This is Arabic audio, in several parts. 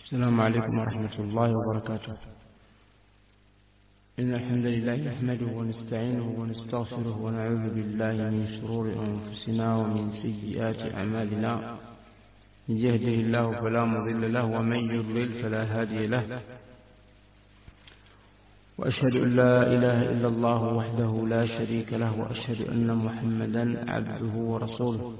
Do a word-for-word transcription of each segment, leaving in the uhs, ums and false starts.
السلام عليكم ورحمة الله وبركاته. إن الحمد لله نحمده ونستعينه ونستغفره ونعوذ بالله من شرور أنفسنا ومن سيئات أعمالنا. من يهده الله فلا مضل له ومن يضلل فلا هادي له، وأشهد أن لا إله إلا الله وحده لا شريك له، وأشهد أن محمدا عبده ورسوله.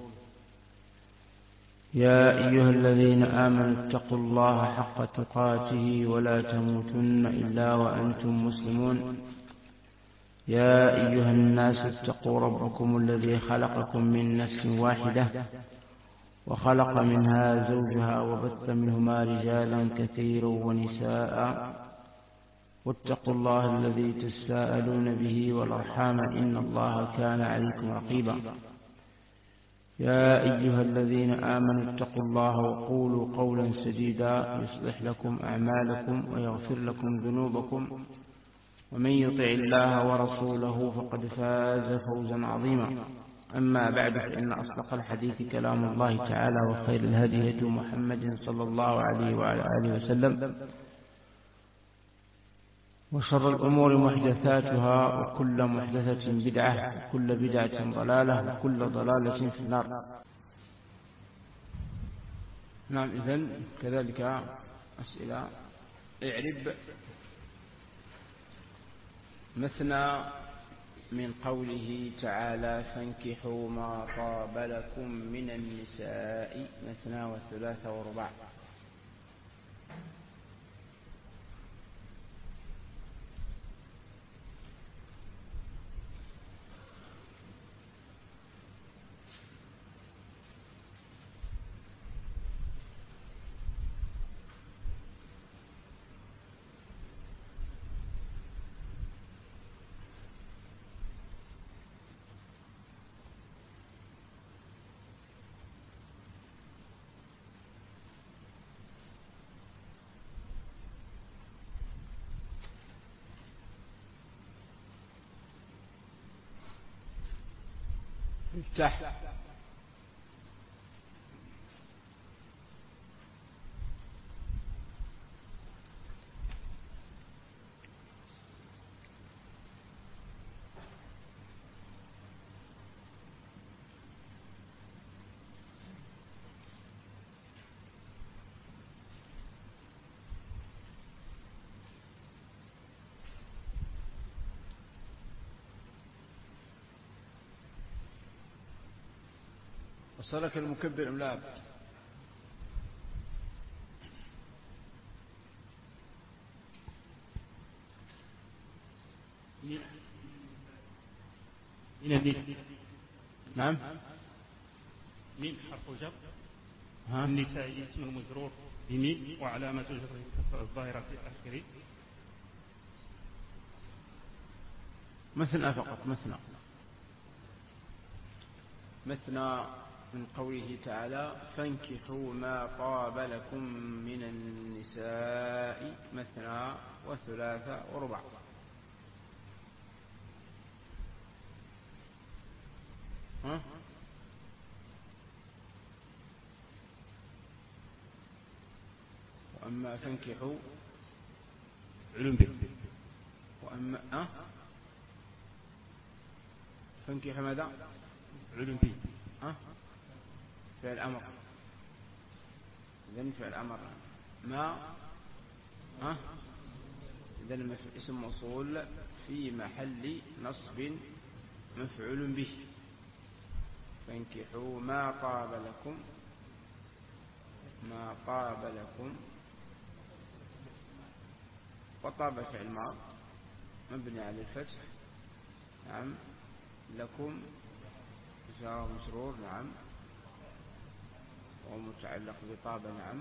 يا أيها الذين آمنوا اتقوا الله حق تقاته ولا تموتن إلا وأنتم مسلمون. يا أيها الناس اتقوا ربكم الذي خلقكم من نفس واحدة وخلق منها زوجها وبث منهما رجالا كثيرا ونساء، واتقوا الله الذي تساءلون به والأرحام إن الله كان عليكم رقيبا. يا أيها الذين آمنوا اتقوا الله وقولوا قولا سديدا يصلح لكم أعمالكم ويغفر لكم ذنوبكم، ومن يطع الله ورسوله فقد فاز فوزا عظيما. أما بعد، فإن أصدق الحديث كلام الله تعالى، وخير الهدي هدي محمد صلى الله عليه وعلى آله وسلم، وشر الأمور محدثاتها، وكل محدثة بدعة، وكل بدعة ضلالة، وكل ضلالة في النار. نعم، إذن كذلك أسئلة. اعرب مثنى من قوله تعالى فانكحوا ما طاب لكم من النساء مثنى وثلاث ورباع. افتح. وصلك المكبر أم لا؟ نعم، ميم حرف جر. النساء اسم مجرور بميم وعلامة جره الكسرة الظاهرة في آخره. مثنى فقط، مثنى مثنى من قوله تعالى فانكحوا ما طاب لكم من النساء مثنى وثلاث ورباع. ها؟ وأما فانكحوا علم به. وأما أه؟ فانكحوا ماذا؟ علم به. أه؟ فعل أمر. إذن فعل أمر ما أه؟ إذن اسم موصول في محل نصب مفعول به. فانكحوا ما طاب لكم، ما طاب لكم، وطاب فعل ماض مبني على الفتح. نعم، لكم جار مجرور. نعم، ومتعلق بطاب. نعم،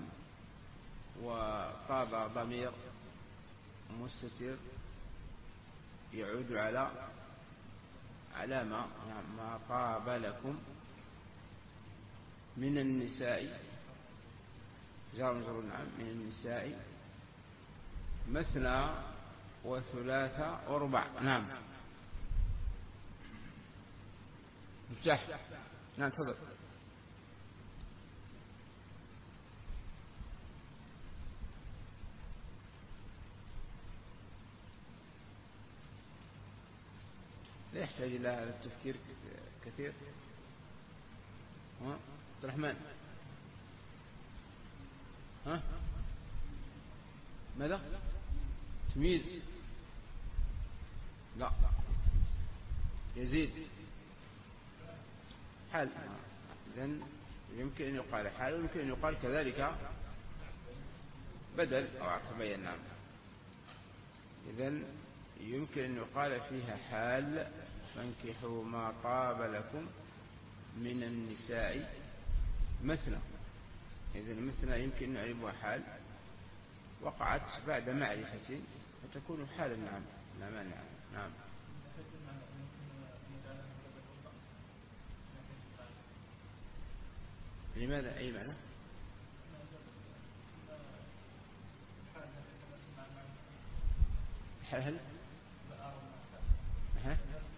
وطاب ضمير مستتر يعود على علامة. نعم، ما طاب لكم من النساء جار مجرور. نعم، من النساء مثنى وثلاث ورباع. نعم، مفتاح. نعم، تفضل. يحتاج إلى هذا التفكير كثير. ها عبد الرحمن، ها ماذا؟ تمييز؟ لا. يزيد حال. إذن يمكن أن يقال حال، ويمكن أن يقال كذلك بدل أو عطف بيان. نعم. إذن يمكن أن يقال فيها حال: فانكحوا ما طاب لكم من النساء مثنى. إذن مثنى يمكن أن نعربها حال، وقعت بعد معرفة فتكون حالا. نعم لا مانع. نعم. لماذا؟ أي معنى؟ حال ها؟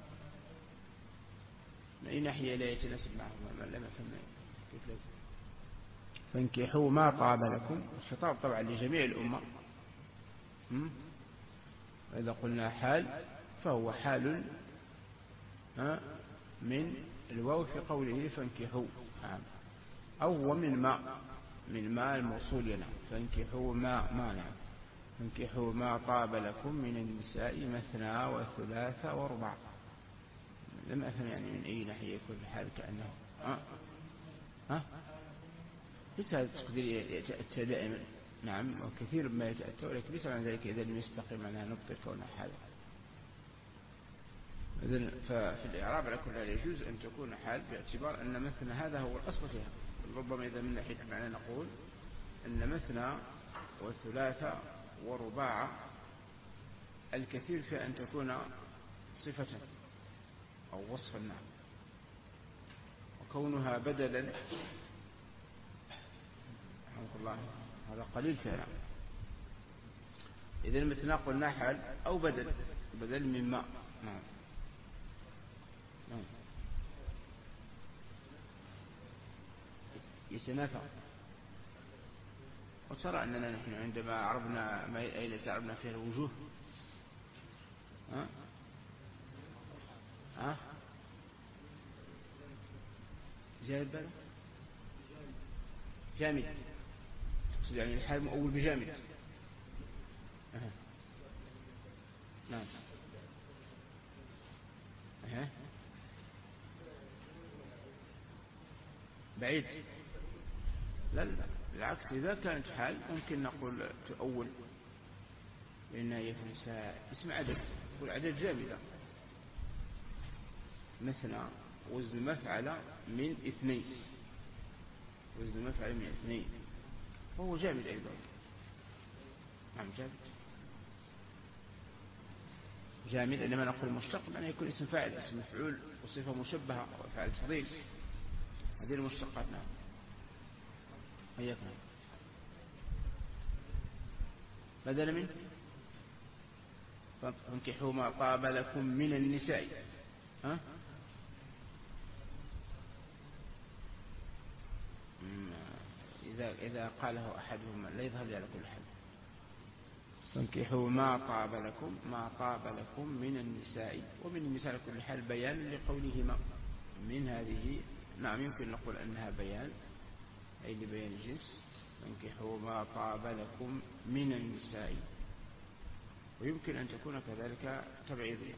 من أي ناحية لا يتناسب معهما؟ لم أفهم كيف. لا فانكحوا ما طاب لكم، الخطاب طبعا لجميع الأمة. وإذا قلنا حال فهو حال من الواو في قوله فانكحوا. نعم. أو هو من ما من ما الموصول لنا. فانكحوا ما ما نعم. فانكحوا ما طاب لكم من النساء مثنى وثلاث ورباع. لم أفهم يعني من أي ناحية يكون الحال كأنه ها ها ليس هذا التقدير يتأتى دائما. نعم وكثير ما يتأتى، ولكن ليس معنى ذلك إذا لم يستقيم معناها نبطل كونها حال. إذن ففي الإعراب على كل حال يجوز أن تكون حال باعتبار أن مثنى هذا هو الأصل فيها. ربما إذا من ناحية المعنى نقول أن مثنى وثلاثة ورباع الكثير في أن تكون صفة أو وصفا. نعم. وكونها بدلا رحمه الله هذا قليل فيها. نعم. إذن مثنى قلنا حال أو بدل بدل مما. نعم. نعم. يتنافى. وترى أننا نحن عندما عرفنا ما أين عرفنا فيها الوجوه ها ها جامد جامد يعني الحال مؤول بجامد. أه. نعم. أه. بعيد. لا لا بالعكس، إذا كانت حال ممكن نقول تؤول لأنها يفنسها اسم عدد، يقول عدد جامدة. مثنى وزن مفعل من اثنين، وزن مفعل من اثنين وهو جامد أيضا. نعم جامد. جامد إنما نقول مشتق يعني يكون اسم فاعل اسم مفعول وصفة مشبهة وفعل تفضيل. هذه المشتقات. نعم. هيك. نعم. بدل من فانكحوا ما طاب لكم من النساء. ها إذا إذا قاله أحدهما لا يظهر لي على كل حال. فانكحوا ما طاب لكم ما طاب لكم من النساء، ومن النساء على كل حال بيان لقولهما من هذه. نعم يمكن نقول أنها بيان أي لبيان الجنس. فانكحوا ما طاب لكم من النساء. ويمكن أن تكون كذلك تبعيضية،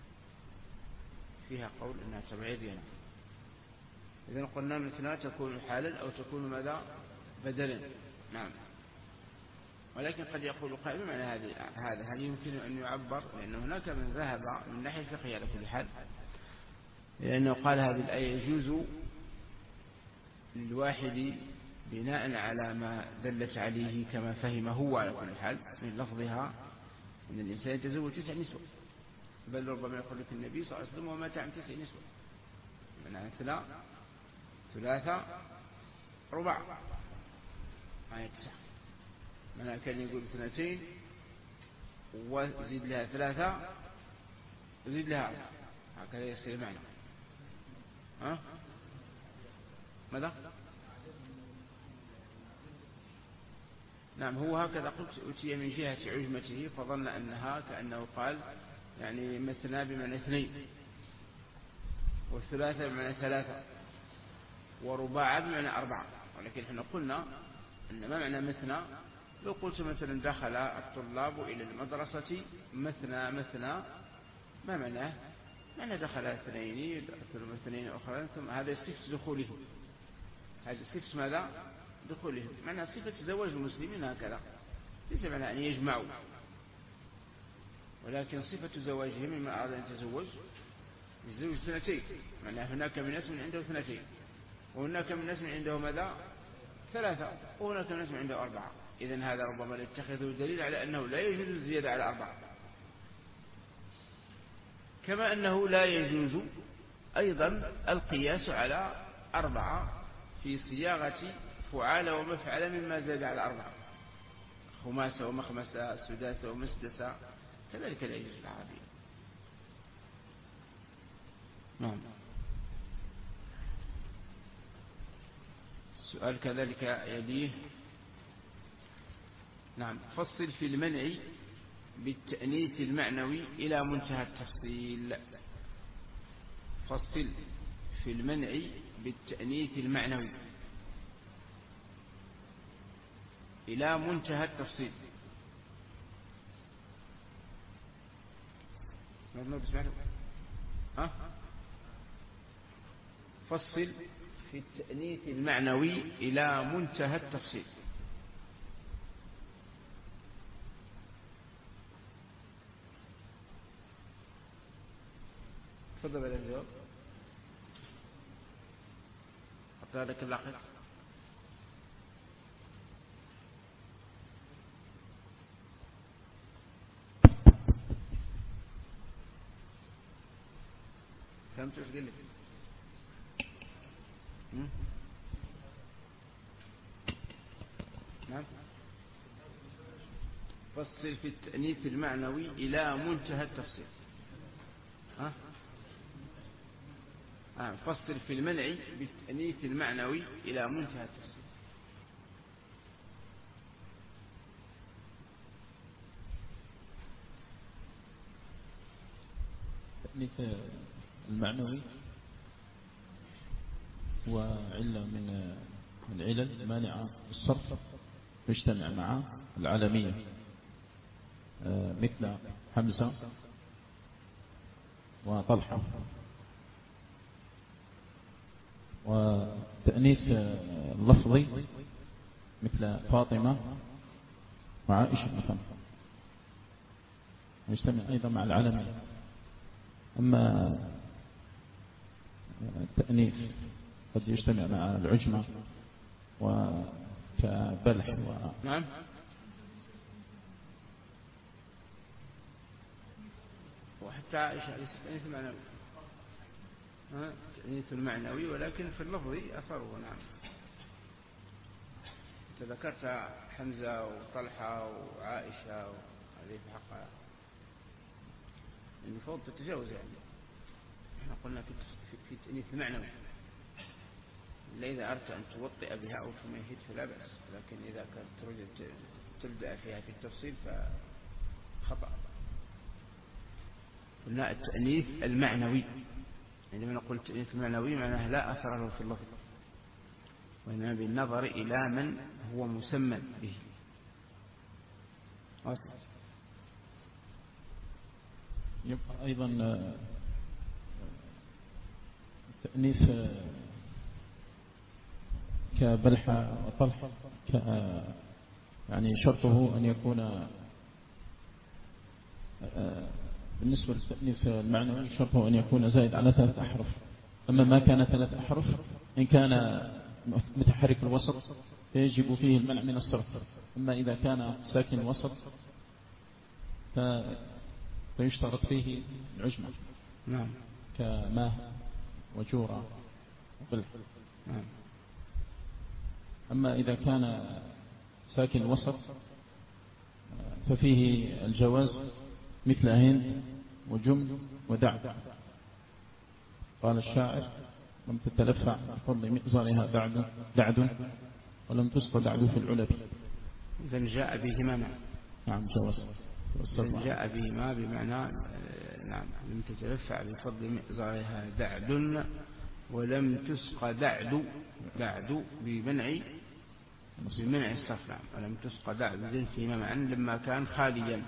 فيها قول أنها تبعيضية. إذن قلنا مثنى تكون حالا أو تكون ماذا بدلا. نعم. ولكن قد يقول قائل معنى هذا هل يمكن أن يعبر؟ لأن هناك من ذهب من ناحية الفقهية على كل حال، لأنه قال هذه الآية يجوز للواحد بناء على ما دلت عليه كما فهم هو على كل حال من لفظها أن الإنسان يتزوج تسع نسوة، بل ربما يقول لك النبي صلى الله عليه وسلم ومات عن تسع نسوة، معناها ثلاثة ربع آية تسعة، معناها كان يقول اثنتين وزيد لها ثلاثة وزيد لها عشر، هكذا يصير معنى. ها ماذا؟ نعم هو هكذا قلت. أتي من جهة عجمته فظن أنها كأنه قال يعني مثنى بمعنى اثنين، والثلاثة بمعنى ثلاثة، ورباع بمعنى أربعة. ولكن احنا قلنا أن ما معنى مثنى؟ لو قلت مثلا دخل الطلاب إلى المدرسة مثنى مثنى، ما معناه؟ معنى دخل اثنين ثم اثنين أخرى، ثم هذا صفة دخولهم، هذا صفة ماذا؟ دخولهم، معنى صفة زواج المسلمين هكذا، ليس معنى أن يجمعوا، ولكن صفة زواجهم من أراد أن يتزوج يتزوج اثنتين، معنى هناك من ناس من عنده اثنتين، وهناك من ناس من عنده ماذا؟ ثلاثة، وهناك من ناس من عنده أربعة. إذن هذا ربما يتخذه دليل على أنه لا يجوز الزيادة على أربعة، كما أنه لا يجوز أيضا القياس على أربعة في صياغة فعال ومفعل مما زاد على أربعة، خماسة ومخمسة سداسة ومسدسة، كذلك لا يجوز العربية. نعم. السؤال كذلك يليه. نعم. فصل في المنع بالتأنيث المعنوي إلى منتهى التفصيل. فصل في المنع بالتأنيث المعنوي إلى منتهى التفصيل. ها؟ فصل في التأنيث المعنوي إلى منتهى التفصيل. تفضل الجواب. أعطى لك اللاحق. فهمت ايش قال لك؟ نعم. فصل في التأنيث المعنوي إلى منتهى التفصيل. ها؟ آه. فصل في المنع بالتأنيث المعنوي إلى منتهى التفصيل. التأنيث المعنوي هو علة من العلل المانعة الصرف، يجتمع مع العالمية مثل حمزة وطلحة. وتأنيث اللفظي مثل فاطمة وعائشة مثلا يجتمع أيضا مع العالمية. أما التأنيث قد يجتمع مع العجمة وكبلح و... نعم. وحتى عائشة ليست تأنيث المعنوي، تأنيث المعنوي ولكن في اللفظ أثره. نعم. تذكرت حمزة وطلحة وعائشة هذه في حقها من فوق تتجاوز، يعني احنا قلنا في التأنيث المعنوي إلا إذا أردت أن توطئ بها أو تمهد فلا بأس، لكن إذا كنت تريد تبدأ فيها في التفصيل فخطأ. قلنا التأنيث المعنوي، عندما نقول التأنيث المعنوي معناه لا أثر له في اللفظ، وإنما بالنظر إلى من هو مسمى به. أصلا يبقى أيضا التأنيث كبلحة وطلحة يعني شرطه أن يكون بالنسبة للتأنيث المعنوي شرطه أن يكون زائد على ثلاث أحرف. أما ما كان ثلاث أحرف إن كان متحرك الوسط فيجب فيه المنع من الصرف. أما إذا كان ساكن الوسط فيشترط فيه العجمة. نعم. كماه وجورة وبلح. نعم. أما إذا كان ساكن الوسط ففيه الجواز مثل هند وجم ودعد. قال الشاعر: لم تتلفع بفضل مئزرها دعد دعد ولم تسق دعد في العلب. إذن جاء بهما. نعم جواز. إذن جاء بهما بمعنى نعم لم تترفع بفضل مئزرها دعد ولم تسق دعد دعد بمنع بمنع الصرف. نعم ولم تسق دعد فيما معا لما كان خاليا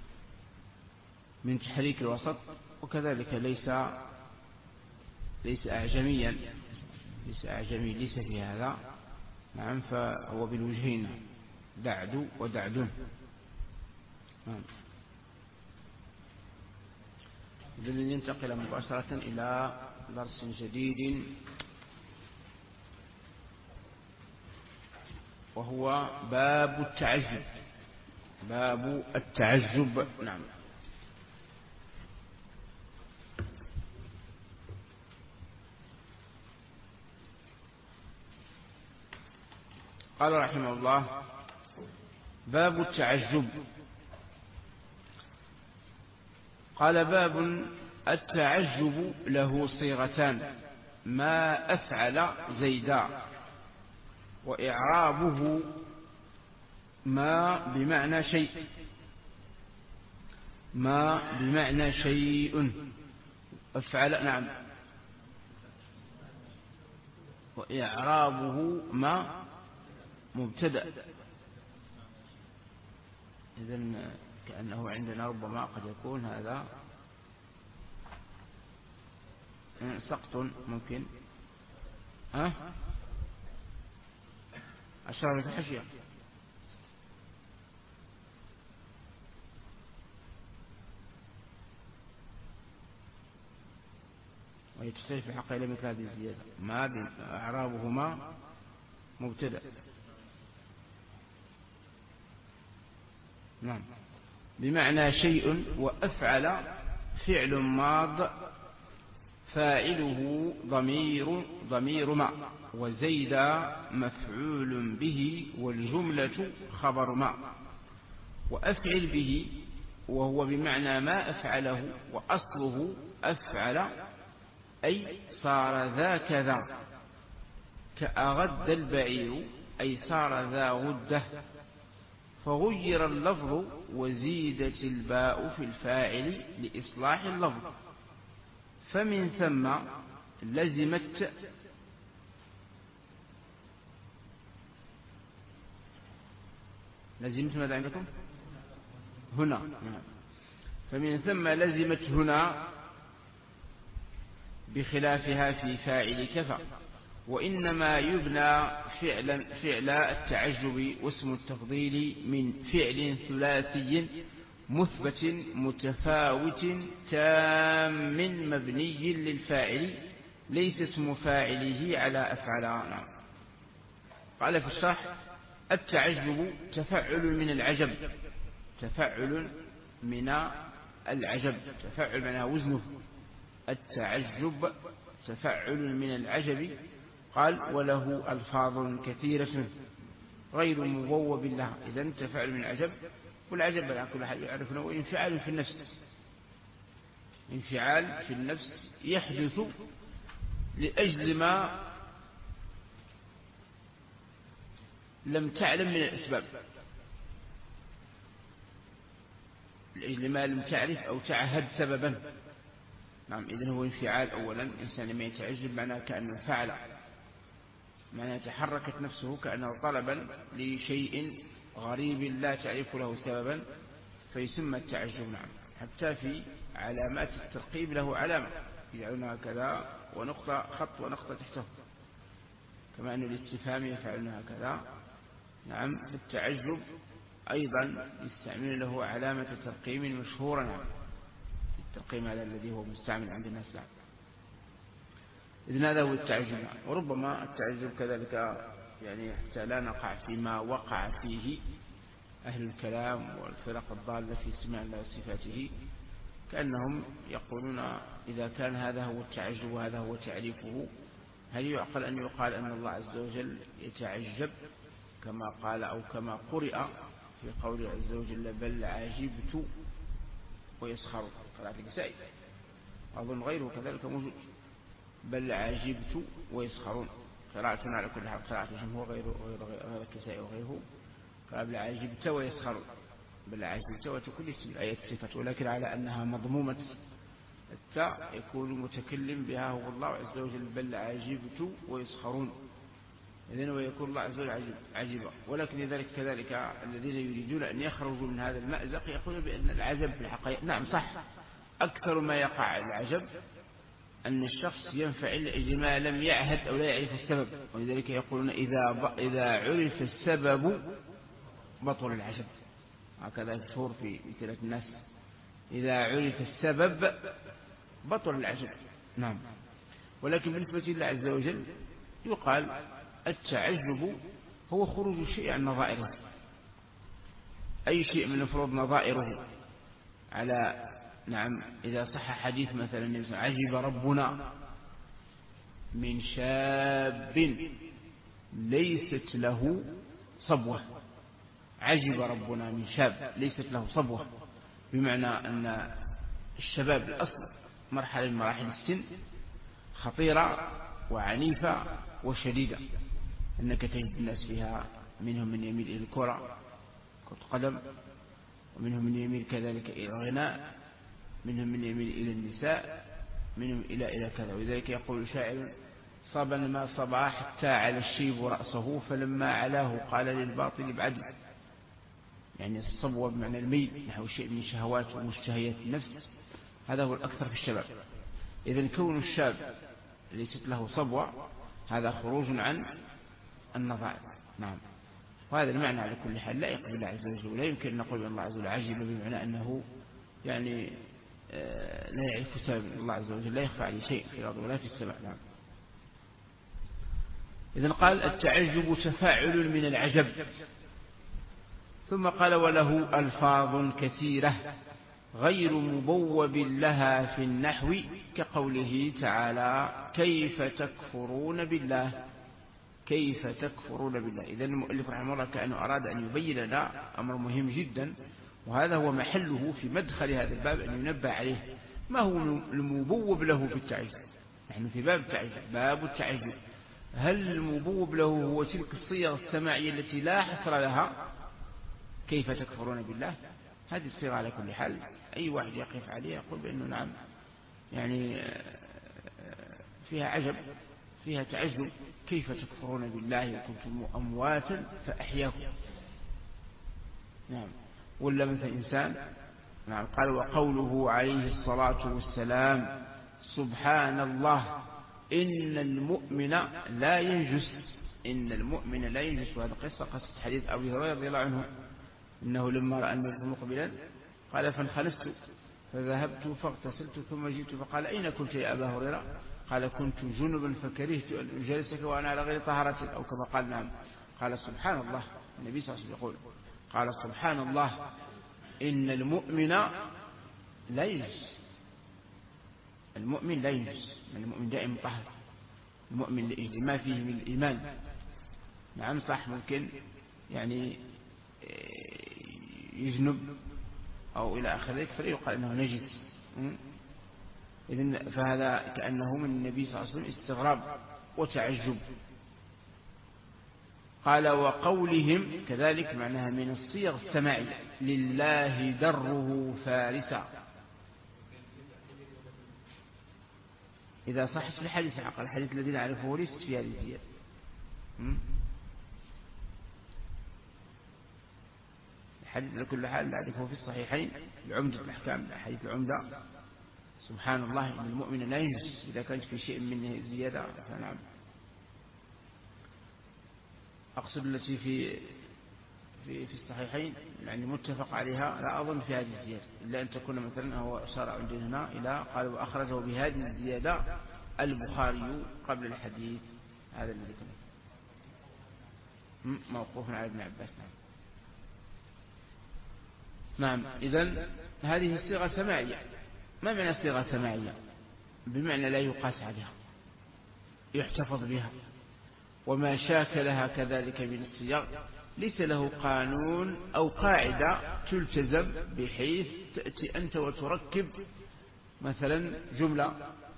من تحريك الوسط، وكذلك ليس ليس أعجميا ليس أعجمي ليس في هذا. نعم فهو بالوجهين دعد ودعد. نعم إذن ننتقل مباشرة إلى درس جديد وهو باب التعجب. باب التعجب. نعم قال رحمه الله باب التعجب. قال باب التعجب له صيغتان: ما أفعل زيدا، وإعرابه ما بمعنى شيء. ما بمعنى شيء أفعل. نعم وإعرابه ما مبتدأ. إذن كأنه عندنا ربما قد يكون هذا سقط ممكن. ها أشرف الحشية ويتختلف في حق إلى مثل هذه الزيادة. ما بأعرابهما مبتدأ. نعم بمعنى شيء. وأفعل فعل ماض فاعله ضمير ضمير ما، وزيد مفعول به، والجملة خبر ما. وأفعل به وهو بمعنى ما أفعله، وأصله أفعل أي صار ذا كذا، كأغد البعير أي صار ذا غدة، فغير اللفظ وزيدت الباء في الفاعل لإصلاح اللفظ، فمن ثم لزمت لزمت ماذا عندكم هنا. فمن ثم لزمت هنا بخلافها في فاعل كفى. وإنما يبنى فعلا فعل التعجب واسم التفضيل من فعل ثلاثي مثبت متفاوت تام مبني للفاعل ليس اسم فاعله على أفعال. قال في الشرح: التعجب تفعل من العجب. تفعل من العجب تفعل معناه وزنه. التعجب تفعل من العجب. قال: وله ألفاظ كثيرة غير مبوب لها. إذن تفعل من العجب، والعجب على كل حال يعرف أنه انفعال في النفس. انفعال في النفس يحدث لأجل ما لم تعلم من الأسباب، لأجل ما لم تعرف أو تعهد سببا. نعم إذن هو انفعال. أولا إنسان لما يتعجب معناه كأنه فعل، معناه تحركت نفسه كأنه طلبا لشيء غريب لا تعرف له سببا، فيسمى التعجب. نعم حتى في علامات الترقيب له علامة يجعلونها كذا ونقطة خط ونقطة تحته، كما أن الاستفهام يفعلونها كذا. نعم التعجب أيضا يستعمل له علامة ترقيم مشهورة. نعم الترقيم هذا الذي هو مستعمل عند الناس. نعم إذن هذا هو التعجب. نعم وربما التعجب كذلك يعني حتى لا نقع فيما وقع فيه أهل الكلام والفرق الضالة في اسماء الله وصفاته، كأنهم يقولون إذا كان هذا هو التعجب وهذا هو تعريفه، هل يعقل أن يقال أن الله عز وجل يتعجب كما قال أو كما قرئ في قول عز وجل: بل عجبت ويسخر. قراءة الكسائي أظن غيره كذلك موجود: بل عجبت ويسخرون. قراءتنا على كل حال قراءة الجمهور غير غير الكسائي وغيره قال: بل عجبت ويسخرون. بل عجبت وتكون اسم الآية صفة، ولكن على أنها مضمومة التاء يكون متكلم بها هو الله عز وجل، بل عجبت ويسخرون، إذن ويكون الله عز وجل عجيبا. ولكن لذلك كذلك الذين يريدون أن يخرجوا من هذا المأزق يقولون بأن العجب في الحقيقة، نعم صح، أكثر ما يقع العجب أن الشخص ينفعل لما لم يعهد أو لا يعرف السبب، ولذلك يقولون إذا إذا عرف السبب بطل العجب، هكذا مشهور في مثل الناس، إذا عرف السبب بطل العجب. نعم. ولكن بالنسبة لله عز وجل يقال التعجب هو خروج الشيء عن نظائره، أي شيء من المفروض نظائره على، نعم، إذا صح حديث مثلا عجب ربنا من شاب ليست له صبوة، عجب ربنا من شاب ليست له صبوة، بمعنى أن الشباب الأصل مرحلة من مراحل السن خطيرة وعنيفة وشديدة، أنك تجد الناس فيها منهم من يميل إلى الكرة كرة قدم، ومنهم من يميل كذلك إلى الغناء، منهم من يميل إلى النساء، منهم إلى إلى كذا. ولذلك يقول شاعر صبا ما صبا حتى على الشيب رأسه فلما علاه قال للباطل ابعد، يعني الصبوة بمعنى الميل نحو شيء من شهوات ومشتهيات النفس، هذا هو الأكثر في الشباب. إذن كون الشاب ليست له صبوة هذا خروج عن النظائر. نعم. وهذا المعنى على كل حال لا يقبل الله عز وجل، ولا يمكن أن نقول أن الله عز وجل عجب بمعنى أنه يعني لا يعرف سبب. الله عز وجل لا يخفى عليه شيء في الأرض ولا في السماء. نعم. إذن قال التعجب تفاعل من العجب، ثم قال وله ألفاظ كثيرة غير مبوب لها في النحو كقوله تعالى كيف تكفرون بالله، كيف تكفرون بالله. إذن المؤلف رحمه الله كأنه أراد أن يبين لنا أمر مهم جدا، وهذا هو محله في مدخل هذا الباب أن ينبه عليه ما هو المبوب له في التعجب. نحن في باب التعجب، باب التعجب، هل المبوب له هو تلك الصيغ السماعية التي لا حصر لها كيف تكفرون بالله؟ هذه الصيغة على كل حال أي واحد يقف عليه يقول بأنه نعم يعني فيها عجب، فيها تعجب، كيف تكفرون بالله وكنتم أمواتا فأحياكم. نعم. ولا مثل إنسان، نعم، قال وقوله عليه الصلاة والسلام سبحان الله إن المؤمن لا ينجس، إن المؤمن لا ينجس. وهذا قصة قصة حديث أبي هريرة رضي الله عنه إنه لما رأى النبي مقبلا قال فانخلست فذهبت فاغتسلت ثم جئت فقال أين كنت يا أبا هريرة؟ قال كنت جنبا فكرهت أن أجالسك وأنا على غير طهارة أو كما قال. نعم. قال سبحان الله، النبي صلى الله عليه وسلم يقول قال سبحان الله إن المؤمن لا ينجس، المؤمن لا ينجس، المؤمن دائما طهر، المؤمن لأجل ما فيه من الإيمان. نعم صح، ممكن يعني يجنب أو إلى آخر ذلك فلا يقال أنه نجس. إذن فهذا كأنه من النبي صلى الله عليه وسلم استغراب وتعجب. قال وقولهم كذلك معناها من الصيغ السماعية لله دره فارسا، إذا صحت في الحديث عقل الحديث الذي نعرفه ليس في هذه الزيادة. الحديث لكل حال نعرفه في الصحيحين العمدة الأحكام حديث العمدة سبحان الله إن المؤمن لا ينجس، إذا كانت في شيء منه زيادة فنعم. أقصد التي في في في الصحيحين يعني متفق عليها، لا أظن في هذه الزيادة إلا أن تكون مثلا هو أشار عندنا هنا إلى قال وأخرجه بهذه الزيادة البخاري قبل الحديث هذا الذي كنا موقوف على ابن عباس. نعم. نعم. إذن هذه الصيغة سماعية. ما معنى صيغة سماعية؟ بمعنى لا يقاس عليها، يحتفظ بها، وما شاكلها كذلك من الصيغ ليس له قانون أو قاعدة تلتزم بحيث تأتي أنت وتركب مثلا جملة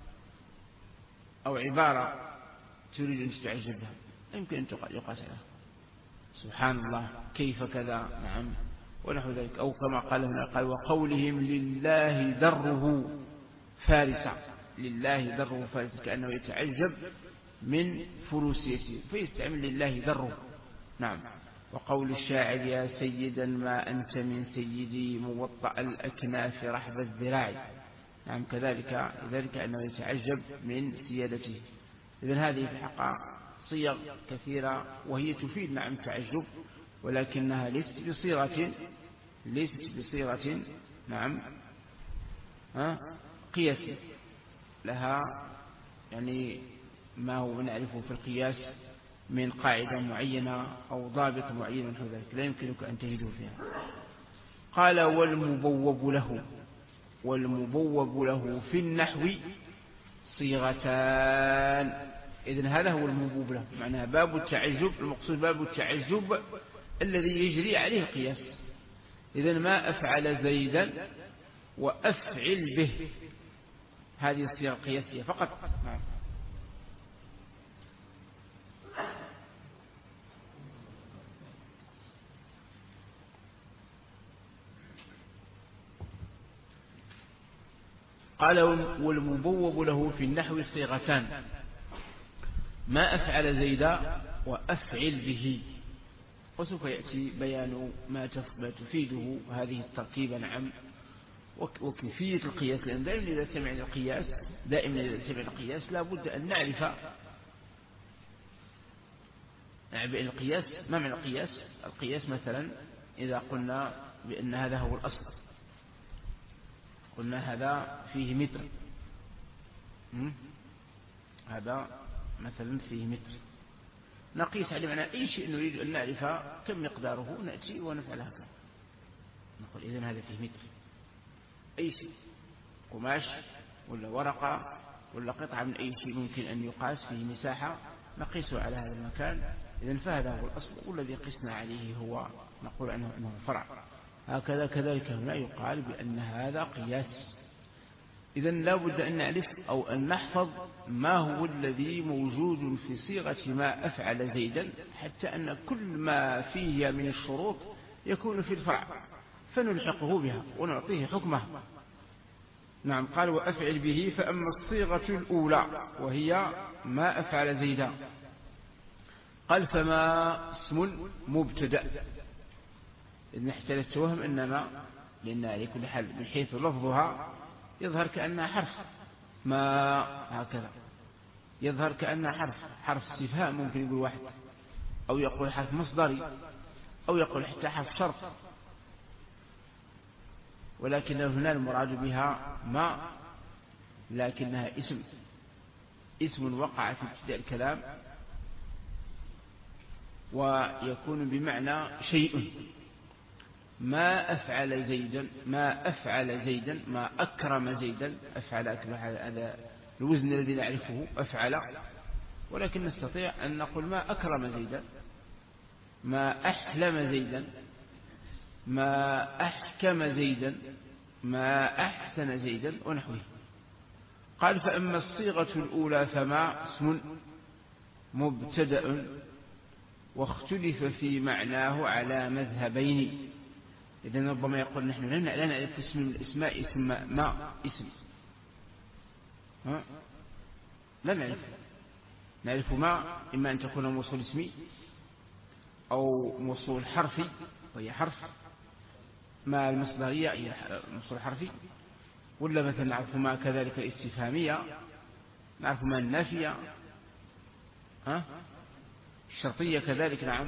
أو عبارة تريد أن تتعجب بها، يمكن أن يقاس عليها سبحان الله كيف كذا. نعم. ونحو ذلك. أو كما قال هنا قال وقولهم لله دره فارسة، لله دره فارسة، كأنه يتعجب من فروسيته فيستعمل لله دره. نعم. وقول الشاعر يا سيدا ما أنت من سيدي موطأ الأكناف رحب الذراع. نعم كذلك ذلك أنه يتعجب من سيادته. إذن هذه في الحقيقة صيغ كثيرة وهي تفيد نعم التعجب، ولكنها ليست بصيغة ليست بصيغة نعم قياس لها، يعني ما هو نعرفه في القياس من قاعدة معينة أو ضابط معين من ذلك لا يمكنك أن تجده فيها. قال والمبوب له، والمبوب له في النحو صيغتان. إذن هذا هو المبوب له، معناها باب التعجب، المقصود باب التعجب الذي يجري عليه القياس. إذن ما أفعل زيدا وأفعل به، هذه الصيغة القياسية فقط. نعم. قال والمبوب له في النحو صيغتان، ما أفعل زيدا وأفعل به. وسوف يأتي بيان ما تفيده هذه التركيبة. نعم. وكيفية القياس، لأن دائما إذا سمعنا القياس دائما إذا سمعنا القياس لا بد أن نعرف نعرف القياس. ما معنى القياس؟ القياس مثلا إذا قلنا بأن هذا هو الأصل، قلنا هذا فيه متر، هذا مثلا فيه متر، نقيس عليه معنى أي شيء نريد أن نعرف كم مقداره، نأتي ونفعل هكذا، نقول إذن هذا فيه متر. أي شيء، قماش ولا ورقة ولا قطعة من أي شيء ممكن أن يقاس فيه مساحة، نقيسه على هذا المكان. إذن فهذا هو الأصل، والذي قسنا عليه هو نقول عنه أنه فرع. هكذا كذلك هنا يقال بأن هذا قياس. إذن لا بد أن نعرف أو أن نحفظ ما هو الذي موجود في صيغة ما أفعل زيدا، حتى أن كل ما فيه من الشروط يكون في الفرع فنلحقه بها ونعطيه حكمه. نعم. قال وأفعل به. فأما الصيغة الأولى وهي ما أفعل زيدا، قال فما اسم مبتدأ. إذن احتلت توهم إنما لأن على كل حال من حيث لفظها يظهر كأنها حرف، ما هكذا يظهر كأنها حرف حرف استفهام ممكن يقول واحد، أو يقول حرف مصدري، أو يقول حتى حرف شرط، ولكن هنا المراد بها ما، لكنها اسم اسم وقع في ابتداء الكلام ويكون بمعنى شيء. ما أفعل زيدا، ما أفعل زيدا، ما أكرم زيدا. أفعل هذا الوزن الذي نعرفه أفعل، ولكن نستطيع أن نقول ما أكرم زيدا، ما أحلم زيدا، ما أحكم زيدا، ما أحسن زيدا ونحوه. قال فأما الصيغة الأولى فما اسم مبتدأ واختلف في معناه على مذهبين. إذن ربما يقول نحن لا نعرف اسم الاسماء اسم ما اسم، ها؟ لا نعرف نعرف ما إما أن تكون موصول اسمي أو موصول حرفي وهي حرف، ما المصدرية هي موصول حرفي، ولا مثلا نعرف ما كذلك الاستفهامية، نعرف ما النافية، ها؟ الشرطية كذلك. نعم.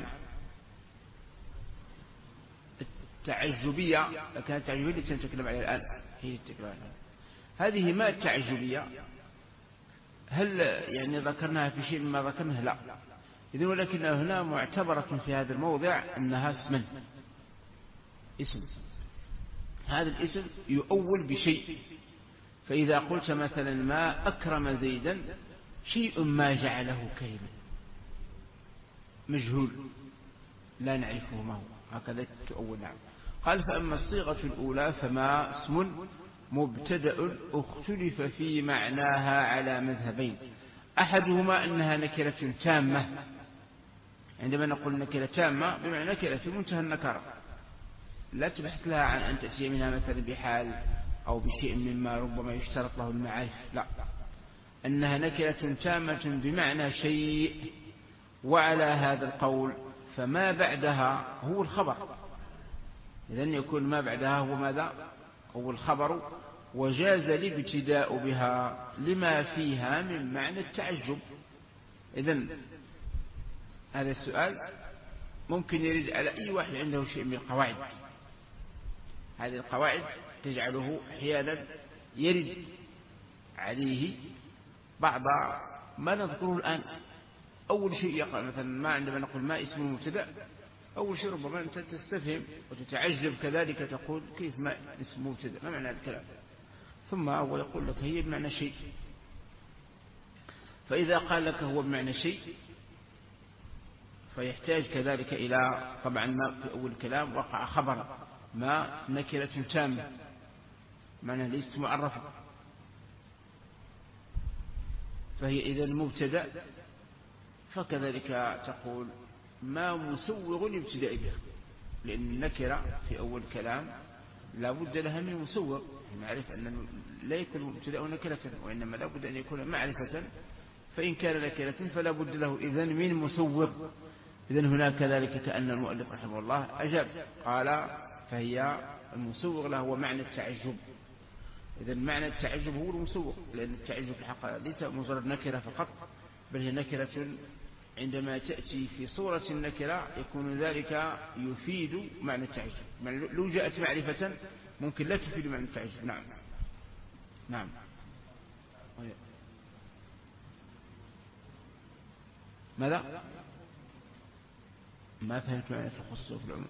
التعجبية، لكن التعجبية التي نتكلم عليها الآن هي التكرار. هذه ما التعجبية، هل يعني ذكرناها في شيء مما ذكرناه؟ لا. إذن ولكن هنا معتبرة في هذا الموضع أنها اسم اسم هذا الاسم يؤول بشيء. فإذا قلت مثلا ما أكرم زيدا، شيء ما جعله كريما مجهول لا نعرفه ما هو، هكذا تؤول. نعم. قال فأما الصيغة الأولى فما اسم مبتدأ اختلف في معناها على مذهبين. أحدهما أنها نكرة تامة. عندما نقول نكرة تامة بمعنى نكرة في منتهى النكرة، لا تبحث لها عن أن تأتي منها مثلا بحال أو بشيء مما ربما يشترط له المعارف، لا، أنها نكرة تامة بمعنى شيء. وعلى هذا القول فما بعدها هو الخبر، إذن يكون ما بعدها هو ماذا؟ هو الخبر. وجاز الابتداء بها لما فيها من معنى التعجب. إذن هذا السؤال ممكن يرد على أي واحد عنده شيء من القواعد. هذه القواعد تجعله أحيانا يرد عليه بعض ما نذكره الآن. أول شيء يقع مثلا ما عندما نقول ما اسم المبتدأ، أول شيء ربما أنت تستفهم وتتعجب كذلك، تقول كيف ما اسم مبتدأ، ما معنى الكلام؟ ثم هو يقول لك هي بمعنى شيء. فإذا قال لك هو بمعنى شيء فيحتاج كذلك إلى، طبعا ما في أول الكلام وقع خبر ما نكرة تامة، معنى ليست معرفة، فهي إذا المبتدأ. فكذلك تقول ما مسوغ الابتداء بها، لأن النكرة في أول الكلام لا بد لها من مسوغ. نعرف أن لا يكون الابتداء نكرة، وإنما لا بد أن يكون معرفة، فإن كان نكرة فلا بد له إذن من مسوغ. إذن هناك كذلك كأن المؤلف رحمه الله أجاب قال فهي المسوغ له ومعنى التعجب. إذن معنى التعجب هو المسوغ، لأن التعجب الحق ليس مجرد نكرة فقط، بل هي نكرة عندما تأتي في صورة النكرة يكون ذلك يفيد معنى التعجب. لو جاءت معرفة ممكن لا تفيد معنى التعجب. نعم نعم. ماذا؟ ما فهمت معنى في الخصوص وفي العموم.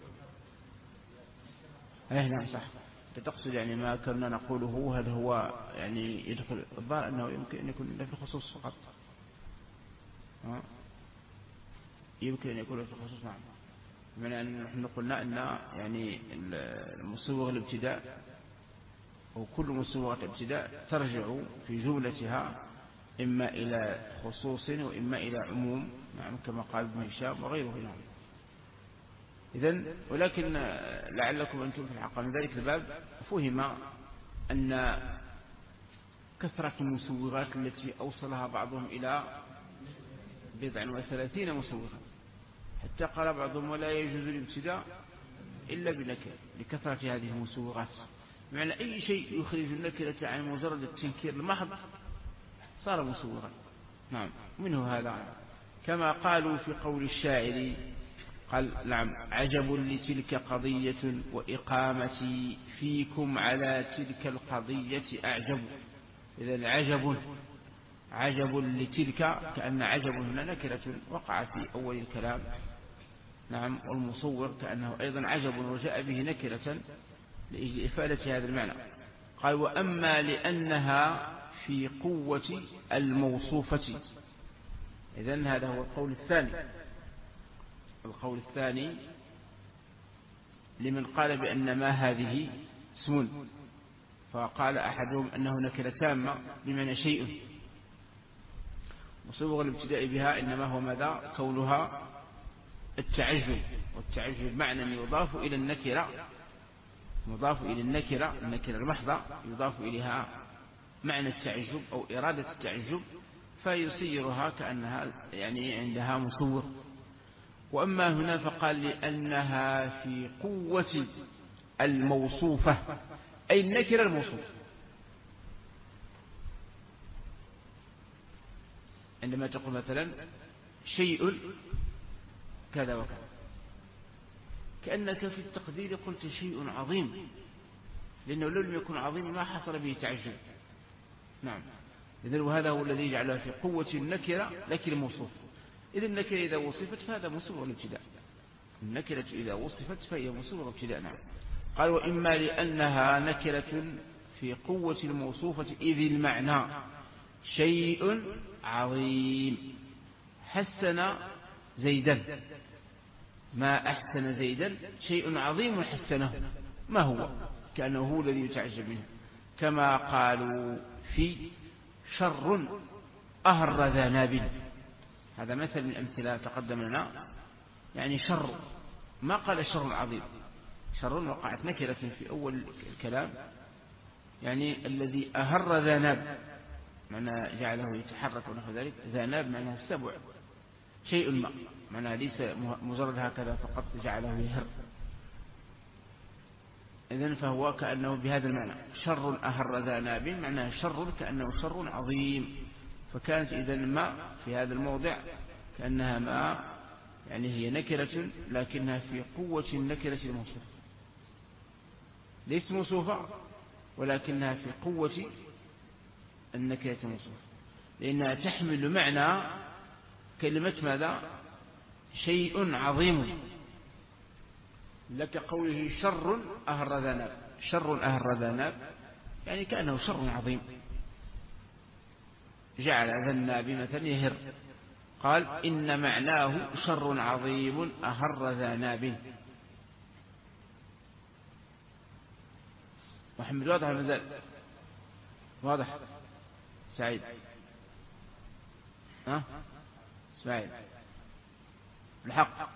ايه نعم صح. تقصد يعني ما كنا نقوله هل هو يعني يدخل الظاهر أنه يمكن أن يكون في الخصوص فقط. ها؟ يمكن أن يكون في الخصوص. نعم. بمعنى أن نحن قلنا أن يعني المسوغ الابتداء أو كل مسوغة ابتداء ترجع في جملتها إما إلى خصوص وإما إلى عموم. نعم كما قال ابن هشام وغيره. نعم. إذن ولكن لعلكم أنتم في الحق من ذلك الباب فهم أن كثرة المسوغات التي أوصلها بعضهم إلى بضع وثلاثين مسوغة، حتى قال بعضهم ولا يجوز الابتداء إلا بنكرة لكثرة هذه المسوغات. بمعنى أي شيء يخرج النكرة عن مجرد التنكير المحض صار مسوغا. نعم منه هذا، كما قالوا في قول الشاعر قال نعم عجب لتلك قضية وإقامتي فيكم على تلك القضية أعجب. إذا عجب عجب لتلك، كأن عجب هنا نكرة وقع في أول الكلام. نعم والمصور كأنه أيضا عجب وجاء به نكرة لأجل إفادة هذا المعنى. قال وأما لأنها في قوة الموصوفة. إذن هذا هو القول الثاني. القول الثاني لمن قال بأن ما هذه اسم، فقال أحدهم أنه نكرة تامة بمعنى شيء، وصوغ الابتداء بها إنما هو ماذا؟ كونها التعجب، والتعجب معنى يضاف إلى النكرة، مضاف إلى النكرة، النكرة المحضة يضاف إليها معنى التعجب أو إرادة التعجب، فيصيرها كأنها يعني عندها مصور. وأما هنا فقال لأنها في قوة الموصوفة، أي النكرة الموصوفة. عندما تقول مثلا شيء كذا وكذا، كأنك في التقدير قلت شيء عظيم، لأنه لو لم يكن عظيم ما حصل به تعجب. نعم. إذن وهذا هو الذي يجعلها في قوة النكرة لكن موصوف. إذن النكرة إذا وصفت فهذا مسوغ الابتداء، النكرة إذا وصفت فهي مسوغ الابتداء. نعم. قال وإما لأنها نكرة في قوة الموصوفة إذ المعنى شيء عظيم حسن زيدا، ما أحسن زيدا شيء عظيم حسنه، ما هو؟ كأنه هو الذي يتعجب منه. كما قالوا في شر أهر ذا نابل، هذا مثل من الأمثلة تقدم لنا، يعني شر، ما قال شر عظيم، شر وقعت نكرة في أول الكلام يعني الذي أهر ذنب، معنى جعله يتحرك ونحو ذلك. ذنب معنى السبع، شيء ما، معنى ليس مجرد هكذا فقط جعله يهر. إذن فهو كأنه بهذا المعنى. شر أهر ذنب معناه شر، كأنه شر عظيم. فكانت إذن ما في هذا الموضع كأنها ما، يعني هي نكرة لكنها في قوة النكرة الموصوفة، ليس موصوفة ولكنها في قوة النكرة الموصوفة، لأنها تحمل معنى كلمة ماذا؟ شيء عظيم. لك قوله شر أهر ذنب، شر أهر ذنب يعني كأنه شر عظيم. جعل ذنب مثلا يهر، قال إن معناه شر عظيم أهر ذنب. محمد واضح المزال؟ واضح؟ سعيد؟ ها؟ اسماعيل؟ الحق؟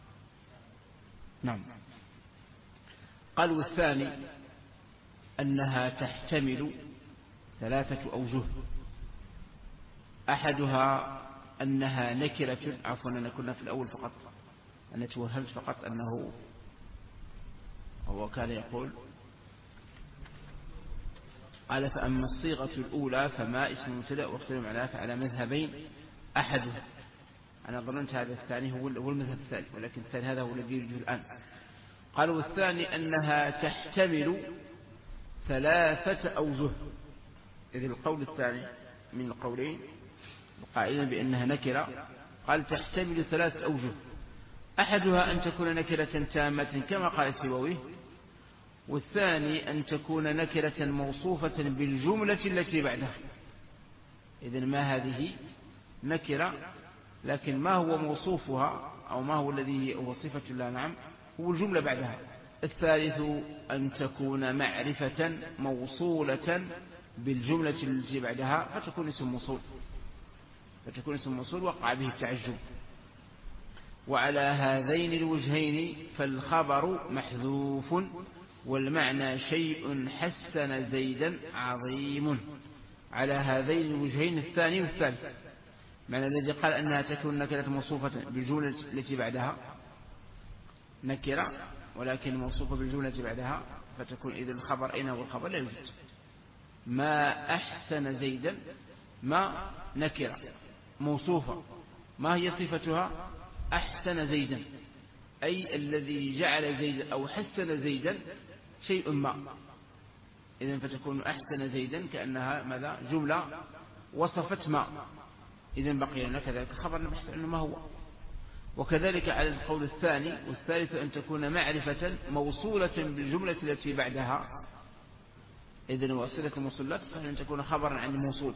نعم. قال والثاني أنها تحتمل ثلاثة أوجه. أحدها أنها نكرة، عفوا أن كنا في الأول فقط أنا توهمت فقط أنه هو كان يقول قال فأما الصيغة الأولى فما اسم مبتدأ واختلف معناه فعلى مذهبين أحدها. أنا ظننت هذا الثاني هو المذهب الثاني، ولكن الثاني هذا هو الذي يرجو الآن. قال والثاني أنها تحتمل ثلاثة أوجه. إذ القول الثاني من القولين قائلا بأنها نكرة، قال تحتمل ثلاثة أوجه. أحدها أن تكون نكرة تامة كما قال السيبوي، والثاني أن تكون نكرة موصوفة بالجملة التي بعدها. إذن ما هذه نكرة لكن ما هو موصوفها أو ما هو الذي هو صفة لا نعم هو الجملة بعدها. الثالث أن تكون معرفة موصولة بالجملة التي بعدها فتكون اسم موصول، فتكون اسم موصول وقع به التعجب. وعلى هذين الوجهين فالخبر محذوف والمعنى شيء حسن زيدا عظيم. على هذين الوجهين الثاني والثالث، معنى الذي قال أنها تكون نكرة موصوفة بالجملة التي بعدها نكرة ولكن موصوفة بالجملة التي بعدها فتكون إذن الخبر أين هو الخبر؟ لا يوجد. ما أحسن زيدا ما نكرة موصوفة، ما هي صفتها؟ أحسن زيدا، أي الذي جعل زيدا أو حسن زيدا شيء ما. إذن فتكون أحسن زيدا كأنها ماذا؟ جملة وصفت ما. إذن بقي لنا كذلك خبر نبحث عنه ما هو. وكذلك على القول الثاني والثالث أن تكون معرفة موصولة بالجملة التي بعدها. إذن وصلة الموصول لا تصح أن تكون خبرا عن الموصول.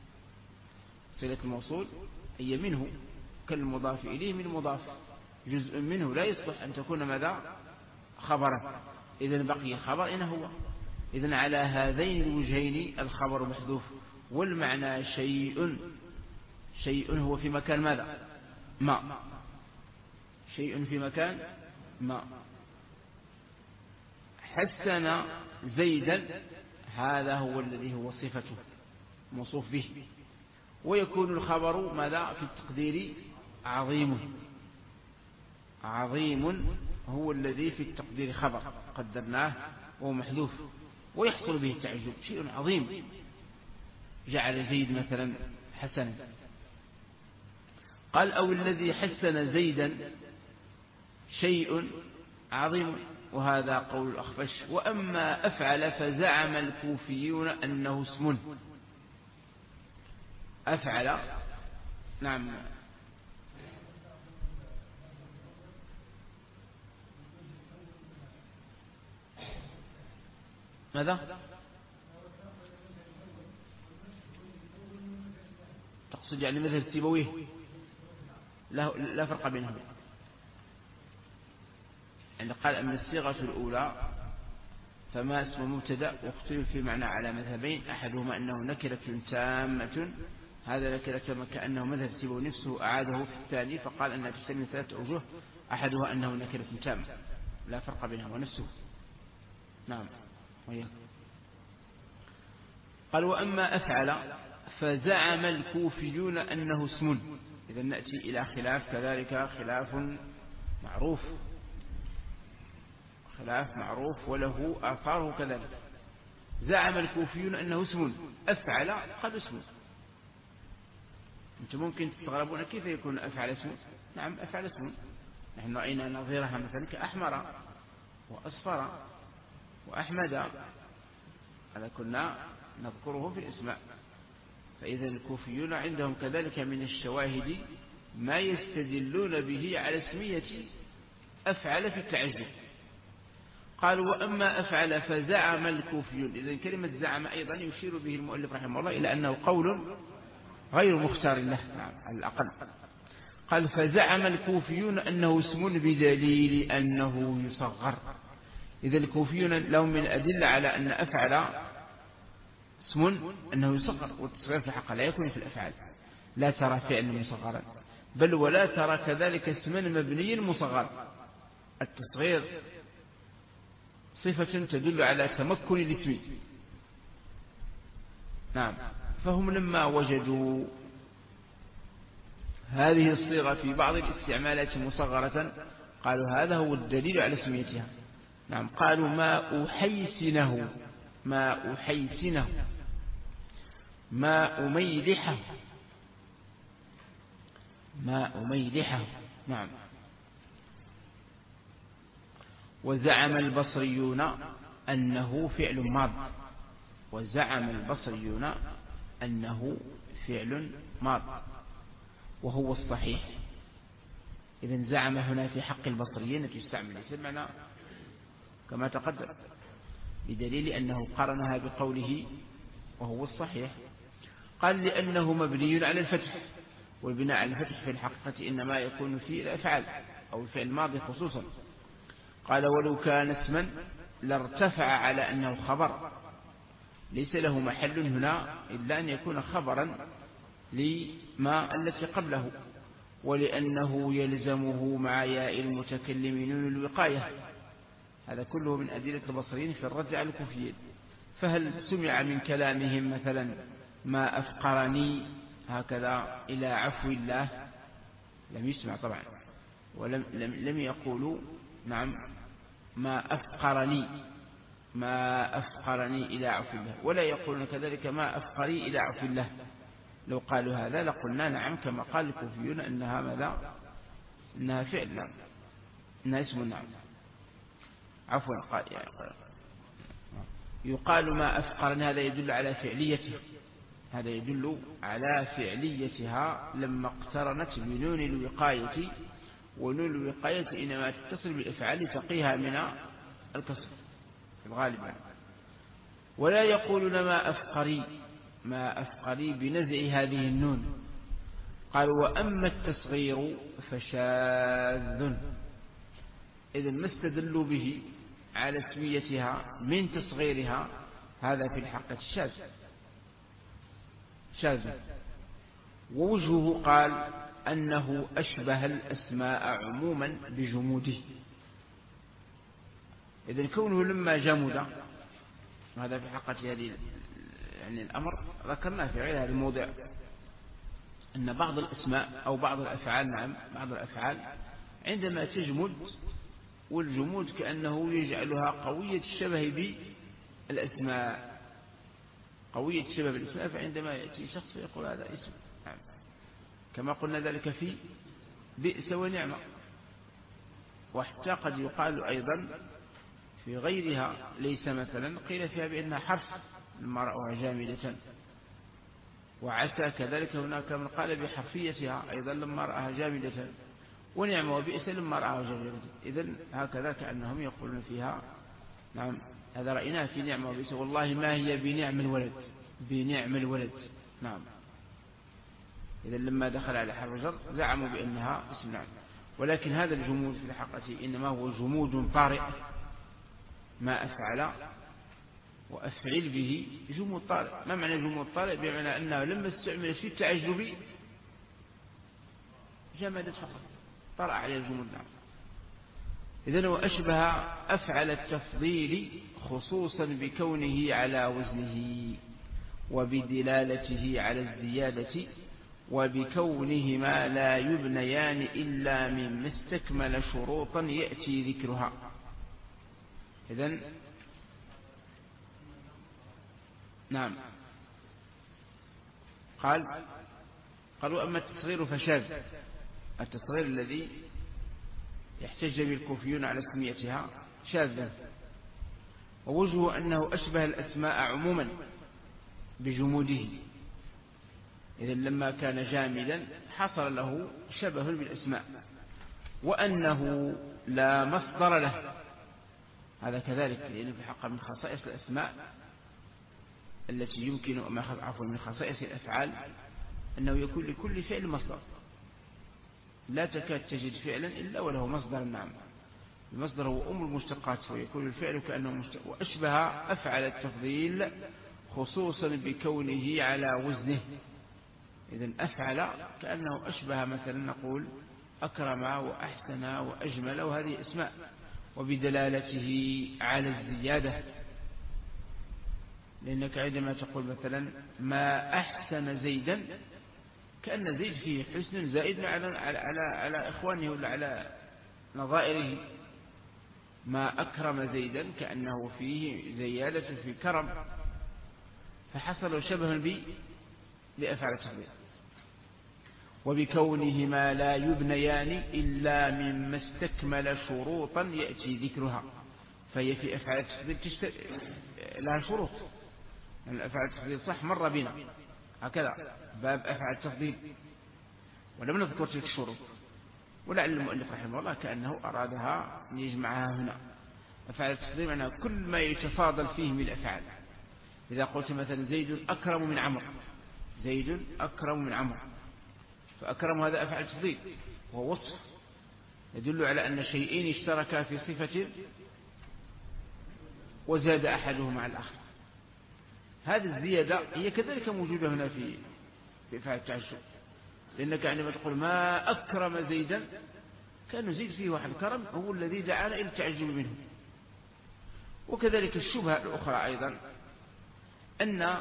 صلة الموصول هي منه كالمضاف إليه من مضاف، جزء منه لا يصلح أن تكون ماذا؟ خبرا. إذن بقي خبر إن هو. إذن على هذين الوجهين الخبر محذوف والمعنى شيء، شيء هو في مكان ماذا؟ ما، شيء في مكان ما. حسن زيدا هذا هو الذي هو صفته موصوف به، ويكون الخبر ماذا في التقدير؟ عظيم. عظيم هو الذي في التقدير خبر قدرناه وهو محذوف ويحصل به التعجب، شيء عظيم جعل زيد مثلا حسنا. قال أو الذي حسن زيدا شيء عظيم، وهذا قول الأخفش. وأما أفعل فزعم الكوفيون أنه اسم. أفعل نعم ماذا؟ تقصد يعني مثل السيبويه؟ لا, لا فرق بينهم. يعني قال أما الصيغة الأولى فما اسم مبتدأ واختلف في معنى على مذهبين، أحدهما أنه نكرة تامة، هذا نكرة كأنه مذهب السيبويه نفسه أعاده في الثاني فقال أنها تستمر ثلاثة أوجه، أحدها أنه نكرة تامة لا فرق بينهما ونفسه. نعم وياك قال وأما أفعل فزعم الكوفيون أنه اسم. إذا نأتي إلى خلاف كذلك، خلاف معروف، خلاف معروف وله آثاره كذلك. زعم الكوفيون أنه اسم، أفعل قد اسم. أنتم ممكن تستغربون كيف يكون أفعل اسم. نعم أفعل اسم، نحن رأينا نظيرها مثلا كأحمر وأصفر وأحمد، هذا كنا نذكره في الاسماء. فإذا الكوفيون عندهم كذلك من الشواهد ما يستدلون به على اسمية أفعل في التعجب. قالوا وأما أفعل فزعم الكوفيون. إذن كلمة زعم أيضا يشير به المؤلف رحمه الله إلى أنه قول غير مختار له، نعم على الأقل. قال فزعم الكوفيون أنه اسم بدليل أنه يصغر. إذا الكوفيون لهم من أدلة على أن أفعل اسم أنه يصغر، والتصغير في الحق لا يكون في الأفعال. لا ترى فعلا مصغرا، بل ولا ترى كذلك اسما مبنيا مصغرا. التصغير صفة تدل على تمكن الاسم. نعم. فهم لما وجدوا هذه الصيغة في بعض الاستعمالات مصغرة قالوا هذا هو الدليل على اسميتها. نعم. قالوا ما أحيسنه، ما أحيسنه، ما أميلحه، ما أميلحه. نعم. وزعم البصريون أنه فعل ماض، وزعم البصريون أنه فعل ماض وهو الصحيح. إذن زعم هنا في حق البصريين تستعمل اسم معنى كما تقدم، بدليل أنه قرنها بقوله وهو الصحيح. قال لأنه مبني على الفتح، والبناء على الفتح في الحقيقة إنما يكون في الأفعال أو الفعل الماضي خصوصا. قال ولو كان اسما لارتفع على أنه خبر، ليس له محل هنا إلا أن يكون خبرا لما التي قبله، ولأنه يلزمه مع ياء المتكلم نون الوقاية. هذا كله من أدلة البصريين في الرد على الكوفيين. فهل سمع من كلامهم مثلا ما أفقرني هكذا إلى عفو الله؟ لم يسمع طبعا، ولم لم, لم يقولوا نعم ما أفقرني، ما أفقرني إلى عفو الله، ولا يقولون كذلك ما أفقري إلى عفو الله. لو قالوا هذا لقلنا نعم كما قال الكوفيون أنها ماذا؟ إنها فعل، نعم إنها اسم. نعم عفوا. يقال ما أفقرني، هذا يدل على فعليته، هذا يدل على فعليتها لما اقترنت بنون الوقاية، ونون الوقاية إنما تتصل بالإفعال تقيها من الكسر في الغالب. ولا يقولون ما أفقري، ما أفقري بنزع هذه النون. قالوا وأما التصغير فشاذ. إذن ما استدلوا به على اسميتها من تصغيرها هذا في الحقيقة شاذ، شاذ. ووجهه قال أنه أشبه الأسماء عموما بجموده. إذن كونه لما جمد، هذا في حقيقة هذه يعني الأمر ذكرناه في غير هذا الموضع، أن بعض الأسماء أو بعض الأفعال، نعم بعض الأفعال عندما تجمد، والجمود كأنه يجعلها قوية الشبه بالأسماء، قوية الشبه بالأسماء. فعندما يأتي شخص فيقول هذا اسم، نعم كما قلنا ذلك في بئس ونعمة. وحتى قد يقال أيضا في غيرها ليس مثلا قيل فيها بأنها حرف لما رأوها جامدة. وعسى كذلك هناك من قال بحرفيتها أيضا لما رأها جامدة، ونعمة وبئس لما رأها جامدة. إذن هكذا كأنهم يقولون فيها نعم هذا رأيناه في نعمة وبئس، والله ما هي بنعم الولد، بنعم الولد. نعم. إذن لما دخل على حرف جر زعموا بأنها اسم، نعم. ولكن هذا الجمود في الحقيقة إنما هو جمود طارئ. ما أفعل وأفعل به جمود طارئ. ما معنى جمود طارئ؟ بمعنى أنه لما استعمل في التعجب جمدت فقط، طرأ عليه الجمود. نعم. إذن هو أشبه أفعل التفضيل خصوصا بكونه على وزنه، وبدلالته على الزيادة وبكونهما لا يبنيان إلا مما استكمل شروطا يأتي ذكرها. إذن نعم قال قالوا أما التصغير فشاذ، التصغير الذي يحتج به الكوفيون على سميتها شاذ، ووجهه أنه أشبه الأسماء عموما بجموده، إذن لما كان جامدا حصل له شبه بالأسماء، وأنه لا مصدر له، هذا كذلك، لأنه في الحقيقة من خصائص الأسماء التي يمكن عفوا من خصائص الأفعال أنه يكون لكل فعل مصدر، لا تكاد تجد فعلا إلا وله مصدر. نعم، المصدر هو أم المشتقات، ويكون الفعل كأنه مشتق، وأشبه أفعل التفضيل خصوصا بكونه على وزنه. إذن أفعل كأنه أشبه مثلا نقول أكرم وأحسن وأجمل، وهذه اسماء، وبدلالته على الزيادة، لأنك عندما تقول مثلا ما أحسن زيدا كأن زيد فيه حسن زائد على, على, على, على إخوانه ولا على نظائره. ما أكرم زيدا كأنه فيه زيادة في كرم، فحصل شبه بي بأفعال التفضيل. وبكونهما لا يبنيان إلا مما استكمل شروطا يأتي ذكرها، فهي في أفعال التفضيل تشت... لها شروط. الأفعال التفضيل صح مر بنا هكذا باب أفعال التفضيل ولم نذكر تلك الشروط، ولعل المؤلف رحمه الله كأنه أرادها أن يجمعها هنا. أفعال التفضيل معناها كل ما يتفاضل فيه من الأفعال. إذا قلت مثلا زيد أكرم من عمرو، زيد أكرم من عمرو، فأكرم هذا أفعال تفضيل، وهو وصف يدل على أن شيئين اشتركا في صفة وزاد أحدهما على الآخر. هذه الزيادة هي كذلك موجودة هنا في في أفعال التعجب، لأنك عندما تقول ما أكرم زيدا كان زيد فيه واحد كرم هو الذي دعانا إلى التعجب منه. وكذلك الشبهة الأخرى أيضا أن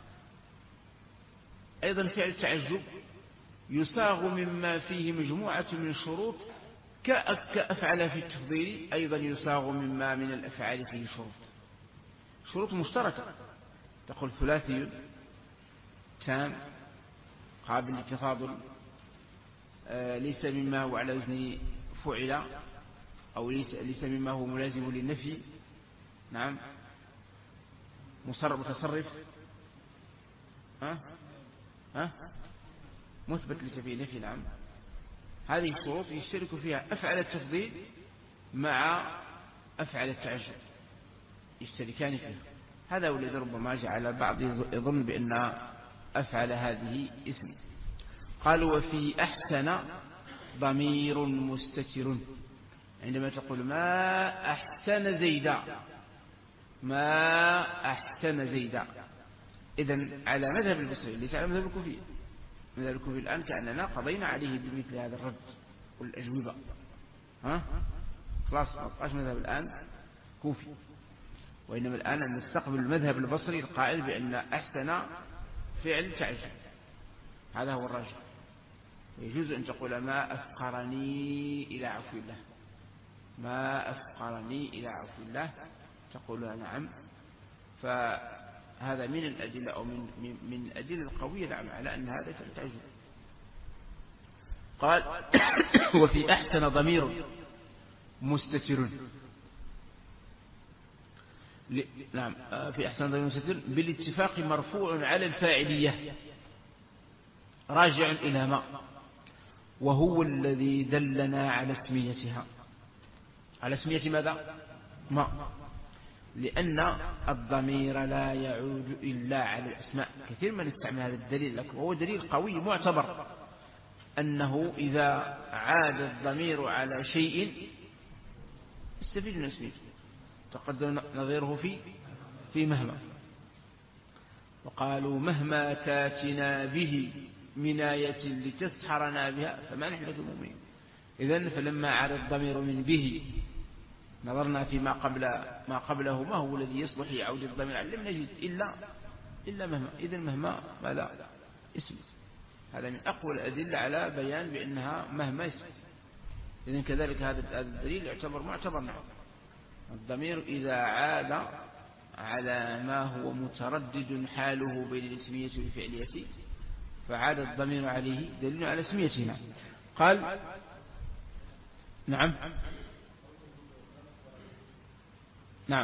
أيضا فعل التعجب يساغ مما فيه مجموعة من الشروط كأفعل في التفضيل، أيضا يساغ مما من الأفعال فيه شروط شروط مشتركة. تقول ثلاثي تام قابل للتفاضل، آه ليس مما هو على وزن فعل، أو ليس مما هو ملازم للنفي. نعم، مصرف متصرف، ها ها مثبت ليس فيه نفي. نعم، هذه الشروط يشترك فيها أفعل التفضيل مع أفعل التعجب، يشتركان فيها. هذا والذي ربما جعل البعض يظن بأن أفعل هذه اسم. قالوا وفي أحسن ضمير مستتر، عندما تقول ما أحسن زيدا، ما أحسن زيدا، إذن على مذهب البصري ليس على مذهب الكوفي. مذهب الكوفي الآن كأننا قضينا عليه بمثل هذا الرد والأجوبة، ها خلاص ما بقاش مذهب الآن كوفي، وإنما الآن أن نستقبل المذهب البصري القائل بأن أحسن فعل تعجب، هذا هو الراجح. يجوز أن تقول ما أفقرني إلى عفو الله، ما أفقرني إلى عفو الله تقولها نعم، فهذا من الأدلة أو من من الأدلة القوية نعم على أن هذا فعل تعجب. قال وفي أحسن ضمير مستتر، نعم في أحسن ضمير مستتر بالاتفاق مرفوع على الفاعلية راجع إلى ما، وهو الذي دلنا على اسميتها. على اسمية ماذا؟ ما، لأن الضمير لا يعود إلا على الأسماء. كثير من يستعمل هذا الدليل لكن وهو دليل قوي معتبر، أنه إذا عاد الضمير على شيء استفيد من اسميته. تقدم نظيره في في مهما، وقالوا مهما تاتنا به من آية لتسحرنا بها فما نحن لك مؤمنين. إذن فلما عاد الضمير من به نظرنا فيما قبل ما قبله ما هو الذي يصلح يعود الضمير عليه، لم نجد إلا إلا مهما. إذن مهما ماذا اسم، هذا من أقوى الأدلة على بيان بأنها مهما اسم. إذن كذلك هذا الدليل يعتبر معتبر. نعم الضمير إذا عاد على ما هو متردد حاله بين الاسمية والفعلية فعاد الضمير عليه دليل على اسميتنا. قال نعم نعم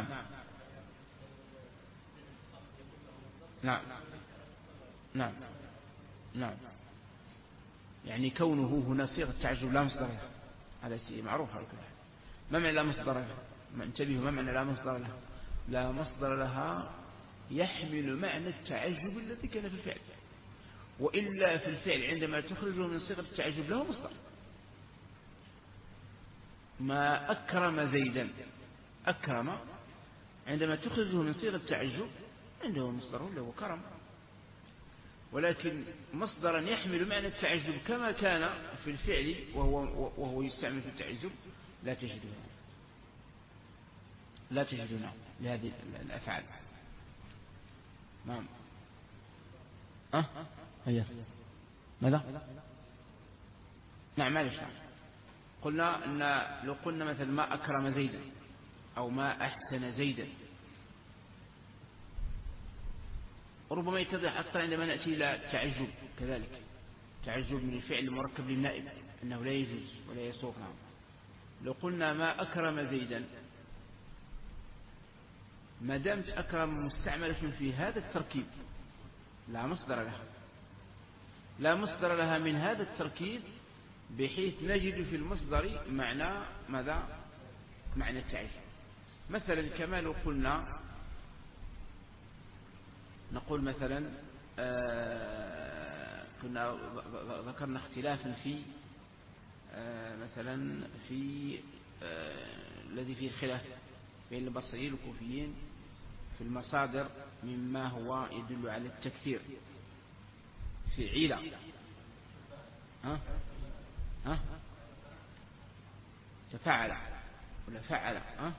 نعم نعم نعم يعني كونه هنا صيغة تعجب لا مصدر له، هذا شيء معروف على كل حال. ما معنى لا مصدر لها؟ انتبهوا، ما معنى لا مصدر لها؟ لا مصدر لها يحمل معنى التعجب الذي كان في الفعل، وإلا في الفعل عندما تخرجه من صيغة التعجب له مصدر. ما أكرم زيدا، أكرم عندما تخرجه من صيغة التعجب عنده مصدر له كرم، ولكن مصدرا يحمل معنى التعجب كما كان في الفعل وهو, وهو يستعمل في التعجب لا تجده لا تجدنا لهذه الأفعال. نعم أه هيا ماذا؟ نعم معلش. قلنا أن لو قلنا مثل ما أكرم زيدا أو ما أحسن زيدا ربما يتضح أكثر عندما نأتي إلى تعجب. كذلك تعجب من الفعل المركب للنائب أنه لا يجوز ولا يصوغ. نعم لو قلنا ما أكرم زيدا ما دامت أكرم مستعملة في هذا التركيب لا مصدر لها، لا مصدر لها من هذا التركيب، بحيث نجد في المصدر معنى ماذا؟ معنى التعجب. مثلا كما لو قلنا نقول مثلا آه كنا ذكرنا اختلافا في آه مثلا في آه الذي فيه الخلاف بين البصريين والكوفيين في المصادر مما هو يدل على التكثير في عيلة. ها ها تفعل ولا فعل؟ ها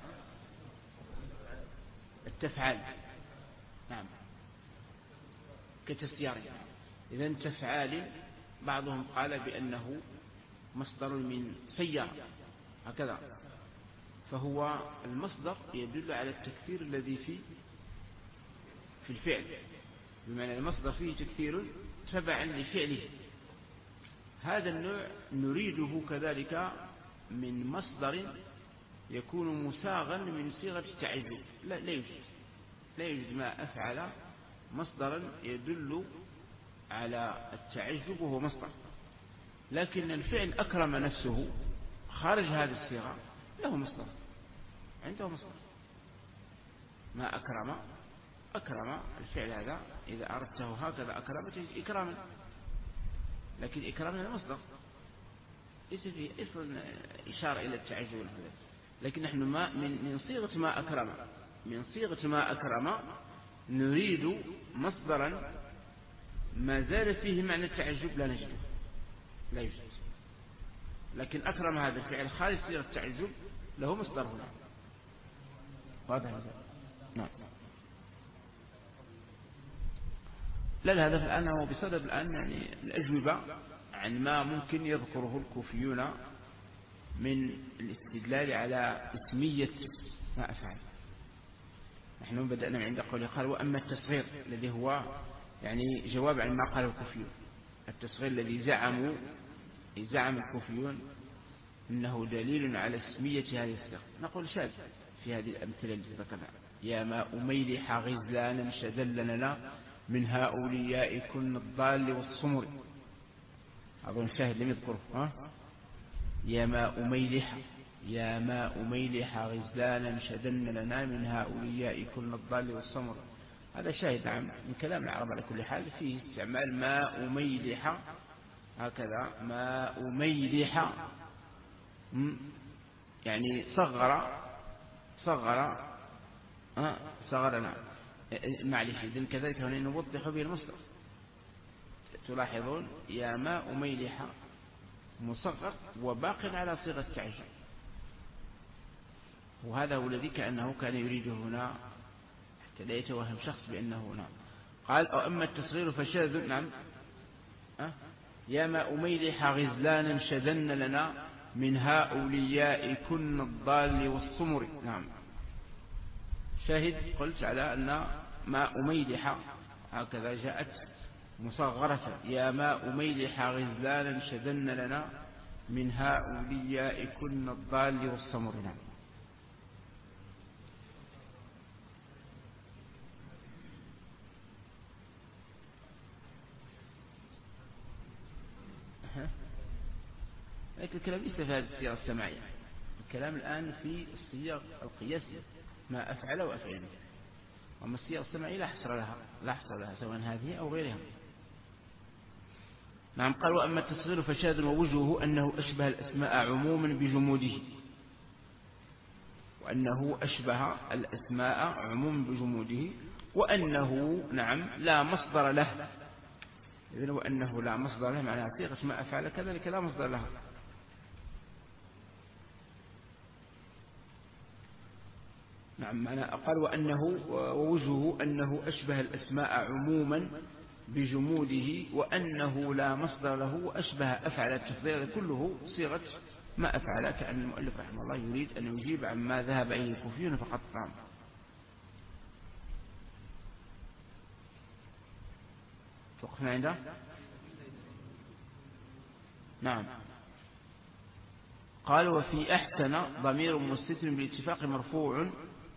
التفعال. نعم كتسيار. إذن تفعال بعضهم قال بأنه مصدر من سيار هكذا، فهو المصدر يدل على التكثير الذي في في الفعل، بمعنى المصدر فيه تكثير تبعا لفعله. هذا النوع نريده كذلك من مصدر يكون مساغا من صيغة التعجب. لا, لا يوجد لا يوجد ما أفعل مصدرا يدل على التعجب وهو مصدر، لكن الفعل أكرم نفسه خارج هذه الصيغة له مصدر، عنده مصدر. ما أكرم أكرم الفعل هذا إذا أردته هكذا أكرم تجد إكراما، لكن إكراما المصدر ليس فيه أصلا إشارة إلى التعجب، لكن نحن ما من, من صيغة ما أكرم من صيغة ما أكرم نريد مصدرا ما زال فيه معنى التعجب لا نجده، لا يوجد. لكن أكرم هذا الفعل خارج صيغة التعجب له مصدر هنا. واضح هذا؟ نعم. لا الهدف الآن هو بصدد الآن يعني الأجوبة عن ما ممكن يذكره الكوفيون من الاستدلال على اسمية ما أفعل. نحن بدأنا من عند قوله قال وأما التصغير الذي هو يعني جواب عن ما قاله الكوفيون، التصغير الذي زعموا زعم الكوفيون إنه دليل على اسمية هذه الصيغة، نقول شاذ في هذه الأمثلة التي ذكرنا. يا ما أميلح غزلانا شذلنا من هؤلاء كن الضال والصمر، أظن الشاهد لم يذكره. ها؟ يا ما أميلح يا ما أميلح غزلانا شذلن لنا من هؤلاء كن الضال والصمر، هذا شاهد نعم من كلام العرب على كل حال فيه استعمال ما أميلح هكذا. ما أميلح يعني صغر صغر أه صغرنا معلش. إذن كذلك هنا نوضح به المصدر. تلاحظون يا ما أميلح مصغر وباق على صيغة التعجب، وهذا هو الذي كأنه كان يريده هنا حتى لا يتوهم شخص بأنه نعم. قال أو أما التصغير فشاذ. نعم. أه؟ يا ما أميلح غزلانا شدن لنا من هؤلاء كن الضال والصمر. نعم. شاهد قلت على أن ما أميلح هكذا جاءت مصغرة، يا ما أميلح غزلانا شدن لنا من هؤلاء كن الضال والصمر. نعم. لكن الكلام ليس في هذه الصيغة السماعية، الكلام الآن في الصيغ القياسية ما أفعل وأفعل، وأما الصيغ السماعية لا حصر لها لا حصر لها سواء هذه أو غيرها. نعم. قال وأما التصغير فشاذ ووجهه أنه أشبه الأسماء عموما بجموده، وأنه أشبه الأسماء عموما بجموده، وأنه نعم لا مصدر له. إذن وأنه لا مصدر له معناها صيغة ما أفعل كذلك لا مصدر لها. نعم. معنى قال وأنه ووجهه أنه أشبه الأسماء عموما بجموده، وأنه لا مصدر له، وأشبه أفعل التفضيل كله صيغة ما أفعل، كأن المؤلف رحمه الله يريد أن يجيب عما ذهب إليه الكوفيون فقط. نعم. توقفنا عنده. نعم. قال وفي أحسن ضمير مستتر بالاتفاق مرفوع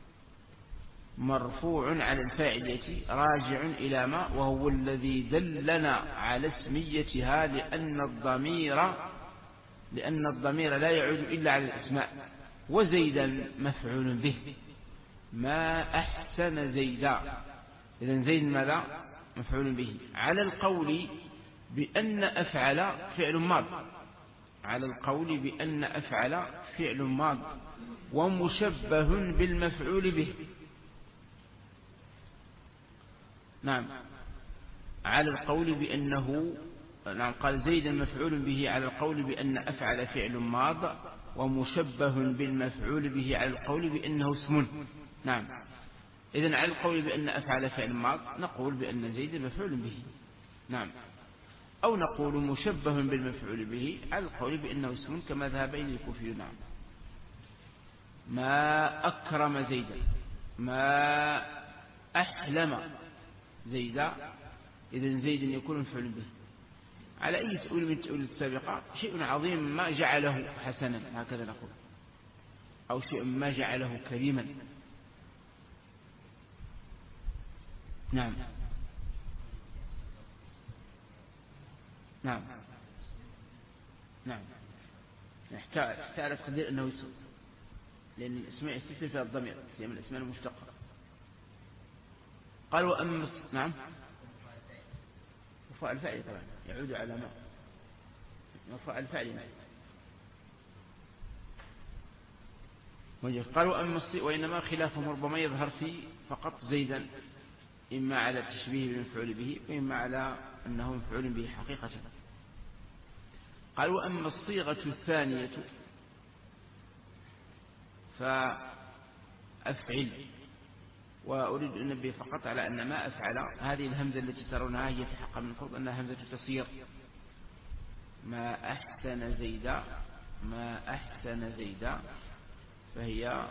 مرفوع على الفاعلية راجع إلى ما وهو الذي دلنا على اسميتها، لأن الضمير لأن الضمير لا يعود إلا على الأسماء. وزيدا مفعول به، ما أحسن زيدا، إذن زيد ماذا؟ مفعول به، على القول بأن أفعل فعل ماض، على القول بأن أفعل فعل ماض ومشبه بالمفعول به. نعم. على القول بأنه نعم قال زيد مفعول به على القول بأن أفعل فعل ماض ومشبه بالمفعول به على القول بأنه اسم. نعم. إذن على القول بأن أفعل فعل ماض نقول بأن زيد مفعول به. نعم. أو نقول مشبه بالمفعول به على القول بأنه اسم كما ذهب إليه الكوفي. نعم. ما أكرم زيدا، ما أحلم زيدا، إذن زيد يكون مفعول به على أي تأويل من التأويل السابقة، شيء عظيم ما جعله حسنا هكذا نقول، أو شيء ما جعله كريما. نعم. نعم. نعم. احتاج تقدير أنه اسم، لأن الاسماء يستتر فيها الضمير سيما الاسماء المشتقة. قال وأما نعم مرفوع الفاعل طبعا يعود على ما مرفوع الفاعل. قال وأما وإنما خلافهم ربما يظهر في فقط زيدا، إما على التشبيه بالمفعول به وإما على أنه مفعول به حقيقة. قال وأما الصيغة الثانية فأفعل، وأريد أن أنبه فقط على أن ما أفعل هذه الهمزة التي ترونها هي في حق من الفرض أنها همزة تصير. ما أحسن زيدا، ما أحسن زيدا، فهي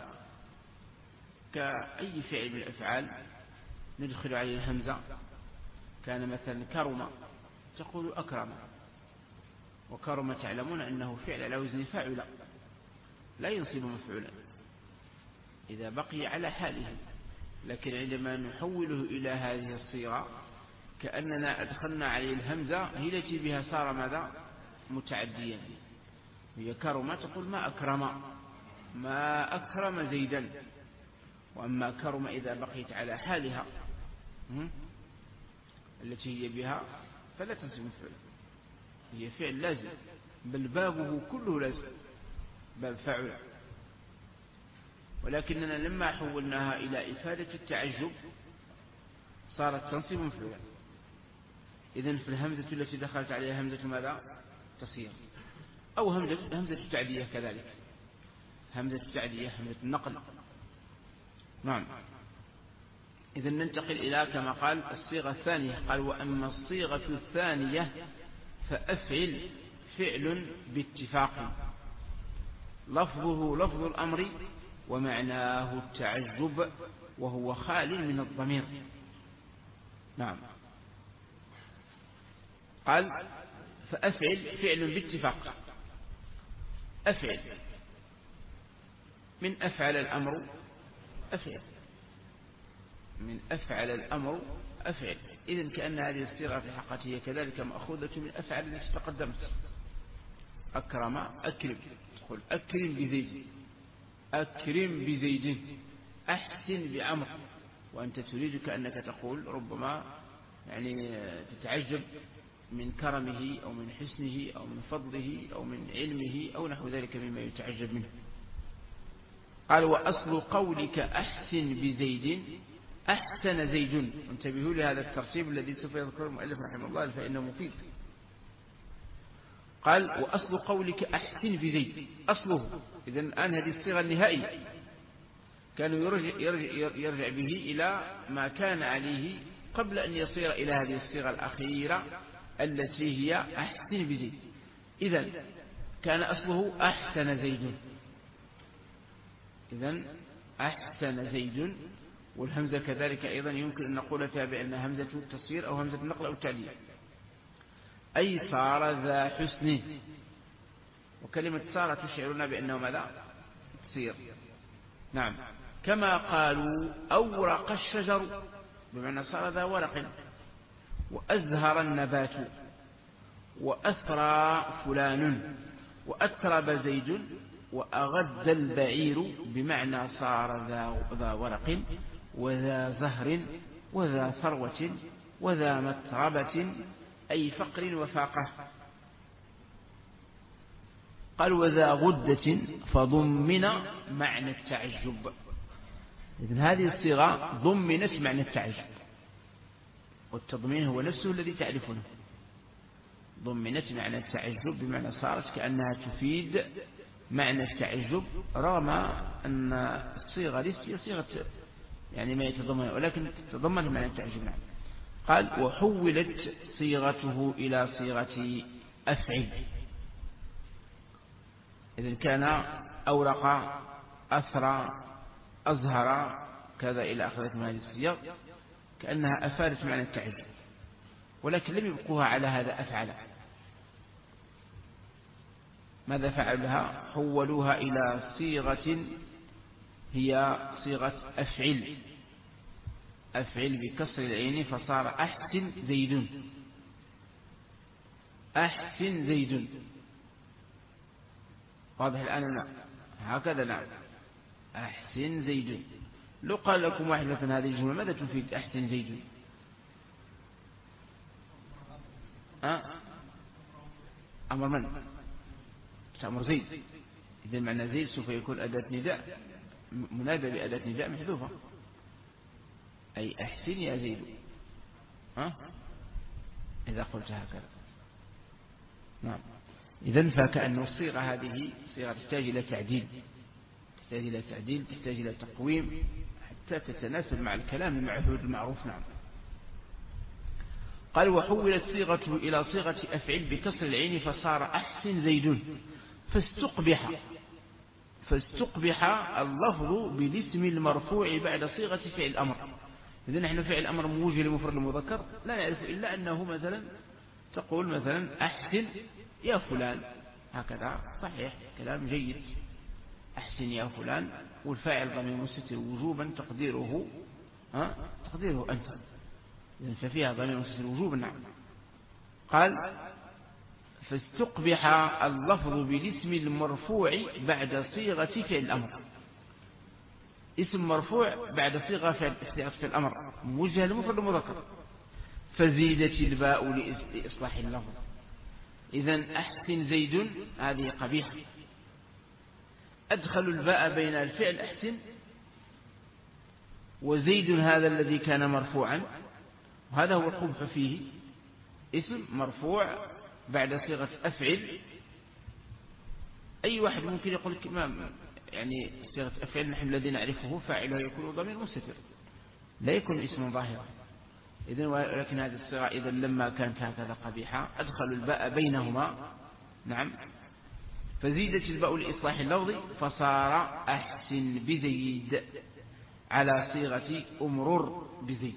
كأي فعل من الأفعال ندخل عليه الهمزة. كان مثلا كرم تقول أكرم، وكرم تعلمون أنه فعل على وزن فاعل لا ينصب مفعولا إذا بقي على حاله، لكن عندما نحوله إلى هذه الصيغة كأننا أدخلنا عليه الهمزة هي التي بها صار ماذا؟ متعديا. هي كرم تقول ما أكرم، ما أكرم زيدا. وأما كرم إذا بقيت على حالها التي هي بها فلا تنصب مفعولا، هي فعل لازم، بل بابه كله لازم، باب فاعل. ولكننا لما حولناها إلى إفادة التعجب صارت تنصب مفعولا. إذن في الهمزة التي دخلت عليها همزة ماذا؟ تصير، أو همزة, همزة التعدية كذلك، همزة التعدية همزة النقل. نعم. إذن ننتقل إلى كما قال الصيغة الثانية. قال وأما الصيغة الثانية فأفعل فعل باتفاق لفظه لفظ الأمر ومعناه التعجب وهو خال من الضمير. نعم. قال فأفعل فعل باتفاق. أفعل من أفعل الأمر أفعل من أفعل الأمر أفعل. إذن كأن هذه الصيغة في حقيقته هي كذلك مأخوذة من أفعل التي تقدمت. أكرم أكرم، تقول أكرم بزيد، أكرم بزيد، أحسن بعمر، وأنت تريد كأنك تقول ربما يعني تتعجب من كرمه أو من حسنه أو من فضله أو من علمه أو نحو ذلك مما يتعجب منه. قال وأصل قولك أحسن بزيد أحسن زيد. انتبهوا لهذا الترتيب الذي سوف يذكر المؤلف رحمه الله فإنه مفيد. قال وأصل قولك أحسن بزيد أصله. إذن الآن هذه الصيغة النهائية كانوا يرجع, يرجع, يرجع به إلى ما كان عليه قبل أن يصير إلى هذه الصيغة الأخيرة التي هي أحسن بزيد. إذن كان أصله أحسن زيد. إذن أحسن زيد. والهمزة كذلك أيضا يمكن أن نقول فيها بأنها همزة التصوير أو همزة النقل أو التعليل، أي صار ذا حسن. وكلمة صار تشعرنا بأنه ماذا؟ تصير. نعم. كما قالوا أورق الشجر بمعنى صار ذا ورق، وأزهر النبات، وأثرى فلان، وأترب زيد، وأغد البعير بمعنى صار ذا ورق وذا زهر وذا ثروة وذا متربة أي فقر وفاقة. قال وذا غدة فضمن معنى التعجب. إذن هذه الصيغة ضمنت معنى التعجب، والتضمين هو نفسه الذي تعرفونه. ضمنت معنى التعجب بمعنى صارت كأنها تفيد معنى التعجب، رغم أن الصيغة ليست صيغة يعني ما يتضمن، ولكن تتضمن معنى التعجب. نعم. قال وحولت صيغته إلى صيغة أفعل. إذن كان أورق، أثرى، أزهر، كذا إلى آخره من هذه الصيغ كأنها أفادت معنى التعجب، ولكن لم يبقوها على هذا أفعل. ماذا فعلها؟ حولوها إلى صيغة هي صيغة أفعل. أفعل بكسر العين فصار أحسن زيد. أحسن زيد. واضح الآن؟ نعم. هكذا. نعم. أحسن زيد. لو قال لكم واحد مثلا هذه الجملة ماذا تفيد أحسن زيد؟ أه؟ أمر من؟ أمر زيد. إذا معنى زيد سوف يكون أداة نداء منادى بأداة نداء محذوفة، أي أحسن يا زيد. أه؟ إذا قلت هكذا. نعم. إذن فكأن الصيغة هذه صيغة تحتاج إلى تعديل، تحتاج إلى تعديل، تحتاج إلى تقويم حتى تتناسب مع الكلام المعهود المعروف. نعم. قال وحولت صيغته إلى صيغة أفعل بكسر العين فصار أحسن زيد. فاستقبح فاستقبح اللفظ بالاسم المرفوع بعد صيغة فعل الأمر. إذا نحن فعل الأمر موجه لمفرد المذكر لا نعرف إلا أنه مثلا تقول مثلا أحسن يا فلان، هكذا صحيح كلام جيد. أحسن يا فلان، والفاعل ضمير مستتر وجوبا تقديره ها تقديره أنت، إذن ففيها ضمير مستتر وجوبا. نعم. قال فاستقبح اللفظ بالاسم المرفوع بعد صيغة فعل الأمر. اسم مرفوع بعد صيغة فعل الأمر موجه لمفرد المذكر، فزيدت الباء لإصلاح اللفظ. إذن أحسن زيد هذه قبيحة، أدخل الباء بين الفعل أحسن وزيد هذا الذي كان مرفوعا، وهذا هو القبح فيه. اسم مرفوع بعد صيغة أفعل، أي واحد ممكن يقول لك ما يعني صيغة أفعل نحن الذي نعرفه فاعلها يكون ضمير مستتر، لا يكون اسم ظاهرا. إذن ولكن هذه الصيغة إذا لما كانت هكذا قبيحة أدخلوا الباء بينهما، نعم، فزيدت الباء لإصلاح اللفظ فصار أحسن بزيد على صيغة أمرر بزيد.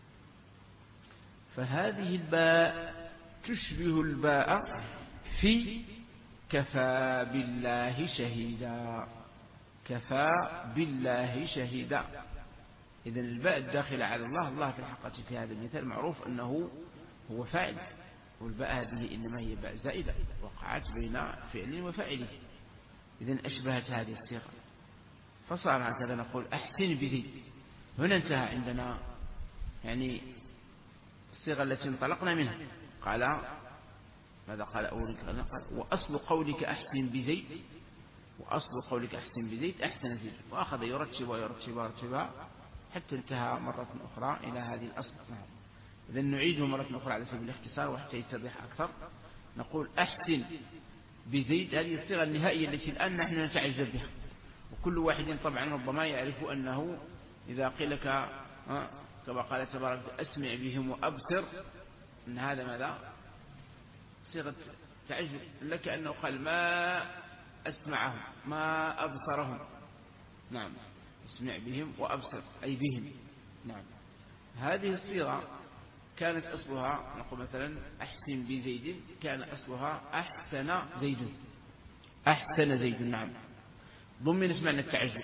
فهذه الباء تشبه الباء في كفى بالله شهيدا، كفى بالله شهيدا. إذن الباء الداخلة على الله، الله في الحقيقة في هذا المثال معروف أنه هو فاعل، والباء هذه إنما هي باء زائدة وقعت بين فعل وفاعله. إذن أشبهت هذه الصيغة فصار هكذا نقول أحسن بزيد. هنا انتهى عندنا يعني الصيغة التي انطلقنا منها. قال ماذا قال أولك؟ قال وأصل قولك أحسن بزيد، وأصل قولك أحسن بزيد أحسن زيد، وأخذ يرتب ويرتب ويرتب حتى انتهى مرة أخرى إلى هذه الأصل. إذن نعيده مرة أخرى على سبيل الاختصار وحتى يتضح أكثر. نقول أحسن بزيد، هذه الصيغة النهائية التي الآن نحن نتعجب بها، وكل واحد طبعا ربما يعرف أنه إذا قيل لك كما قال تبارك أسمع بهم وأبصر، أن هذا ماذا؟ صيغة تعجب لك، أنه قال ما أسمعهم ما أبصرهم، نعم، اسمع بهم وأبصر أي بهم، نعم. هذه الصيغة كانت أصلها نقول مثلا أحسن بزيد، كان أصلها أحسن زيد، أحسن زيد، نعم، ضمن معنى التعجب.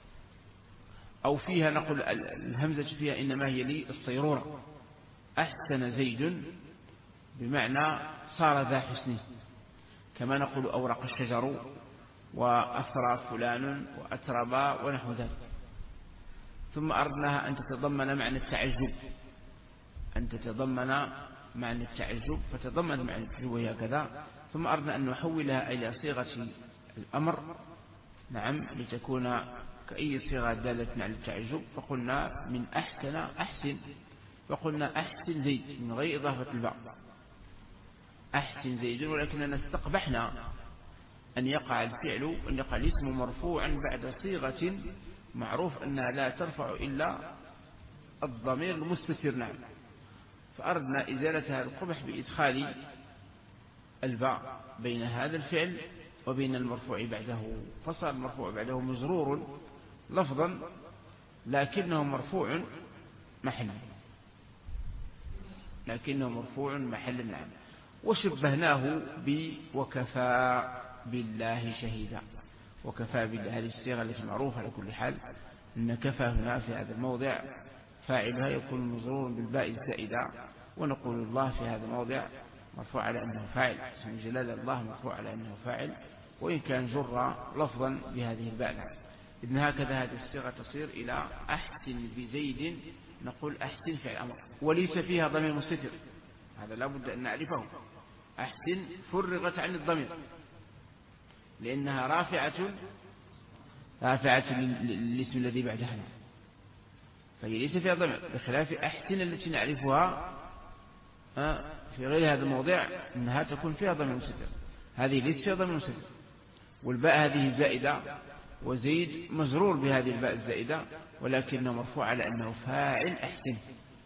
أو فيها نقول الهمزة فيها إنما هي للصيرورة، أحسن زيد بمعنى صار ذا حسن، كما نقول أورق الشجر وأثرى فلان وأتربا ونحو ذلك. ثم أردناها أن تتضمن معنى التعجب، أن تتضمن معنى التعجب فتضمن معنى التعجب وهي كذا. ثم أردنا أن نحولها إلى صيغة الأمر، نعم، لتكون كأي صيغة دالة على التعجب. فقلنا من أحسن أحسن، فقلنا أحسن زيد من غير إضافة الباء، أحسن زيد، ولكننا استقبحنا أن يقع الفعل أن يقع الاسم مرفوعا بعد صيغة معروف أنها لا ترفع إلا الضمير المستتر، نعم. فأردنا إزالة هذا القبح بإدخال الباء بين هذا الفعل وبين المرفوع بعده، فصار المرفوع بعده مجرور لفظا لكنه مرفوع محلا، لكنه مرفوع محلا، نعم. وشبهناه بوكفى بالله شهيدا، وكفى بالله، هذه الصيغة التي معروفة على كل حال أن كفى هنا في هذا الموضع فاعلها يكون مجرور بالباء الزائدة، ونقول الله في هذا الموضع مرفوع على أنه فاعل، اسم جلال الله مرفوع على أنه فاعل وإن كان جر لفظا بهذه الباء. إذن هكذا هذه الصيغة تصير إلى أحسن بزيد، نقول أحسن فعل أمر وليس فيها ضمير مستتر، هذا لا بد أن نعرفه. أحسن فرغت عن الضمير لأنها رافعة رافعة للاسم الذي بعدها، فهي ليس فيها ضمير، بخلاف أحسن التي نعرفها في غير هذا الموضع أنها تكون فيها ضمير مستتر، هذه ليس فيها ضمير مستتر، والباء هذه زائدة، وزيد مجرور بهذه الباء الزائدة ولكنه مرفوع على أنه فاعل أحسن،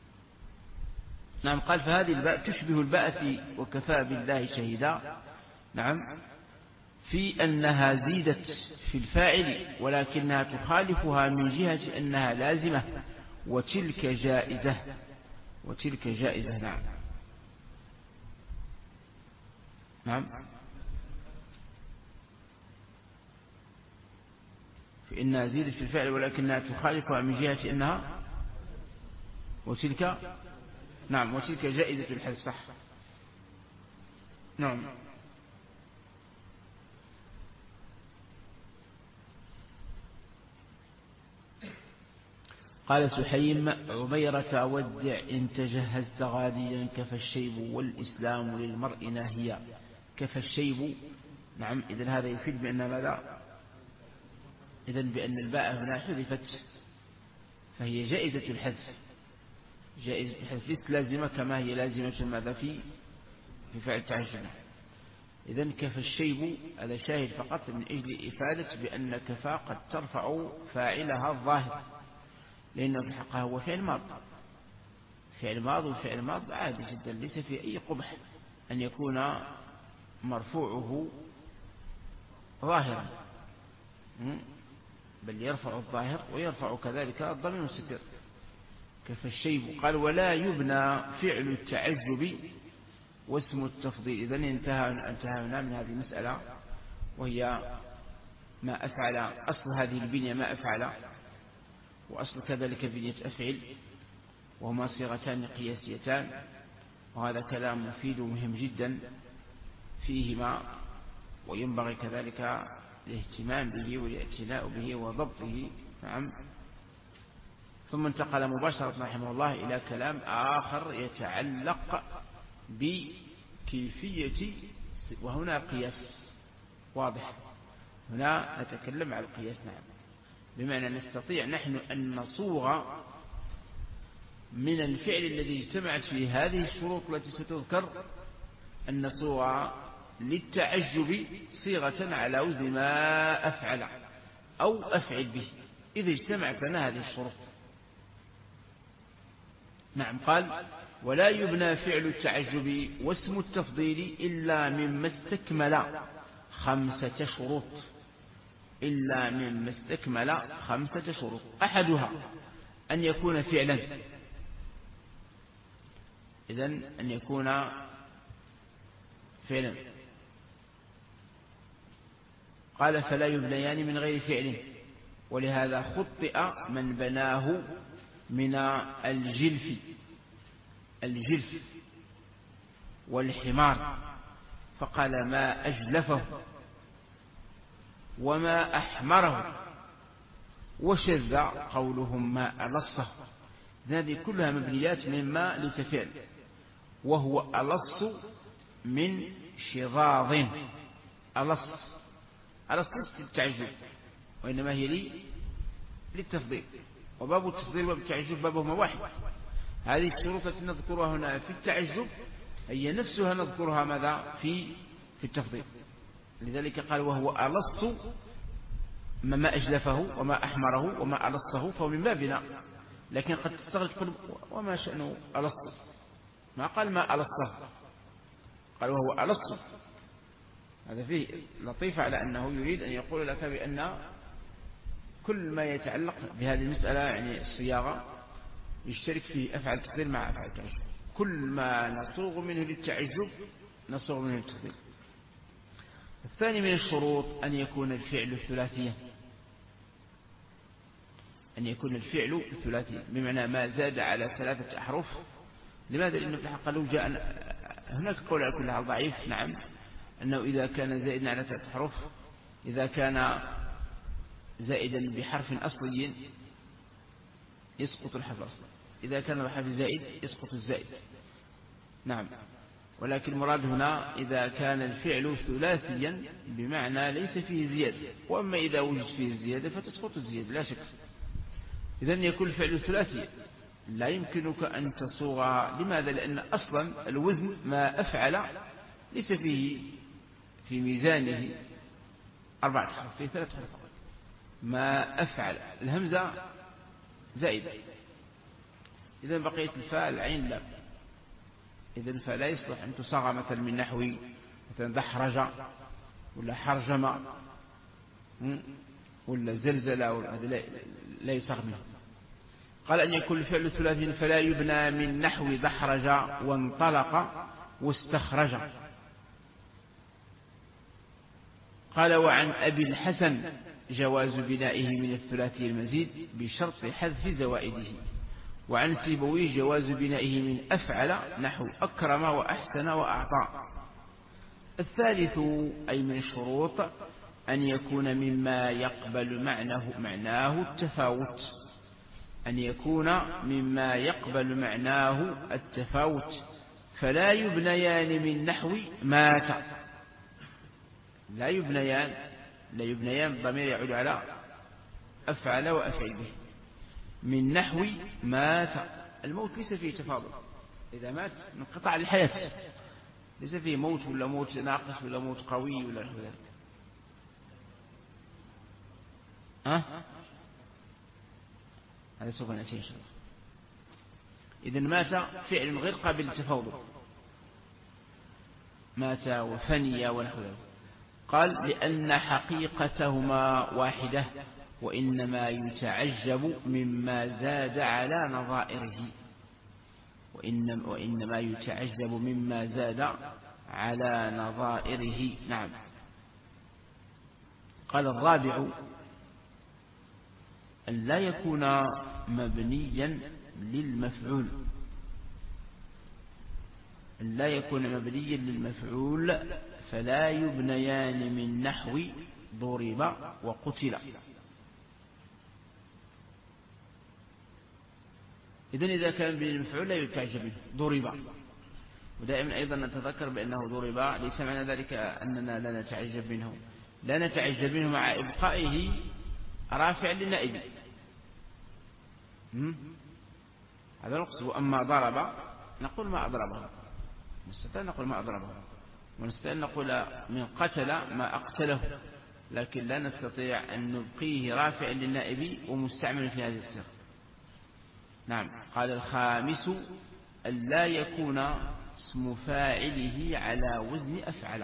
نعم. قال فهذه الباء تشبه الباء في وكفى بالله شهيدا، نعم، في أنها زيدت في الفاعل ولكنها تخالفها من جهة أنها لازمة، وتلك جائزة، وتلك جائزة، نعم، نعم. فإنها زيدت في الفعل ولكنها تخالفها من جهة أنها وتلك، نعم، وتلك جائزة الحذف، صح، نعم. قال سحيم عبيرة ودع إن تجهزت غاديا كفى الشيب والإسلام للمرء ناهيا، كفى الشيب، نعم. إذن هذا يفيد بأن ماذا؟ إذن بأن الباء هنا حذفت فهي جائزة الحذف، جائزة الحذف ليست لازمة كما هي لازمة ماذا في في فعل التعجب. إذن كفى الشيب هذا شاهد فقط من أجل إفادة بأن كفى قد ترفع فاعلها الظاهر، لأنه في الحقيقة هو فعل ماض، فعل ماض وفعل ماض عادي جدا، ليس في أي قبح أن يكون مرفوعه ظاهرا، بل يرفع الظاهر ويرفع كذلك الضمير المستتر كيف الشيب. قال ولا يبنى فعل التعجب واسم التفضيل. إذن انتهى انتهينا من هذه المسألة، وهي ما أفعل. أصل هذه البنية ما أفعل، وأصل كذلك بنية أفعل، وهما صيغتان قياسيتان، وهذا كلام مفيد ومهم جدا فيهما، وينبغي كذلك الاهتمام به والاعتناء به وضبطه. نعم. ثم انتقل مباشرة رحمه الله إلى كلام آخر يتعلق بكيفية، وهنا قياس واضح، هنا نتكلم عن القياس. نعم، بمعنى نستطيع نحن أن نصوغ من الفعل الذي اجتمعت فيه هذه الشروط التي ستذكر، أن نصوغ للتعجب صيغة على وزن ما أفعل أو أفعل به إذا اجتمعت لنا هذه الشروط. نعم. قال ولا يبنى فعل التعجب واسم التفضيل إلا مما استكمل خمسة شروط، إلا مما استكمل خمسة شروط. أحدها أن يكون فعلا، إذن أن يكون فعلا. قال فلا يبنيان من غير فعل، ولهذا خطئ من بناه من الجلف الجلف والحمار، فقال ما أجلفه وما أحمره، وشذ قولهم ما ألصه. هذه كلها مبنيات مما ليس فعل، وهو ألص من شظاظ. ألص ألص للتعجب، وإنما هي لي للتفضيل، وباب التفضيل وباب التعجب بابهما واحد. هذه الشروط التي نذكرها هنا في التعجب هي نفسها نذكرها ماذا في في التفضيل. لذلك قال وهو ألص ما أجلفه وما أحمره وما ألصه، فهو من بابنا. لكن قد تستغرق تقول وما شأنه ألص، ما قال ما ألصه، قال وهو ألص. هذا فيه لطيف على أنه يريد أن يقول لك بأن كل ما يتعلق بهذه المسألة، يعني الصياغة، يشترك في أفعال التفضيل مع أفعال التعجب. كل ما نصوغ منه للتعجب نصوغ منه للتفضيل. الثاني من الشروط أن يكون الفعل ثلاثيا، أن يكون الفعل ثلاثيا بمعنى ما زاد على ثلاثة أحرف. لماذا؟ لأنه في الحقيقة لو جاء هناك قول على كلها ضعيف، نعم، أنه إذا كان زائدا على ثلاثة أحرف، إذا كان زائدا بحرف أصلي يسقط الحرف الأصلي، إذا كان بحرف زائد يسقط الزائد. نعم. ولكن المراد هنا إذا كان الفعل ثلاثيا بمعنى ليس فيه زيادة، وأما إذا وجد فيه الزيادة فتسقط الزيادة لا شك. إذن يكون الفعل ثلاثي لا يمكنك أن تصوغ. لماذا؟ لأن أصلا الوزن ما أفعل ليس فيه في ميزانه أربعة حرف، فيه ثلاثة حرف. ما أفعل الهمزة زائدة، إذن بقيت الفاء العين لا، إذن فلا يصلح أن تصاغ مثلا من نحو مثلا دحرج ولا حرجم ولا زلزلة، ولا لا يصاغ منه. قال أن يكون الفعل الثلاثي فلا يبنى من نحو دحرج وانطلق واستخرج. قال وعن أبي الحسن جواز بنائه من الثلاثي المزيد بشرط حذف زوائده. وعن سيبويه جواز بنائه من أفعل نحو أكرم وأحسن وأعطى. الثالث أي من الشروط أن يكون مما يقبل معناه معناه التفاوت، أن يكون مما يقبل معناه التفاوت. فلا يبنيان من نحو مات، لا يبنيان، لا يبنيان الضمير يعود على أفعل وأفعل به. من نحو مات، الموت ليس فيه تفاضل، إذا مات انقطع الحياة، ليس فيه موت ولا موت ناقص ولا موت قوي ولا نحو ذلك. أه؟ هذا سوف نأتي إن شاء الله. إذن مات فعل غير قابل للتفاوض، مات وفني ونحو ذلك. قال لأن حقيقتهما واحدة وإنما يتعجب مما زاد على نظائره، وإنما, وإنما يتعجب مما زاد على نظائره. نعم. قال الرابع أن لا يكون مبنيا للمفعول، أن لا يكون مبنيا للمفعول فلا يبنيان من نحو ضرب وقتل. إذن إذا كان بالمفعول لا يتعجب منه ضرب. ودائما أيضا نتذكر بأنه ضرب ليس معنى ذلك أننا لا نتعجب منه، لا نتعجب منه مع إبقائه رافع للنائب، هذا نقصد. وأما ضرب نقول ما أضربه، نستطيع نقول ما أضربه، ونستطيع نقول من قتل ما أقتله، لكن لا نستطيع أن نبقيه رافع للنائب ومستعمل في هذه الصيغة. نعم. قال الخامس أن لا يكون اسم فاعله على وزن أفعل.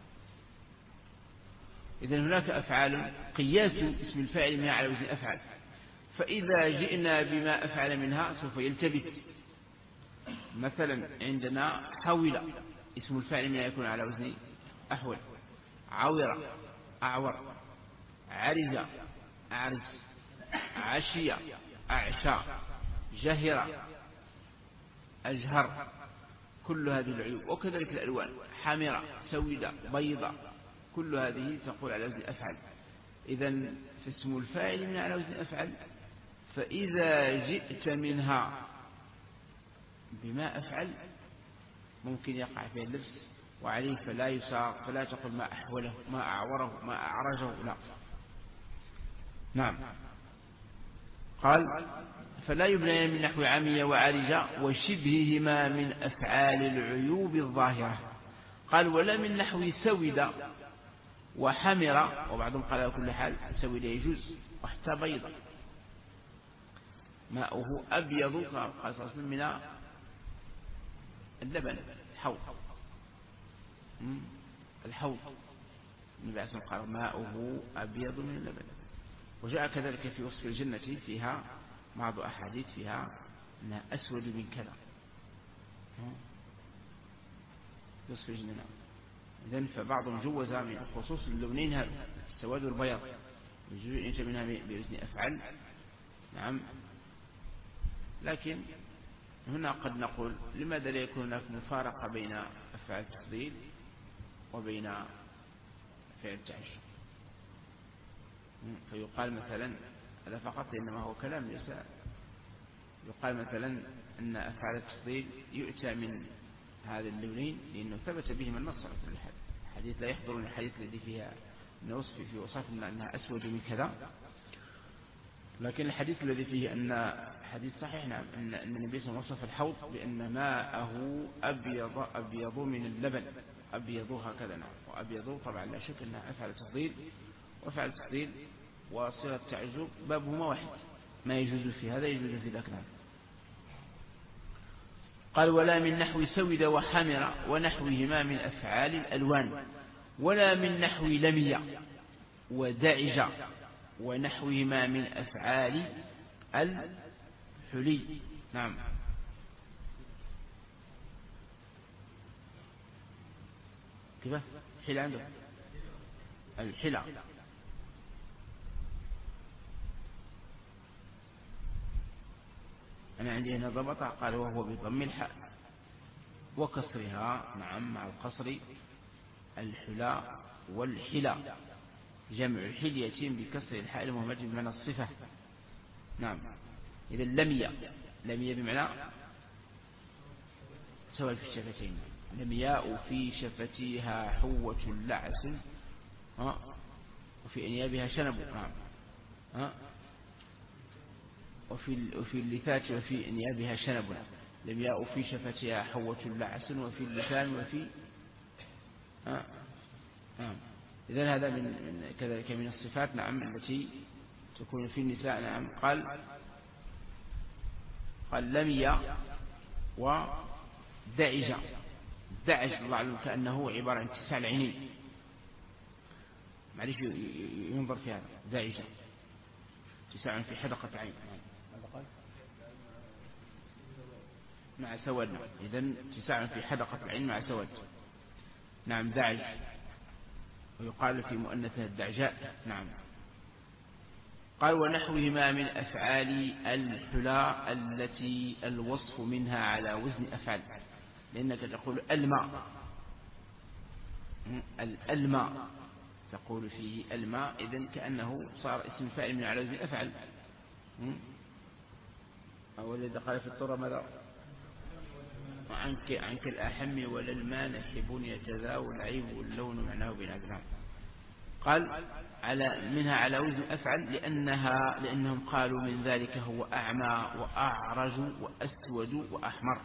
إذن هناك أفعال قياس اسم الفاعل منها على وزن أفعل، فإذا جئنا بما أفعل منها سوف يلتبس. مثلا عندنا حول، اسم الفاعل منها يكون على وزن أحول. عور أعور، عرج أعرج، عشي أعشى، جهر أجهر، كل هذه العيوب. وكذلك الألوان، حمرة سودة بيضة، كل هذه تقول على وزن أفعل. إذن فاسم الفاعل من على وزن أفعل، فإذا جئت منها بما أفعل ممكن يقع فيه اللبس وعليه فلا يساق، فلا تقل ما أحوله ما أعوره ما أعرجه، لا. نعم. قال فلا يبنى من نحو عمي وعرج وشبههما من أفعال العيوب الظاهرة. قال ولا من نحو سود وحمر، وبعضهم قال على كل حال سود يجوز، وحتى بيض ماؤه أبيض قال صلى من اللبن، الحوض الحوض النبي عليه الصلاة والسلام قال ماؤه أبيض من اللبن. وجاء كذلك في وصف الجنة فيها بعض أحاديث فيها أنها أسود من كذا، وصف الجنة. إذن فبعضهم جوز من خصوص اللونين هذا السواد والبياض، يجوز منها بوزن أفعل. نعم. لكن هنا قد نقول لماذا لا يكون هناك مفارقة بين أفعال التفضيل وبين فعل التعجب؟ فيقال مثلا هذا فقط إنما هو كلام ليس، يقال مثلا أن أفعال التفضيل يؤتى من هذا اللونين لأنه ثبت بهما النص على كل حال. الحديث لا يحضر الحديث الذي فيها نوصف في وصفنا أنها أسود من كذا، لكن الحديث الذي فيه أن حديث صحيح نعم أن النبي صلى الله عليه وسلم وصف الحوض بأن ماءه أبيض أبيض من اللبن، أبيض هكذا. نعم. وأبيض طبعا لا شك أنها أفعل التفضيل، وأفعل التفضيل وصيغة التعجب بابهما واحد، ما يجوز في هذا يجوز في ذاك. نعم. قال ولا من نحو سود وحمر ونحوهما من أفعال الألوان، ولا من نحو لمي ودعج ونحوهما من أفعال الحلي. نعم. كيف حلى عنده الحلى؟ أنا عندي هنا ضبط قال وهو بضم الحاء وكسرها. نعم. مع القصر الحلا والحلا جمع حلية بكسر الحاء المهمل بمعنى الصفة. نعم. إذا لمية لمية بمعنى سواء في الشفتين. لمياء في شفتيها حوة لعس وفي أنيابها شنب. نعم. وفي وفي اللثات وفي أنيابها شنب. لمياء في شفتيها حوة لعس وفي اللسان وفي آه. آه. إذن هذا من كذلك من الصفات. نعم. التي تكون في النساء. نعم. قال قال لمي ودعج. دعج الله أعلم كأنه عبارة عن اتساع العينين، معليش ينظر في هذا. دعج اتساع في حدقة العين مع سواد. إذن اتساع في حدقة العين مع سواد. نعم دعج، ويقال في مؤنثها الدعجاء. نعم. قال ونحوهما من أفعال الحلا التي الوصف منها على وزن أفعال، لأنك تقول الماء، الماء تقول فيه الماء، إذن كأنه صار اسم فاعل من على وزن أفعل. أو الذي قال في الطرة ماذا؟ عنك عنك الأحم ولا الماء نحب يتذاوى العيب واللون معناه بنعزلها. قال على منها على وزن أفعل لأنها لأنهم قالوا من ذلك هو أعمى وأعرج وأسود وأحمر،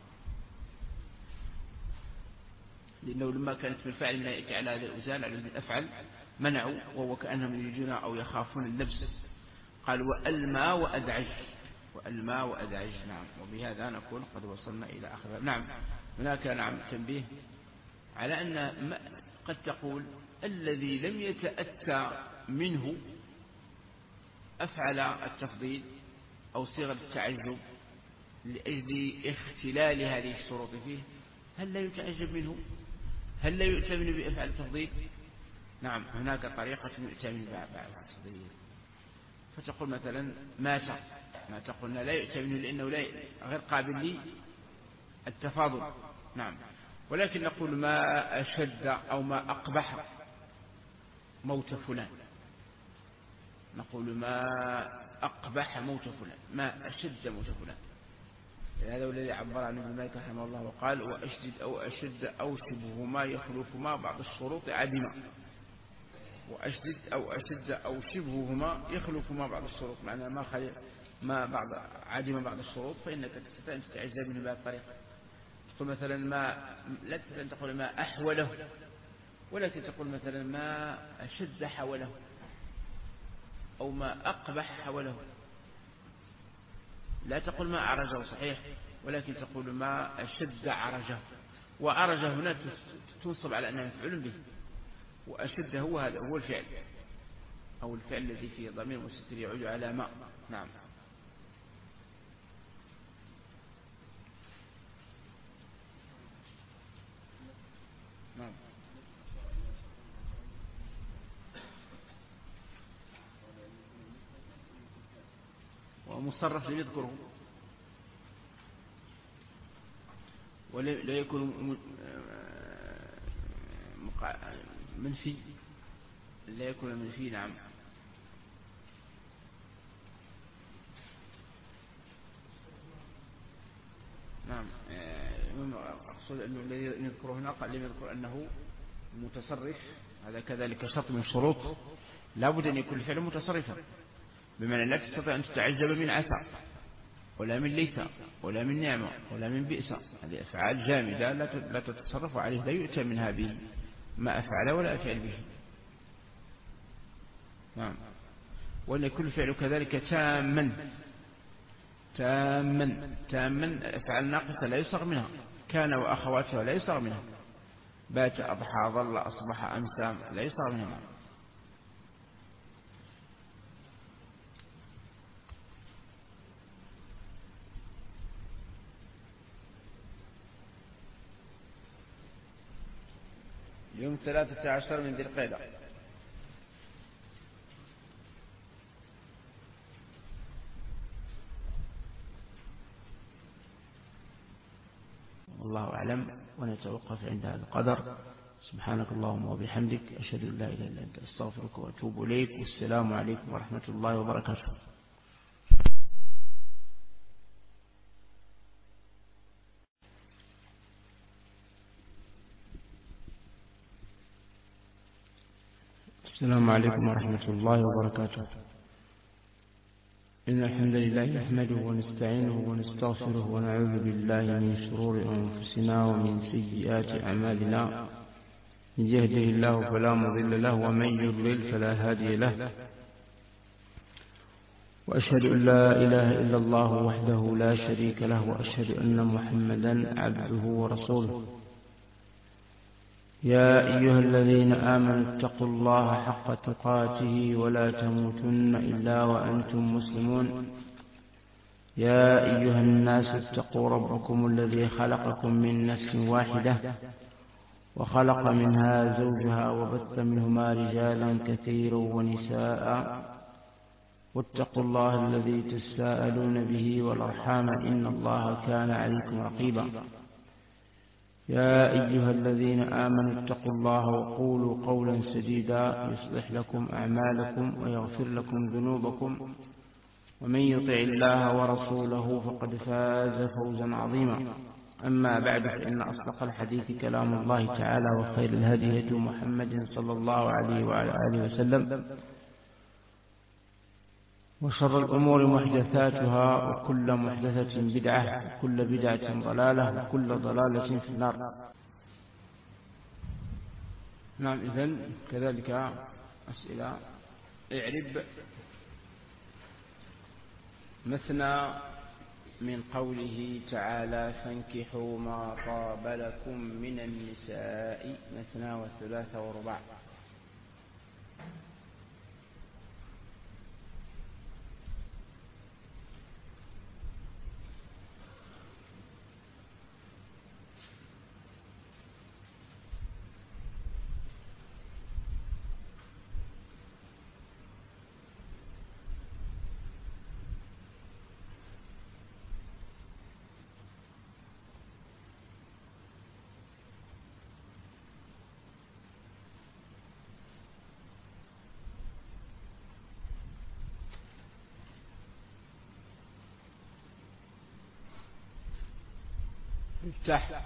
لأنه لما كان اسم الفاعل من يأتي على هذا الأوزان على وزن أفعل منعوا، وهو كأنهم يريدون أو يخافون اللبس. قال وألما وأدعج، وألما وأدعج. نعم. وبهذا نكون قد وصلنا إلى آخر. نعم. هناك نعم تنبيه على أن قد تقول الذي لم يتأتى منه أفعل التفضيل أو صيغة التعجب لأجل اختلال هذه الشروط فيه، هل لا يتعجب منه؟ هل لا يؤتى منه بأفعال التفضيل؟ نعم. هناك طريقة يؤتى منه بأفعال التفضيل، فتقول مثلا مات، ما تقولنا لا يؤتى منه لأنه لا غير قابل للتفاضل. نعم. ولكن نقول ما أشد أو ما أقبح موت فلان، نقول ما أقبح موت فلان، ما أشد موت فلان. هذا الذي عبر عنه ابن مالك رحمه الله وقال وأشدد أو أشد أو شبههما يخلفهما بعض الشروط عدما. وأشدد أو أشد أو شبههما يخلفهما بعض الشروط، معناه ما خلي ما بعض عدم بعض الشروط، فإنك تستطيع أن تتعجب منه بهذه الطريقة. تقول مثلا ما لا تستطيع أن تقول ما أحوله، ولكن تقول مثلا ما أشد حوله أو ما أقبح حوله. لا تقول ما أعرجه صحيح، ولكن تقول ما أشد عرجه. وعرجه هنا تنصب على أنه مفعول به، وأشد هو هذا هو الفعل أو الفعل الذي فيه ضمير مستتر يعود على ما. نعم. نعم. ومصرف لم يذكره ولا يكون منفي، لا يكون منفي. نعم. نعم. أقصد أنه الذي يذكره هنا قال لم يذكر أنه متصرف، هذا كذلك شرط من الشروط، لا بد أن يكون الفعل متصرفا، بمعنى لا تستطيع أن تتعجب من عسى ولا من ليس ولا من نعمة ولا من بئس. هذه أفعال جامدة لا تتصرف عليه، لا يؤتى منها به ما أفعل ولا أفعل به. نعم. وأن يكون الفعل كذلك تاما تاما تاما. أفعال ناقصة لا يصغ منها، كان وأخواتها لا يصغ منها، بات أضحى ظل أصبح أمسى لا يصغ منها. يوم ثلاثة عشر من ذي القعدة. والله أعلم، ونتوقف عند هذا القدر. سبحانك اللهم وبحمدك، أشهد أن لا إله إلا أنت، أستغفرك وأتوب إليك، والسلام عليكم ورحمة الله وبركاته. السلام عليكم ورحمة الله وبركاته. إن الحمد لله نحمده ونستعينه ونستغفره ونعوذ بالله من شرور أنفسنا ومن سيئات أعمالنا، من يهده الله فلا مضل له ومن يضلل فلا هادي له، وأشهد أن لا إله إلا الله وحده لا شريك له وأشهد أن محمدا عبده ورسوله. يا أيها الذين آمنوا اتقوا الله حق تقاته ولا تموتن إلا وأنتم مسلمون. يا أيها الناس اتقوا ربكم الذي خلقكم من نفس واحدة وخلق منها زوجها وبث منهما رجالا كثيرا ونساء واتقوا الله الذي تساءلون به والأرحام إن الله كان عليكم رقيبا. يا أيها الذين آمنوا اتقوا الله وقولوا قولا سديدا يصلح لكم أعمالكم ويغفر لكم ذنوبكم ومن يطع الله ورسوله فقد فاز فوزا عظيما. أما بعد فإن أصدق الحديث كلام الله تعالى وخير الهدي هدي محمد صلى الله عليه وعلى آله وسلم وشر الأمور محدثاتها وكل محدثة بدعة وكل بدعة ضلالة وكل ضلالة في النار. نعم، إذن كذلك أسئلة. اعرب مثنى من قوله تعالى فانكحوا ما طاب لكم من النساء مثنى وثلاث ورباع. افتح.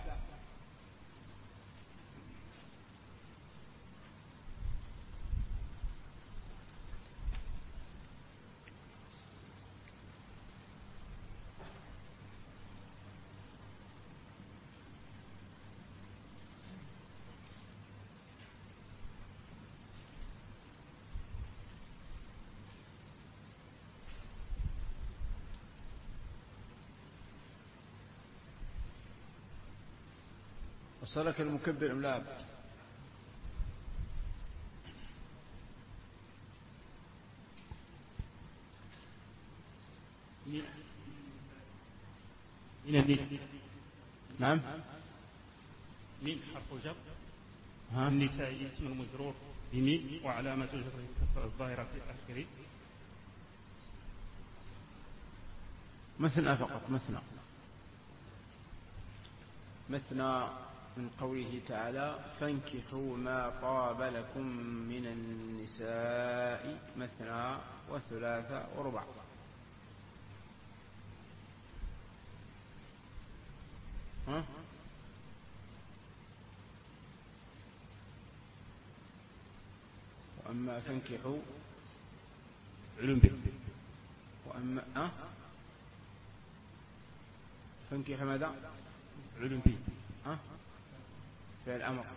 وصلك المكبر أم لا؟ من النساء. نعم، من حرف جر. النساء اسم المجرور بمن وعلامة جره الظاهرة في آخره. مثنى فقط. مثنى مثنى من قوله تعالى فانكحوا ما طاب لكم من النساء مثنى وثلاث ورباع. ها؟ وأما فانكحوا علم به. وأما أه؟ فانكحوا ماذا؟ علم به. ها؟ فعل أمر.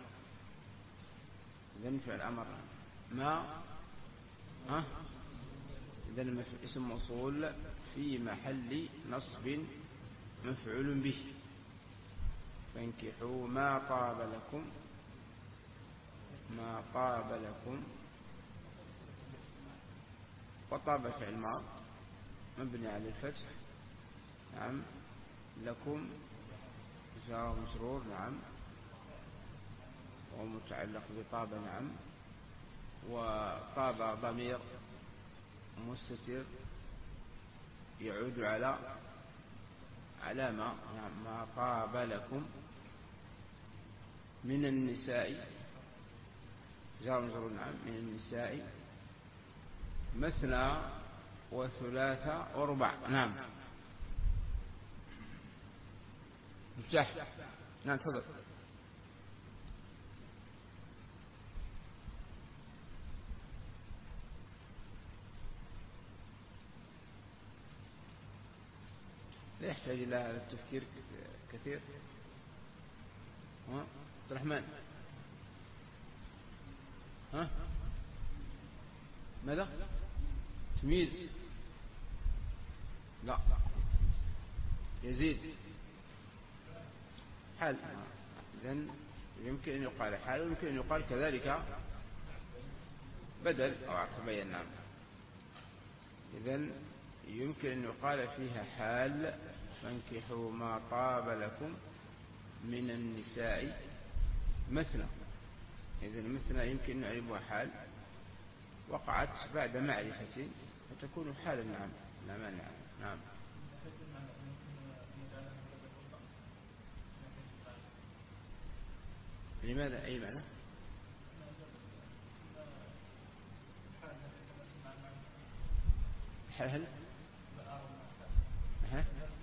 إذن فعل أمر ما ها؟ إذن اسم موصول في محل نصب مفعول به. فانكحوا ما طاب لكم ما طاب لكم وطاب فعل ماض مبني على الفتح. نعم. لكم جار مجرور. نعم. ومتعلق بطاب. نعم. وطاب ضمير مستتر يعود على علامة. نعم. ما طاب لكم من النساء جار مجرور. نعم. من النساء مثنى وثلاث ورباع. نعم. مفتاح. نعم تفضل. لا يحتاج إلى هذا التفكير كثير. ها عبد الرحمن. ها ماذا؟ تمييز. لا يزيد حال. إذن يمكن أن يقال حال ويمكن أن يقال كذلك بدل أو عطف بيان. نعم. إذن يمكن أن يقال فيها حال فانكحوا ما طاب لكم من النساء مثنى. إذن مثنى يمكن أن نعرفها حال وقعت بعد معرفة فتكون حالا. نعم لا مانع. نعم. لماذا أي معنى؟ هل ها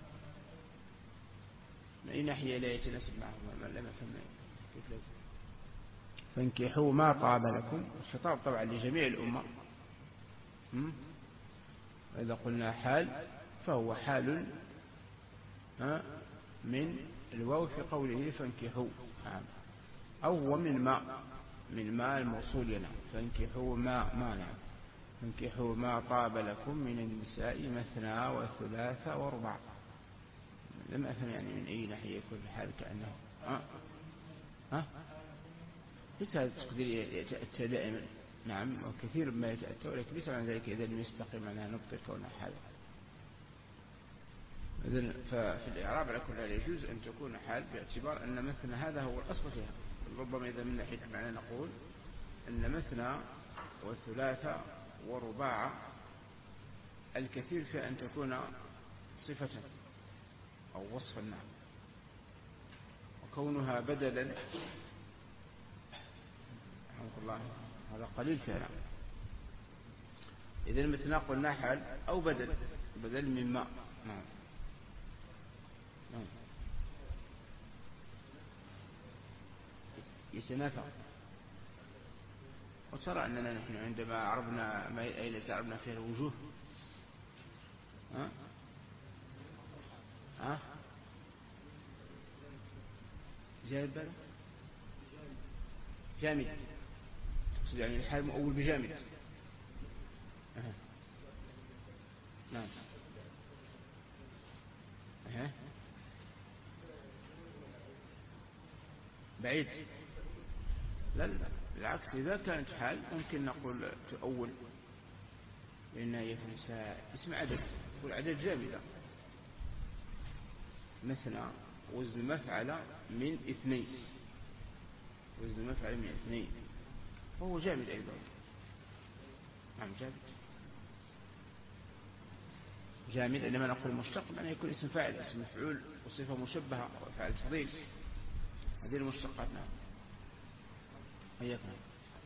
من أي ناحية لا يتناسب معه؟ لم أفهم كيف لازم. فانكحوا ما طاب لكم الخطاب طبعا لجميع الأمة. إذا قلنا حال فهو حال من الواو في قوله فانكحوا أو ومن ما من ما الموصول لنا فانكحوا ما ما نعم فانكحوا ما طاب لكم من النساء مثنى وثلاث ورباع. لم أفهم يعني من أي ناحية يكون الحال كأنه ها ها ليس هذا التقدير يتأتى دائما. نعم وكثير ما يتأتى ولكن ليس عن ذلك إذا لم يستقيم عنها نبطل كونها حال. إذن ففي الإعراب على كل حال يجوز أن تكون حال باعتبار أن مثنى هذا هو الأصل فيها. ربما إذا من ناحية المعنى نقول أن مثنى وثلاثة ورباع الكثير في أن تكون صفة أو وصفا. نعم. وكونها بدلا رحمه الله هذا قليل فيها. نعم. إذن مثنى قلنا حال أو بدل بدل من ما. نعم. نعم. يتنافى. وترى أننا نحن عندما عرفنا ما أي التي عرفنا فيها الوجوه ها ها جامد جامد يعني الحال مؤول بجامد. أه. نعم. أه. بعيد. لا لا بالعكس إذا كانت حال ممكن نقول تؤول لأنها يكون اسم عدد يقول عدد جامدة مثنى وزن مفعل من اثنين وزن مفعل من اثنين وهو جامد أيضا. نعم جامد جامد إنما نقول مشتق معناه يكون اسم فاعل اسم مفعول وصفة مشبهة وفعل تفضيل هذه المشتقات. نعم. هيا كمان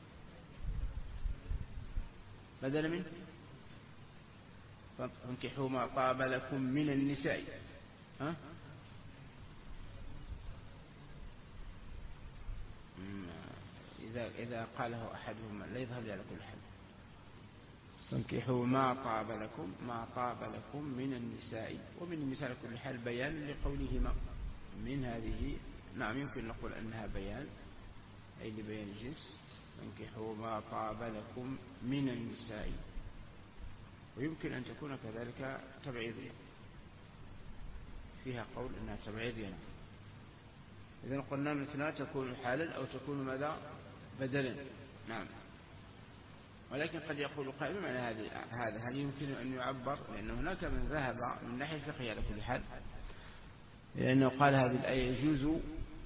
بدل من فانكحوا ما طاب لكم من النساء. ها إذا إذا قاله أحدهما لا يظهر لي على كل حال. فانكحوا ما طاب لكم ما طاب لكم من النساء ومن النساء على كل حال بيان لقولهما من هذه. نعم يمكن نقول أنها بيان أي لبيان الجنس. فانكحوا ما طاب لكم من النساء ويمكن أن تكون كذلك تبعيضية فيها قول أنها تبعيضية. إذن قلنا مثنى تكون حالا أو تكون ماذا بدلا. نعم. ولكن قد يقول قائل معنى هذا هل يمكن أن يعبر لأن هناك من ذهب من ناحية الفقهية على كل حال لأنه قال هذه الآية يجوز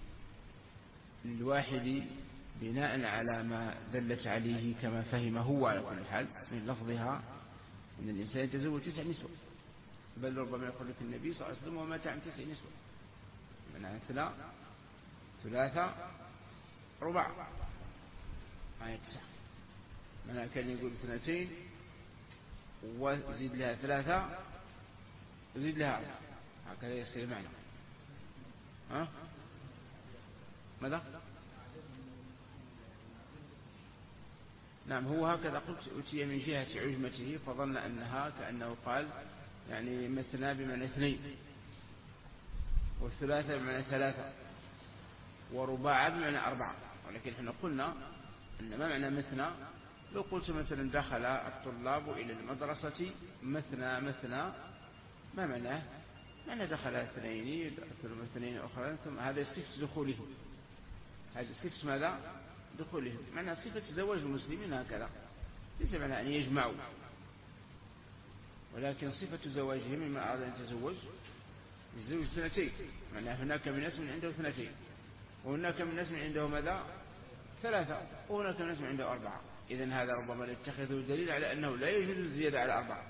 للواحد بناء على ما دلت عليه كما فهم هو على كل حال من لفظها أن الإنسان يتزوج تسع نسوة بل ربما يقول لك النبي صلى الله عليه وسلم ومات عن تسع نسوة معناها ثلاثة ربع آية تسعة معناها كان يقول اثنتين وزيد لها ثلاثة وزيد لها أربعة هكذا يصير معنا. ها ماذا؟ نعم هو هكذا قلت أتي من جهة عجمته فظن أنها كأنه قال يعني مثنى بمعنى اثنين والثلاثة بمعنى ثلاثة ورباع بمعنى أربعة. ولكن احنا قلنا أن ما معنى مثنى لو قلت مثلا دخل الطلاب إلى المدرسة مثنى مثنى ما معناه؟ معنى دخل اثنين يدخل اثنين أخرى ثم هذا صفة دخوله، هذا صفة ماذا؟ دخوله، معنى صفة زواج المسلمين هكذا، ليس معنى أن يجمعوا، ولكن صفة زواجهم مما أراد أن يتزوج يتزوج اثنتين، معنى هناك من ناس من عنده اثنتين، وهناك من ناس من عنده ماذا؟ ثلاثة، وهناك من ناس من عنده أربعة. إذن هذا ربما يتخذه دليل على أنه لا يجوز الزيادة على أربعة،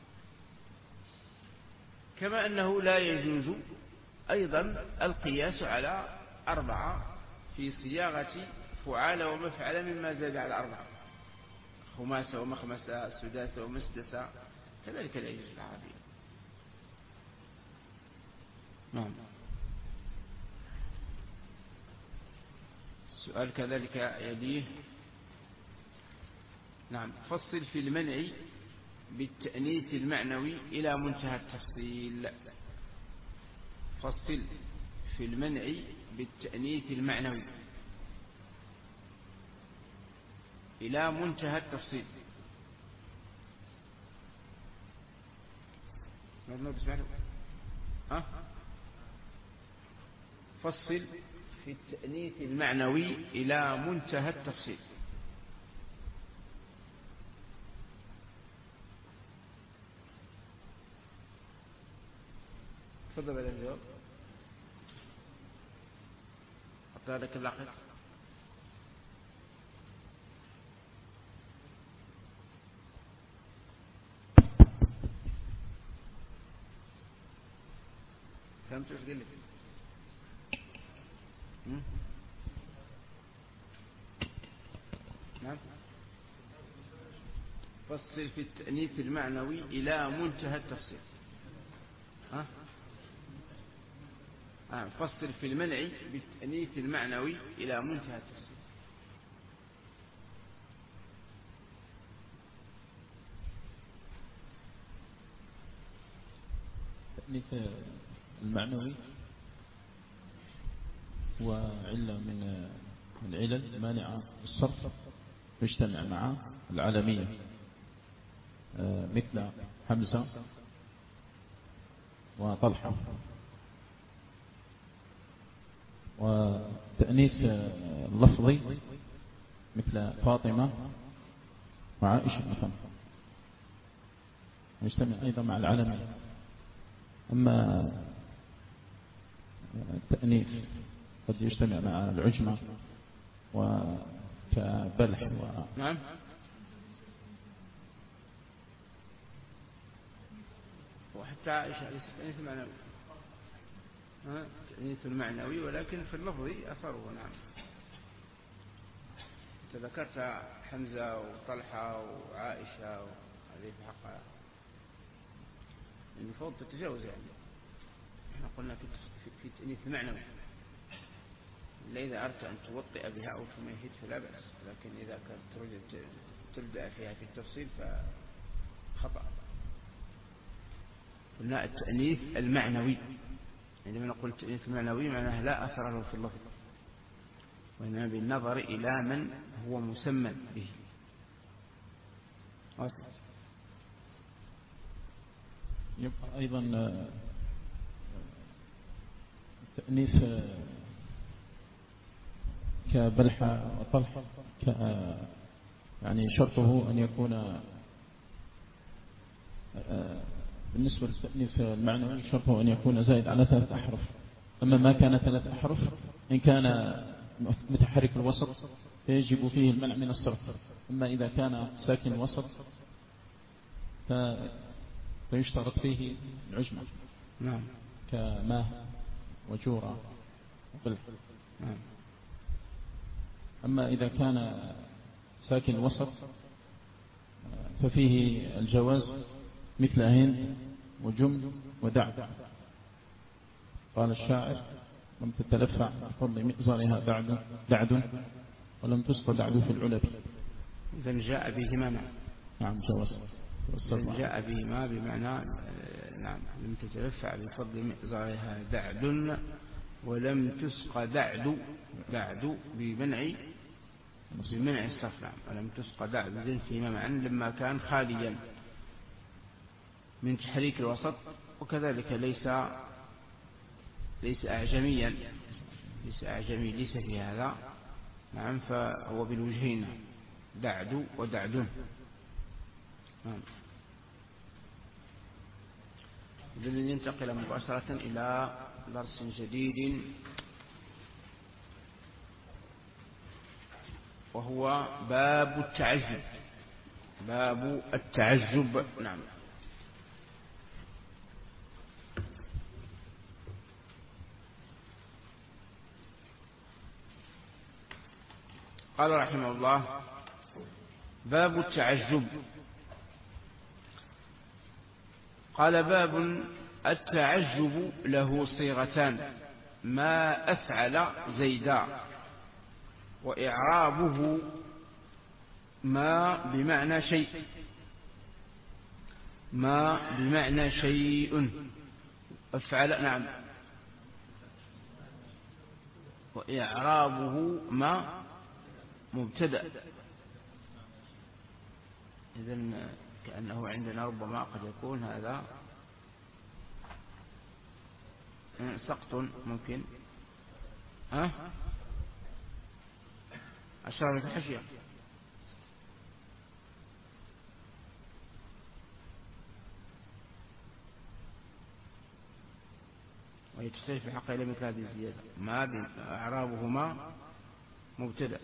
كما أنه لا يجوز أيضا القياس على أربعة في صياغة فعال ومفعل مما زاد على أربعة، خماسة ومخمسة سداسة ومسدسة، كذلك لا يجوز العربية. نعم. السؤال كذلك يليه. نعم. فصل في المنع بالتأنيث المعنوي إلى منتهى التفصيل. فصل في المنع بالتأنيث المعنوي إلى منتهى التفصيل. أه؟ فصل في التأنيث المعنوي إلى منتهى التفصيل. تفضل على الجواب. أقرأ لك اللاحق. فهمت ايش قلت؟ نعم. فصل في التأنيث المعنوي إلى منتهى التفصيل. ها؟ آه. فصل في المنع بالتأنيث المعنوي إلى منتهى التفصيل. التأنيث المعنوي هو علة من العلل المانعة الصرف، تجتمع مع العالمية مثل حمزة وطلحة. وتأنيث اللفظي مثل فاطمة وعائشة مثلا يجتمع أيضا مع العالمية. أما التأنيث قد يجتمع مع العجمة وكبلح و... نعم. وحتى عائشة ليست تأنيث معنوي، تأنيث المعنوي ولكن في اللفظ أثره. نعم. تذكرت حمزة وطلحة وعائشة هذه في حقها المفروض تتجاوز، يعني احنا قلنا في في تأنيث المعنوي إلا إذا أردت أن توطئ بها أو تمهد فلا بأس، لكن إذا كانت تريد تبدأ فيها في التفصيل فخطأ. قلنا التأنيث المعنوي، عندما نقول التأنيث المعنوي معناه لا أثر له في اللفظ، وإنما بالنظر إلى من هو مسمى به. يبقى أيضا التأنيث كبلحة وطلحة يعني شرطه أن يكون بالنسبة للتأنيث المعنوي شرطه أن يكون زائد على ثلاث أحرف. أما ما كان ثلاث أحرف إن كان متحرك الوسط فيجب فيه المنع من الصرف. أما إذا كان ساكن الوسط فيشترط فيه العجمة. نعم. كماه وجورة وقلح. نعم. أما إذا كان ساكن الوسط ففيه الجواز مثل هند وجم ودع. قال الشاعر: لم تتلفع بفضل مئزرها دعد, دعد ولم تسقى دعد في العلب. إذن جاء بهما معا. نعم جواز. إذن جاء بهما بمعنى نعم لم تتلفع بفضل مئزرها دعد ولم تسقى دعد دعد بمنع بمنع الصرف. نعم. ولم تسقى دعد فيما معا لما كان خاليا. من تحريك الوسط، وكذلك ليس ليس أعجميا، ليس أعجمي، ليس في هذا. نعم، فهو بالوجهين، دعد ودعدون. نعم. إذن ننتقل مباشرة إلى درس جديد، وهو باب التعجب. باب التعجب. نعم. قال رحمه الله: باب التعجب. قال: باب التعجب له صيغتان: ما أفعل زيدا، وإعرابه ما بمعنى شيء. ما بمعنى شيء أفعل. نعم. وإعرابه ما مبتدأ. إذن كأنه عندنا ربما قد يكون هذا سقط ممكن. ها أشار في الحشية. وهي تختلف في حق إلى مثل هذه الزيادة. ما بأعرابهما مبتدأ.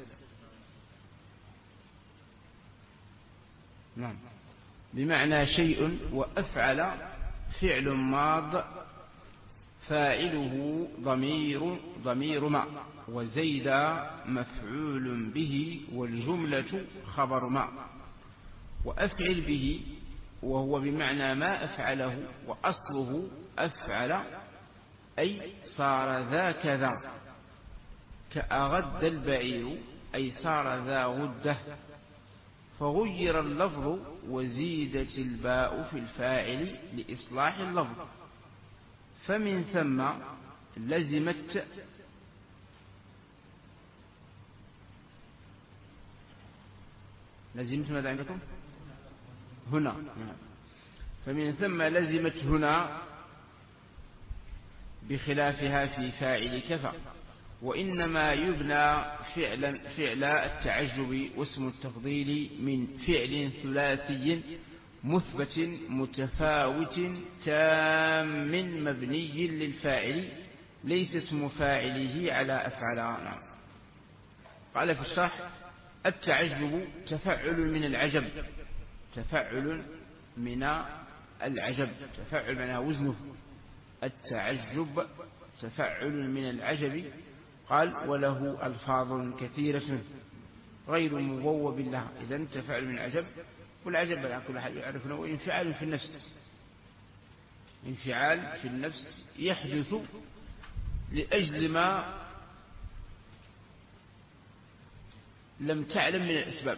نعم. بمعنى شيء. وأفعل فعل ماض فاعله ضمير ضمير ما، وزيد مفعول به، والجملة خبر ما. وأفعل به وهو بمعنى ما أفعله، وأصله أفعل أي صار ذا كذا، كأغد البعير أي صار ذا غدة، فغير اللفظ وزيدت الباء في الفاعل لإصلاح اللفظ، فمن ثم لزمت لزمت ماذا عندكم هنا؟ فمن ثم لزمت هنا بخلافها في فاعل كفى. وإنما يبنى فعلا فعل التعجب واسم التفضيل من فعل ثلاثي مثبت متفاوت تام مبني للفاعل، ليس اسم فاعله على أفعال. قال في الشرح: التعجب تفعل من العجب. تفعل من العجب، تفعل معناه وزنه. التعجب تفعل من العجب. قال: وله ألفاظ كثيرة غير مبوب لها. إذن تفعل من العجب، والعجب على كل حال يعرف أنه انفعال في النفس، انفعال في النفس يحدث لأجل ما لم تعلم من الأسباب،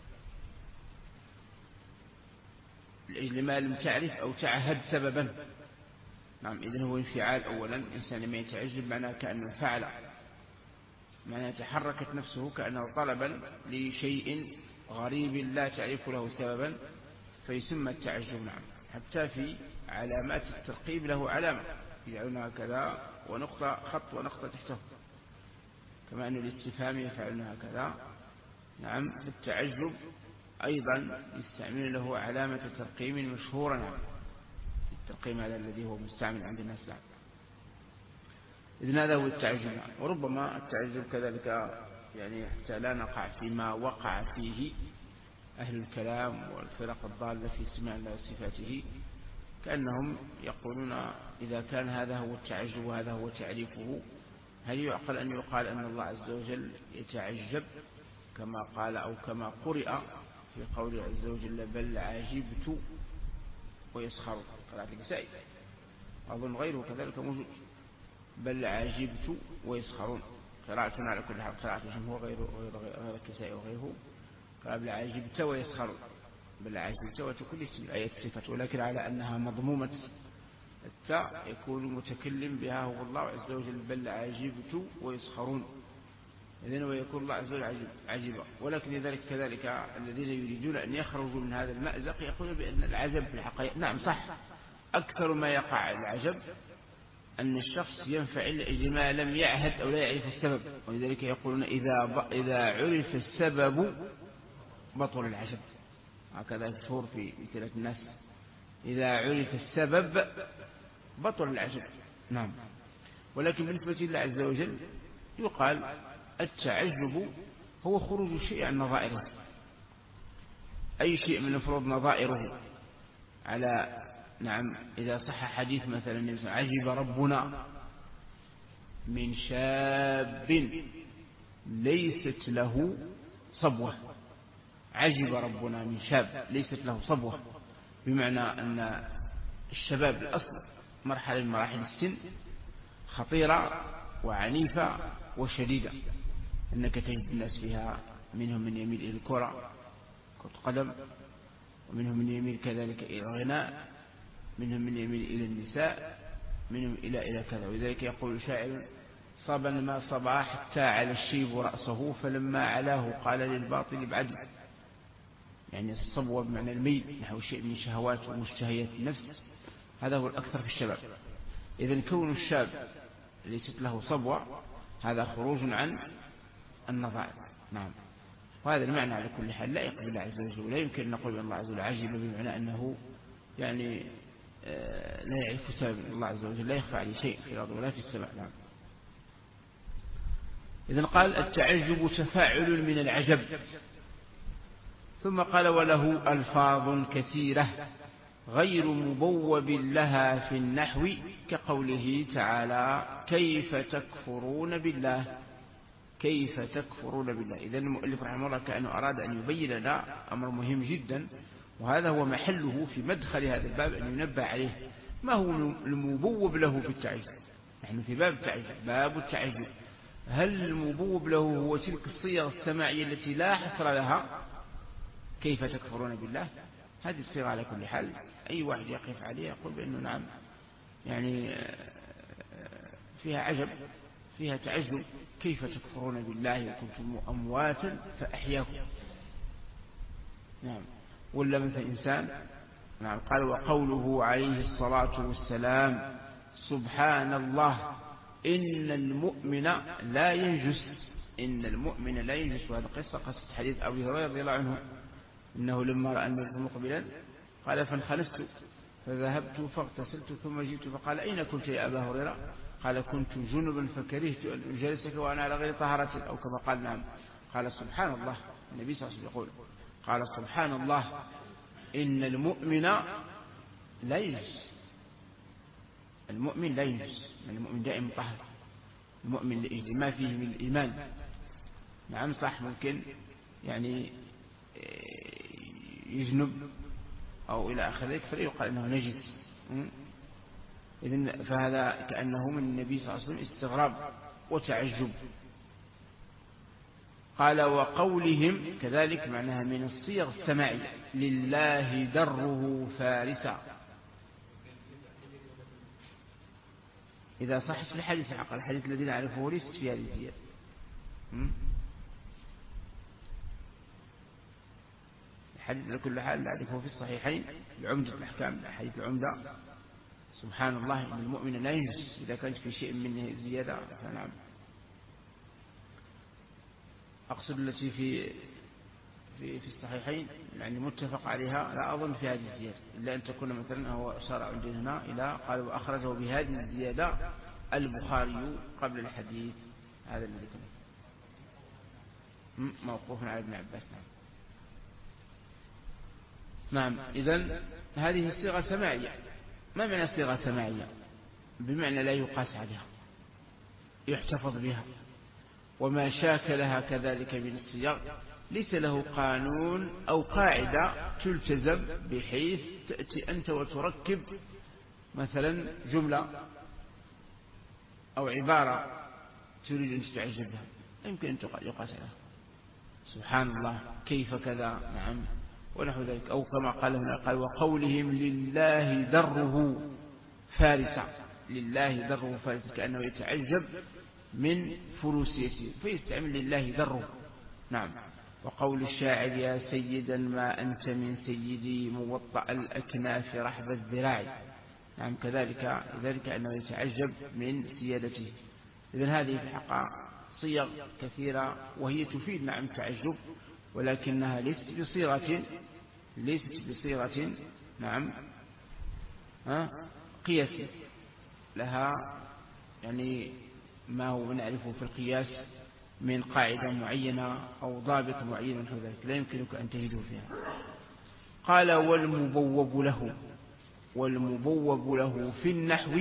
لأجل ما لم تعرف أو تعهد سببا. نعم. إذن هو انفعال. أولا الإنسان لما يتعجب معناه كأنه فعل، معناه تحركت نفسه كأنه طلبا لشيء غريب لا تعرف له سببا، فيسمى التعجب. نعم. حتى في علامات الترقيب له علامة يجعلونها كذا ونقطة خط ونقطة تحته، كما أن الاستفهام يفعلونها كذا. نعم. التعجب أيضا يستعمل له علامة ترقيم مشهورة. نعم. الترقيم هذا الذي هو مستعمل عند الناس. نعم. إذن هذا هو التعجب. نعم. وربما التعجب كذلك يعني حتى لا نقع فيما وقع فيه أهل الكلام والفرق الضالة في اسماء الله وصفاته، كأنهم يقولون إذا كان هذا هو التعجب وهذا هو تعريفه، هل يعقل أن يقال أن الله عز وجل يتعجب كما قال أو كما قرئ في قوله عز وجل: بل عجبت ويسخر؟ قراءة الكسائي أظن غيره كذلك موجود. بل عجبت ويسخرون قراءتنا على كل حال، قراءة الجمهور غير غير الكسائي وغيره. قال: عجبت ويسخرون. بل عجبت وتكون اسم الآية صفة، ولكن على أنها مضمومة التاء يكون المتكلم بها هو الله عز وجل. بل عجبت ويسخرون. إذن ويكون الله عز وجل عجيبا. ولكن لذلك كذلك الذين يريدون أن يخرجوا من هذا المأزق يقولون بأن العجب في الحقيقة نعم صح، أكثر ما يقع العجب أن الشخص ينفعل لأجل ما لم يعهد أو لا يعرف السبب، ولذلك يقولون إذا إذا عرف السبب بطل العجب، هكذا مشهور في كلام الناس، إذا عرف السبب بطل العجب. نعم. ولكن بالنسبة لله عز وجل يقال التعجب هو خروج الشيء عن نظائره، أي شيء من المفروض نظائره على نعم. إذا صح حديث مثلا عجب ربنا من شاب ليست له صبوة، عجب ربنا من شاب ليست له صبوة، بمعنى أن الشباب الأصل مرحلة من مراحل السن خطيرة وعنيفة وشديدة، أنك تجد الناس فيها منهم من يميل إلى الكرة كرة قدم، ومنهم من يميل كذلك إلى الغناء، منهم من يميل إلى النساء، منهم إلى إلى كذا. ولذلك يقول شاعر صبا ما صبا حتى على الشيب رأسه فلما علاه قال للباطل ابعدي، يعني الصبوة بمعنى الميل نحو شيء من شهوات ومشتهيات النفس، هذا هو الأكثر في الشباب. إذن كون الشاب ليست له صبوة هذا خروج عن النظائر. نعم. وهذا المعنى على كل حال لا يقبل الله عز وجل، ولا يمكن أن نقول الله عز وجل عجيب بمعنى أنه يعني لا يعرف سبب. الله عز وجل لا يخفى عليه شيء في الأرض ولا في السماء. نعم. إذن قال التعجب تفاعل من العجب، ثم قال وله ألفاظ كثيرة غير مبوب لها في النحو كقوله تعالى كيف تكفرون بالله، كيف تكفرون بالله. إذن المؤلف رحمه الله كأنه أراد أن يبين لنا أمر مهم جدا، وهذا هو محله في مدخل هذا الباب أن ينبه عليه ما هو المبوب له في التعجب. نحن في باب التعجب، باب التعجب، هل المبوب له هو تلك الصيغ السماعية التي لا حصر لها كيف تكفرون بالله؟ هذه الصيغة على كل حال أي واحد يقف عليه يقول بأنه نعم يعني فيها عجب، فيها تعجب، كيف تكفرون بالله وكنتم أمواتا فأحياكم. نعم. ولا مثل إنسان نعم قال وقوله عليه الصلاة والسلام سبحان الله إن المؤمن لا ينجس، إن المؤمن لا ينجس. وهذا قصة قصة حديث أبي هريرة رضي الله عنه إنه لما رأى النبي مقبلا قال فانخلست فذهبت فاغتسلت ثم جئت فقال أين كنت يا أبا هريرة؟ قال كنت جنبا فكرهت أن أجالسك وأنا على غير طهارة أو كما قال. نعم. قال سبحان الله، النبي صلى الله عليه وسلم يقول قال سبحان الله إن المؤمن لا ينجس، المؤمن لا ينجس، المؤمن دائما طهر، المؤمن لأجل ما فيه من الإيمان. نعم صح ممكن يعني يجنب أو إلى آخر ذلك فلا يقال أنه نجس. إذن فهذا كأنه من النبي صلى الله عليه وسلم استغراب وتعجب. قال وقولهم كذلك معناها من الصيغ السماعية لله دره فارسا، إذا صحت في الحديث حق الحديث الذي نعرفه ليس في هذه الزيادة. الحديث لكل حال نعرفه في الصحيحين العمدة الأحكام حديث العمدة سبحان الله إن المؤمن لا ينجس، إذا كانت في شيء منه زيادة فنعم. أقصد التي في في في الصحيحين يعني متفق عليها لا أظن في هذه الزيادة إلا أن تكون مثلا هو أشار عندنا هنا إلى قال وأخرجه بهذه الزيادة البخاري قبل الحديث هذا الذي كان موقوف على ابن عباس. نعم. نعم. إذن هذه الصيغة سماعية. ما معنى صيغة سماعية؟ بمعنى لا يقاس عليها، يحتفظ بها، وما شاكلها كذلك من الصيغ ليس له قانون أو قاعدة تلتزم بحيث تأتي أنت وتركب مثلا جملة أو عبارة تريد أن تتعجب بها، يمكن أن يقاس عليها سبحان الله كيف كذا. نعم. ونحو ذلك. أو كما قال هنا قال وقولهم لله دره فارسا، لله دره فارسا، كأنه يتعجب من فروسيته فيستعمل لله دره. نعم. وقول الشاعر يا سيدا ما أنت من سيدي موطأ الأكناف رحب الذراع. نعم كذلك ذلك أنه يتعجب من سيادته. إذن هذه في الحقيقة صيغ كثيرة وهي تفيد نعم التعجب، ولكنها ليست بصيغة ليست بصيغة نعم قياس لها، يعني ما هو نعرفه في القياس من قاعدة معينة أو ضابط معين في ذلك لا يمكنك أن تجده فيها. قال والمبوب له والمبوب له في النحو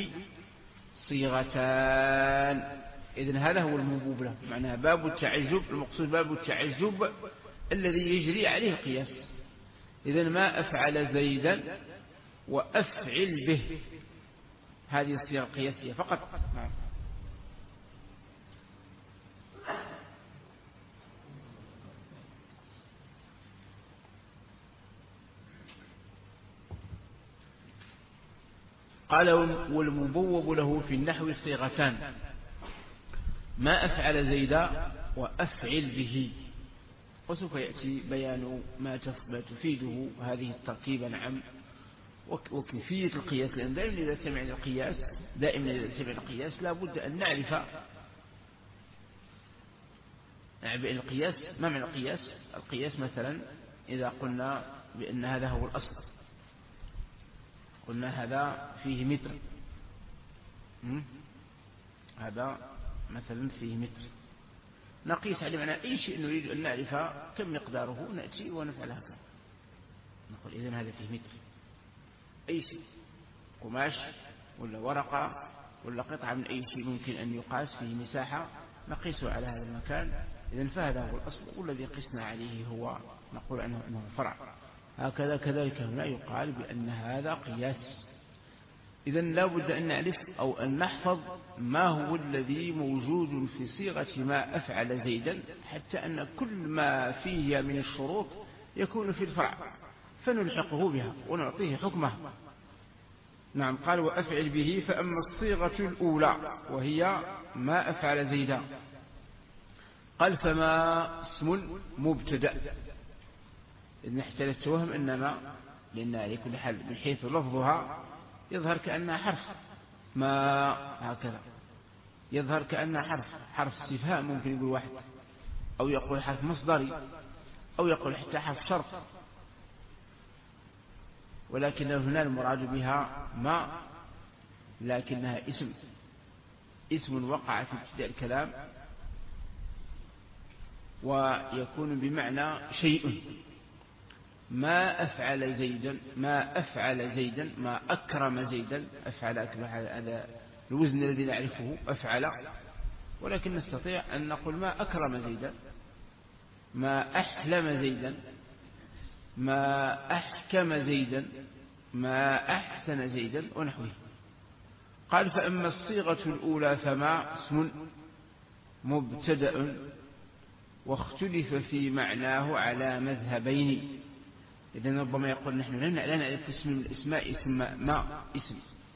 صيغتان. إذن هذا هو المبوب له، معناها باب التعجب، المقصود باب التعجب الذي يجري عليه القياس. إذن ما أفعل زيدا وأفعل به، هذه الصيغة القياسية فقط. نعم. قال والمبوب له في النحو صيغتان ما أفعل زيدا وأفعل به. وسوف يأتي بيان ما تفيده هذه التركيبة. نعم. وكيفية القياس، لأن دائما إذا سمعنا القياس دائما إذا سمعنا القياس لا بد أن نعرف بأن القياس ما معنى القياس. القياس مثلا إذا قلنا بأن هذا هو الأصل، قلنا هذا فيه متر، هذا مثلا فيه متر، نقيس عليه معنى أي شيء نريد أن نعرف كم مقداره نأتي ونفعل هكذا، نقول إذن هذا فيه متر. أي شيء قماش ولا ورقة ولا قطعة من أي شيء ممكن أن يقاس فيه مساحة نقيسه على هذا المكان. إذن فهذا هو الأصل، والذي قسنا عليه هو نقول عنه أنه فرع. هكذا كذلك هنا يقال بأن هذا قياس. إذن لا بد أن نعرف أو أن نحفظ ما هو الذي موجود في صيغة ما أفعل زيدا، حتى أن كل ما فيه من الشروط يكون في الفرع فنلحقه بها ونعطيه حكمه. نعم. قال وأفعل به. فأما الصيغة الأولى وهي ما أفعل زيدا قال فما اسم مبتدأ. إذن احتلت توهم إنما، لأن على كل حال من حيث لفظها يظهر كأنها حرف، ما هكذا يظهر كأنها حرف حرف استفهام ممكن يقول واحد، أو يقول حرف مصدري، أو يقول حتى حرف شرط، ولكن هنا المراد بها ما، لكنها اسم اسم وقع في ابتداء الكلام ويكون بمعنى شيء. ما أفعل زيدا ما أفعل زيدا ما أكرم زيدا. أفعل أكرم هذا الوزن الذي نعرفه أفعل، ولكن نستطيع أن نقول ما أكرم زيدا، ما أحلم زيدا، ما أحكم زيدا، ما أحسن زيدا ونحوه. قال فأما الصيغة الأولى فما اسم مبتدأ واختلف في معناه على مذهبين. إذن ربما يقول نحن لا نعرف اسم من الاسماء اسم ما اسم،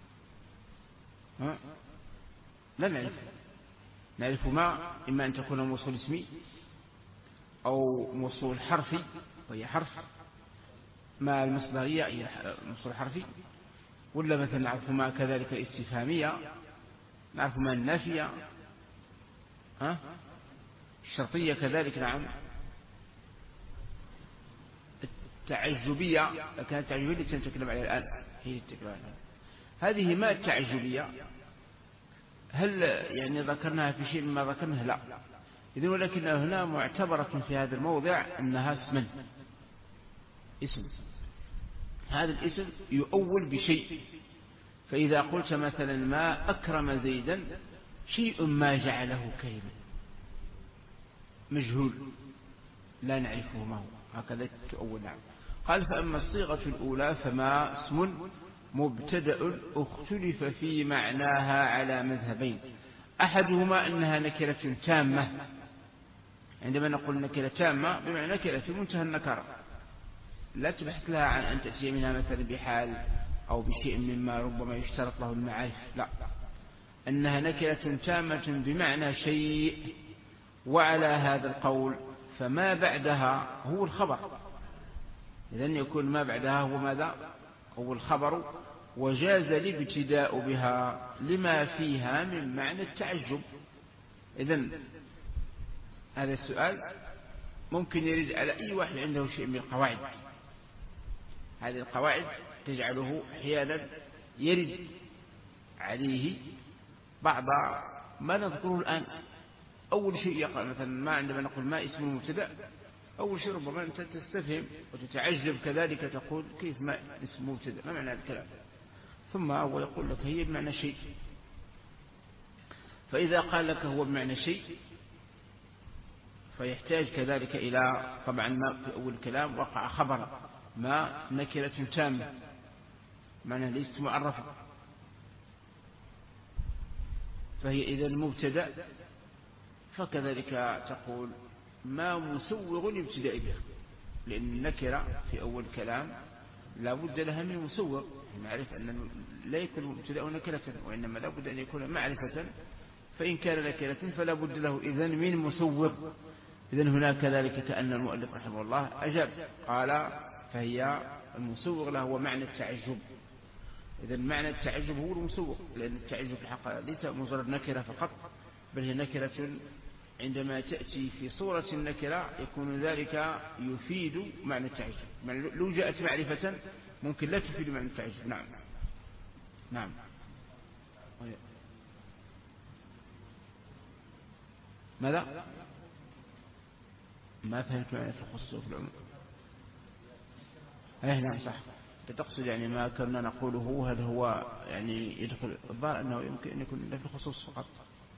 لا نعرف نعرف ما إما أن تكون موصول اسمي أو موصول حرفي وهي حرف، ما المصدرية هي موصول حرفي، ولا مثلا نعرف ما كذلك الاستفهامية، نعرف ما النافية، ها الشرطية كذلك. نعم. التعجبية، لكن التعجبية التي نتكلم عليها الآن هي التكلم عليها. هذه ما التعجبية هل يعني ذكرناها في شيء مما ذكرناه؟ لا. إذن ولكن هنا معتبرة في هذا الموضع أنها اسما اسم. هذا الاسم يؤول بشيء، فإذا قلت مثلا ما أكرم زيدا شيء ما جعله كريما مجهول لا نعرفه ما هو، هكذا تؤول. نعم. قال فأما الصيغة الأولى فما اسم مبتدأ اختلف في معناها على مذهبين. أحدهما أنها نكرة تامة. عندما نقول نكرة تامة بمعنى نكرة في منتهى النكرة لا تبحث لها عن أن تأتي منها مثلا بحال أو بشيء مما ربما يشترط له المعارف، لا، أنها نكرة تامة بمعنى شيء، وعلى هذا القول فما بعدها هو الخبر، إذن يكون ما بعدها هو ماذا؟ هو الخبر، وجاز الابتداء بها لما فيها من معنى التعجب. إذن هذا السؤال ممكن يرد على أي واحد عنده شيء من القواعد، هذه القواعد تجعله أحيانا يرد عليه بعض ما نذكره الآن. أول شيء يقع مثلا ما عندما نقول ما اسم المبتدأ، أول شيء ربما أنت تستفهم وتتعجب كذلك، تقول كيف ما اسم مبتدأ، ما معنى الكلام؟ ثم هو يقول لك هي بمعنى شيء، فإذا قال لك هو بمعنى شيء فيحتاج كذلك إلى طبعا ما في أول الكلام وقع خبر ما نكرة تامة معنى ليست معرفة، فهي إذا المبتدأ، فكذلك تقول ما مسوغ الابتداء بها، لأن النكرة في أول الكلام لا بد لها من مسوغ، نعرف أن لا يكون المبتدأ نكرة، وإنما لا بد أن يكون معرفة، فإن كان نكرة فلا بد له إذن من مسوغ. إذن هناك كذلك كأن المؤلف رحمه الله أجاب قال فهي المسوغ له هو معنى التعجب. إذن معنى التعجب هو المسوغ، لأن التعجب في الحقيقة ليس مجرد نكرة فقط، بل هي نكرة عندما تأتي في صورة النكرة يكون ذلك يفيد معنى التعجب، لو جاءت معرفة ممكن لا تفيد معنى التعجب. نعم نعم ماذا؟ ما فهمت معنى الخصوص في العموم. ايه نعم صح، تقصد يعني ما كنا نقوله هل هو يعني يدخل الظاهر أنه يمكن أن يكون في الخصوص فقط،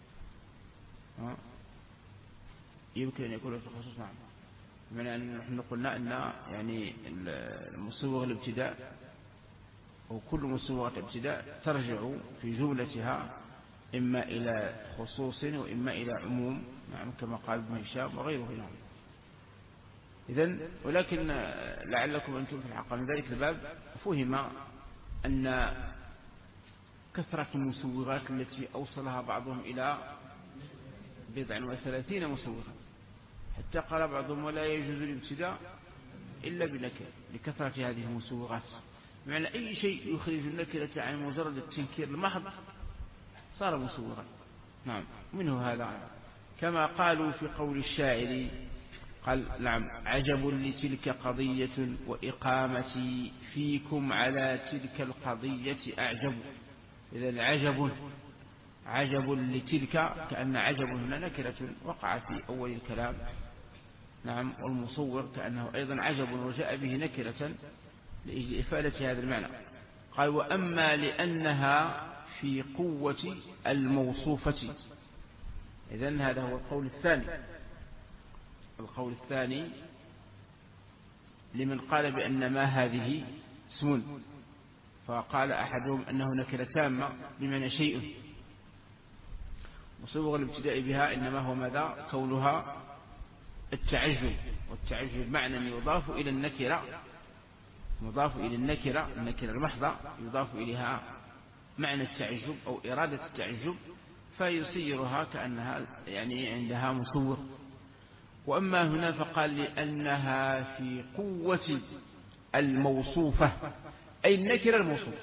يمكن أن يكون في الخصوص. نعم، بمعنى أن نحن قلنا أن يعني المصوغ الابتداء أو كل مصوغة الابتداء ترجع في جملتها إما إلى خصوص وإما إلى عموم، نعم كما قال ابن هشام وغيره. نعم إذن ولكن لعلكم أنتم في الحقيقة من ذلك الباب فهم أن كثرة المسوغات التي أوصلها بعضهم إلى بضع وثلاثين مسوغة، حتى قال بعضهم ولا يجوز الابتداء إلا بنكرة لكثرة هذه المسوغات، بمعنى أي شيء يخرج النكرة عن مجرد التنكير المحض صار مسوغا. نعم منه هذا، كما قالوا في قول الشاعر قال نعم عجب لتلك قضية وإقامتي فيكم على تلك القضية أعجب. إذا عجب عجب لتلك، كأن عجب هنا نكرة وقع في أول الكلام. نعم والمصور كأنه أيضا عجب وجاء به نكرة لأجل إفادة هذا المعنى. قال وأما لأنها في قوة الموصوفة. إذن هذا هو القول الثاني. القول الثاني لمن قال بأن ما هذه اسم، فقال أحدهم أنه نكرة تامة بمعنى شيء، وصوغ الابتداء بها إنما هو ماذا؟ كونها التعجب، والتعجب معنى يضاف إلى النكرة، مضاف إلى النكرة، النكرة المحضة يضاف إليها معنى التعجب أو إرادة التعجب، فيصيرها كأنها يعني عندها مصور. وأما هنا فقال لأنها في قوة الموصوفة، أي النكرة الموصوفة.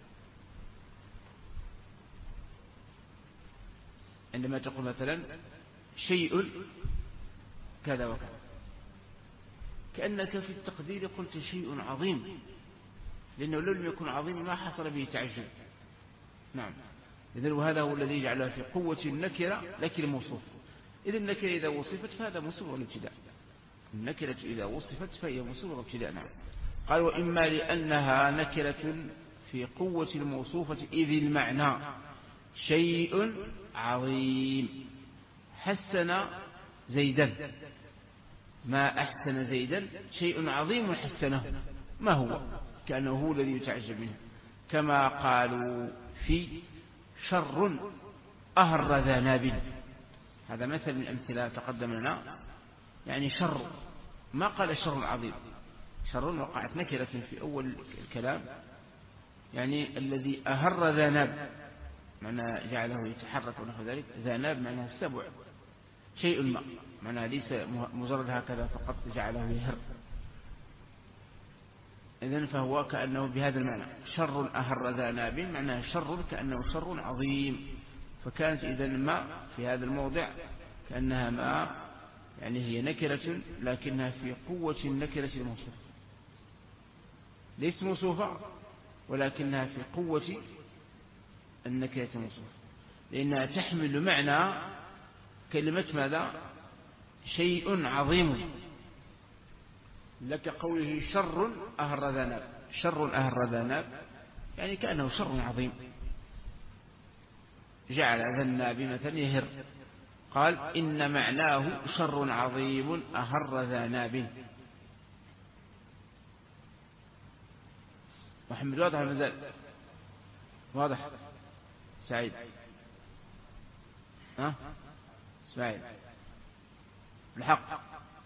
عندما تقول مثلا شيء كذا وكذا، كأنك في التقدير قلت شيء عظيم، لأنه لو لم يكن عظيم ما حصل به تعجب. نعم إذن وهذا هو الذي جعلها في قوة النكرة لكن الموصوف. إذن النكرة إذا وصفت فهذا مصوغ الابتداء، النكرة إذا وصفت فهي مصوغ الابتداء. نعم قال وإما لأنها نكرة في قوة الموصوفة إذ المعنى شيء عظيم حسن زيدا، ما أحسن زيدا شيء عظيم حسنه، ما هو؟ كأنه هو الذي يتعجب منه، كما قالوا في شر أهر ذا ناب. هذا مثل من الأمثلة تقدم لنا، يعني شر، ما قال شر عظيم، شر وقعت نكرة في أول الكلام، يعني الذي أهر ذا ناب، معنى جعله يتحرك ونحو ذلك. ذناب معناها السبع، شيء ما، معناها ليس مجرد هكذا فقط جعله يهر. إذن فهو كأنه بهذا المعنى. شر أهر ذناب معناها شر كأنه شر عظيم. فكانت إذن ما في هذا الموضع كأنها ما، يعني هي نكرة لكنها في قوة النكرة الموصوفة، ليس موصوفة ولكنها في قوة النكرة الموصوفة، لأنها تحمل معنى كلمة ماذا؟ شيء عظيم. لك قوله شر أهر ذناب، شر أهر ذناب يعني كأنه شر عظيم. جعل ذناب مثلا يهر، قال إن معناه شر عظيم أهر ذناب. محمد واضح المزال؟ واضح؟ سعيد؟ ها؟ اسماعيل؟ الحق؟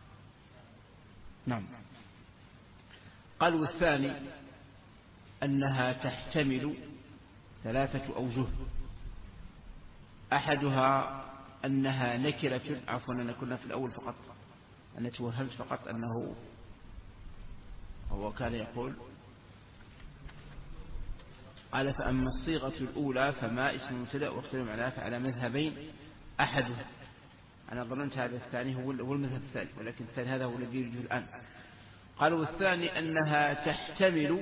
نعم. قال والثاني أنها تحتمل ثلاثة أوجه. أحدها أنها نكرة، عفوا أننا كنا في الأول فقط أنا توهمت فقط أنه هو كان يقول قال فأما الصيغة الأولى فما اسم مبتدأ واختلف معناه فعلى مذهبين أحدها. أنا ظننت هذا الثاني هو المذهب الثاني، ولكن الثاني هذا هو الذي يرجو الآن. قالوا والثاني أنها تحتمل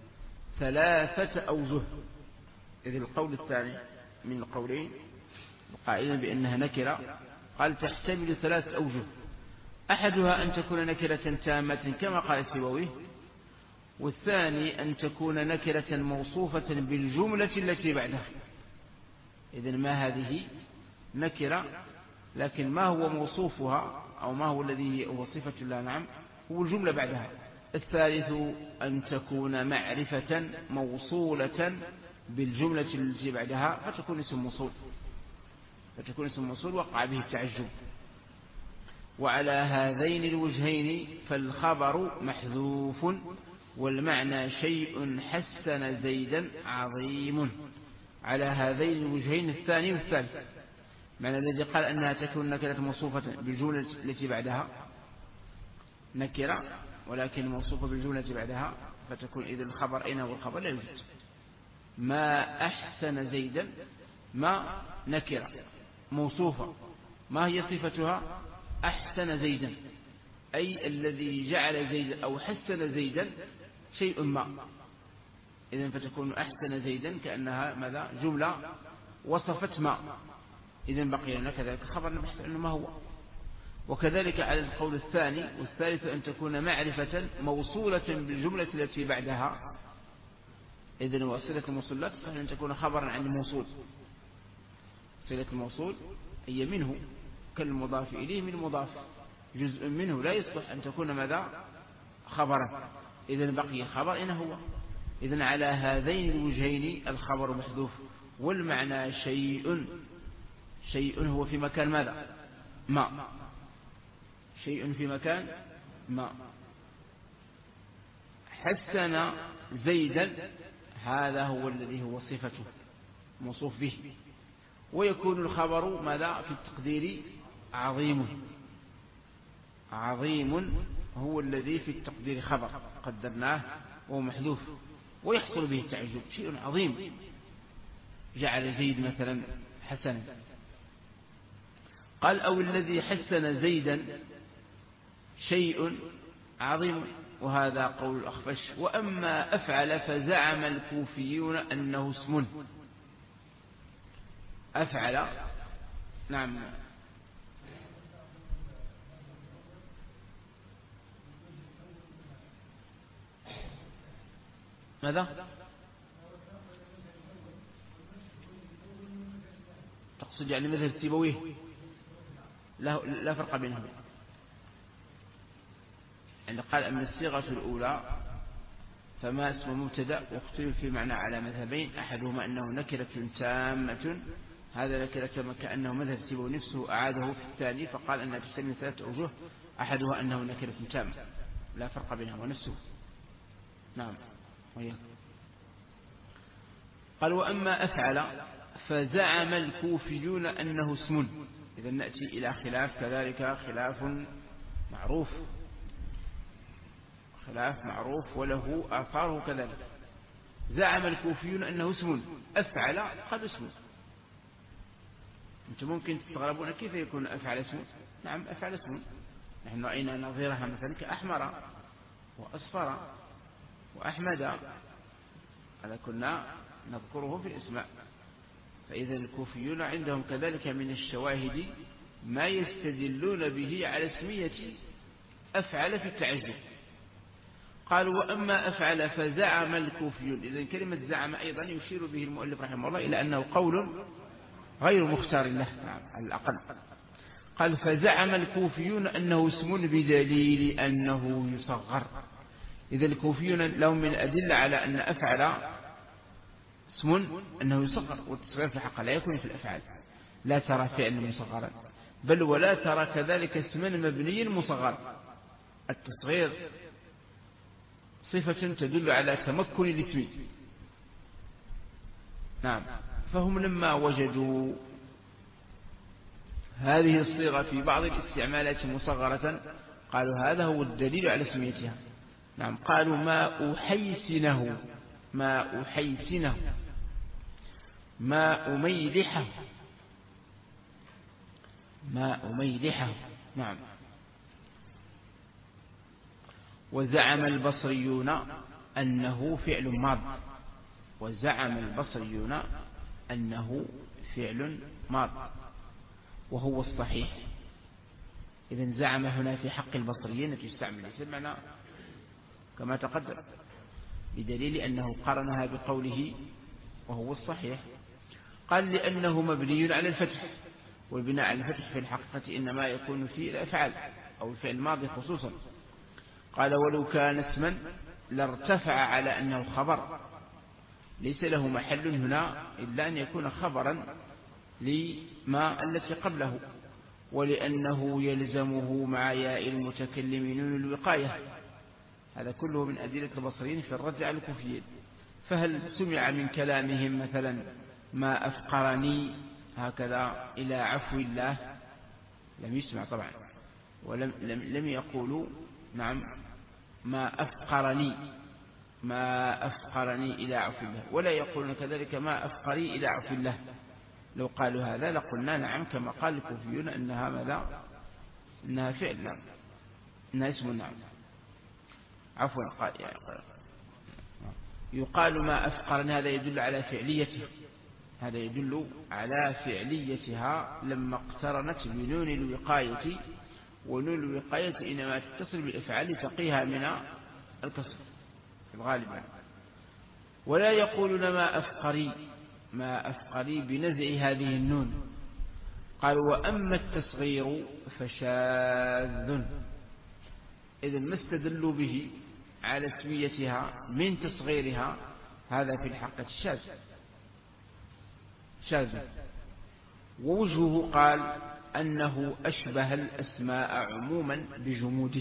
ثلاثة أوجه. إذ القول الثاني من القولين قائلا بأنها نكرة، قال تحتمل ثلاثة أوجه. أحدها أن تكون نكرة تامة كما قال السيبوي، والثاني أن تكون نكرة موصوفة بالجملة التي بعدها. إذن ما هذه نكرة لكن ما هو موصوفها أو ما هو الذي هو صفة الله، نعم هو الجملة بعدها. الثالث أن تكون معرفة موصولة بالجملة التي بعدها فتكون اسم موصول، فتكون اسم موصول وقع به التعجب. وعلى هذين الوجهين فالخبر محذوف والمعنى شيء حسن زيدا عظيم. على هذين الوجهين الثاني والثالث، معنى الذي قال أنها تكون نكرة موصوفة بالجملة التي بعدها نكرة ولكن موصوفة بالجملة التي بعدها فتكون إذا الخبر أين هو الخبر؟ لا يوجد. ما أحسن زيدا ما نكرة موصوفة، ما هي صفتها؟ أحسن زيدا، أي الذي جعل زيدا أو حسن زيدا شيء ما. إذن فتكون أحسن زيدا كأنها ماذا؟ جملة وصفت ما. إذن بقي لنا كذلك خبر نبحث عنه ما هو. وكذلك على القول الثاني والثالث أن تكون معرفة موصولة بالجملة التي بعدها. إذن وصلة الموصول لا تصح أن تكون خبرا عن الموصول. صلة الموصول هي منه كالمضاف إليه من مضاف، جزء منه لا يصلح أن تكون ماذا؟ خبرا. إذن بقي خبر إن هو. إذن على هذين الوجهين الخبر محذوف والمعنى شيء، شيء هو في مكان ماذا؟ ما، شيء في مكان ما. حسن زيدا هذا هو الذي هو صفته موصوف به. ويكون الخبر ماذا في التقدير؟ عظيم. عظيم هو الذي في التقدير خبر قدرناه وهو محذوف ويحصل به التعجب، شيء عظيم جعل زيد مثلا حسنا. قال أو الذي حسن زيدا شيء عظيم، وهذا قول الأخفش. وأما أفعل فزعم الكوفيون أنه اسم. أفعل نعم ماذا؟ تقصد يعني مذهب السيبويه؟ لا, لا فرق بينهم. يعني قال أما الصيغة الأولى فما اسم مبتدأ واختلف في معنى على مذهبين، أحدهما أنه نكرة تامة، هذا نكرة كأنه مذهب السيبويه نفسه أعاده في الثاني فقال أنها تستلم ثلاثة أوجه، أحدها أنه نكرة تامة لا فرق بينها ونفسه. نعم وياك. قال وأما أفعل فزعم الكوفيون أنه اسم. إذا نأتي إلى خلاف كذلك، خلاف معروف، خلاف معروف وله آثاره كذلك. زعم الكوفيون أنه اسم، أفعل قد اسم. أنتم ممكن تستغربون كيف يكون أفعل اسم. نعم أفعل اسم، نحن رأينا نظيرها مثلا كأحمر وأصفر وأحمد، هذا كنا نذكره في الاسماء. فإذا الكوفيون عندهم كذلك من الشواهد ما يستدلون به على اسمية أفعل في التعجب. قالوا وأما أفعل فزعم الكوفيون. إذن كلمة زعم أيضا يشير به المؤلف رحمه الله إلى أنه قول غير مختار له على الأقل. قال فزعم الكوفيون أنه اسم بدليل أنه يصغر. إذا الكوفيون لهم من الأدلة على أن أفعل اسم أنه يصغر، والتصغير في الحق لا يكون في الأفعال. لا ترى فعلا مصغرا، بل ولا ترى كذلك اسما مبنيا مصغرا. التصغير صفة تدل على تمكن الاسم. نعم. فهم لما وجدوا هذه الصيغة في بعض الاستعمالات مصغرة قالوا هذا هو الدليل على اسميتها. نعم. قالوا ما أحيسنه، ما أحيسنه، ما أميلحه، ما أميلحه. نعم. وزعم البصريون أنه فعل ماض، وزعم البصريون أنه فعل ماض وهو الصحيح. إذن زعم هنا في حق البصريين تستعمل اسم معنى كما تقدم، بدليل أنه قرنها بقوله وهو الصحيح. قال لأنه مبني على الفتح، والبناء على الفتح في الحقيقة إنما يكون في الأفعال أو الفعل الماضي خصوصا. قال ولو كان اسما لارتفع على أنه خبر، ليس له محل هنا إلا أن يكون خبرا لما التي قبله، ولأنه يلزمه مع ياء المتكلم نون الوقاية. هذا كله من أدلة البصريين في الرد على الكوفيين. فهل سمع من كلامهم مثلا ما أفقرني هكذا إلى عفو الله؟ لم يسمع طبعا، ولم لم, لم يقولوا نعم ما أفقرني، ما أفقرني إلى عفو الله، ولا يقولون كذلك ما أفقري إلى عفو الله. لو قالوا هذا لقلنا نعم كما قال الكوفيون أنها ماذا؟ إنها فعل، نعم إنها اسم. نعم عفوا. يقال ما أفقرني، هذا يدل على فعليته، هذا يدل على فعليتها لما اقترنت بنون الوقاية، ونون الوقاية إنما تتصل بالإفعال لتقيها من الكسر في الغالب. ولا يقولون ما أفقري، ما أفقري بنزع هذه النون. قال وأما التصغير فشاذ. إذن ما استدلوا به على اسميتها من تصغيرها هذا في الحقيقة شاذ، شاذ. ووجهه قال أنه أشبه الأسماء عموما بجموده.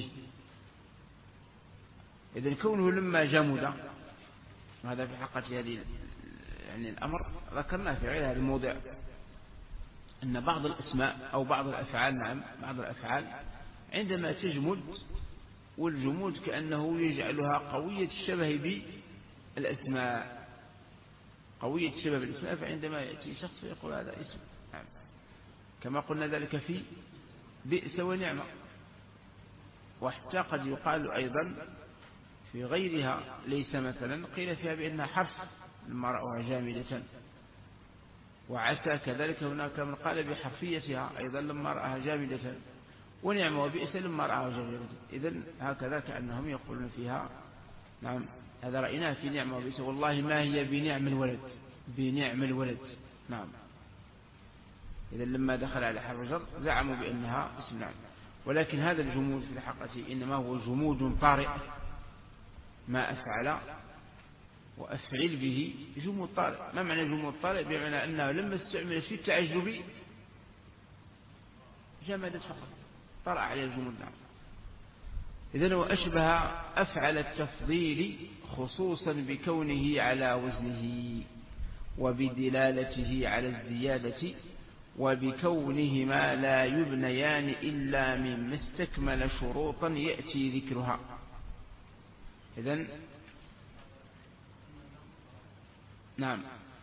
إذن كونه لما جمد، هذا في حقيقة هذه يعني الأمر ذكرناه في غير هذا الموضع، أن بعض الأسماء أو بعض الأفعال، نعم بعض الأفعال عندما تجمد، والجمود كأنه يجعلها قوية الشبه بالأسماء، قوية الشبه بالأسماء. فعندما يأتي شخص فيقول هذا اسم، نعم كما قلنا ذلك في بئس ونعمة. وحتى قد يقال أيضا في غيرها ليس مثلا قيل فيها بأنها حرف لما رأوها جامدة. وعسى كذلك هناك من قال بحرفيتها أيضا لما رأها جامدة، ونعمة وبئس لما رأها جامدة. إذن هكذا كأنهم يقولون فيها نعم هذا رأيناه في نعمة وبئس، والله ما هي بنعم الولد، بنعم الولد. نعم. إذن لما دخل على حرف جر زعموا بأنها اسم، نعم. ولكن هذا الجمود في الحقيقة إنما هو جمود طارئ، ما أفعل وأفعل به جمود طارئ. ما معنى جمود طارئ؟ بمعنى أنه لما استعمل في التعجب جمدت فقط، طرأ عليه الجمود. نعم. إذن هو أشبه أفعل التفضيل خصوصا بكونه على وزنه، وبدلالته على الزيادة وبكونهما لا يبنيان إلا مما استكمل شروطا يأتي ذكرها. إذن نعم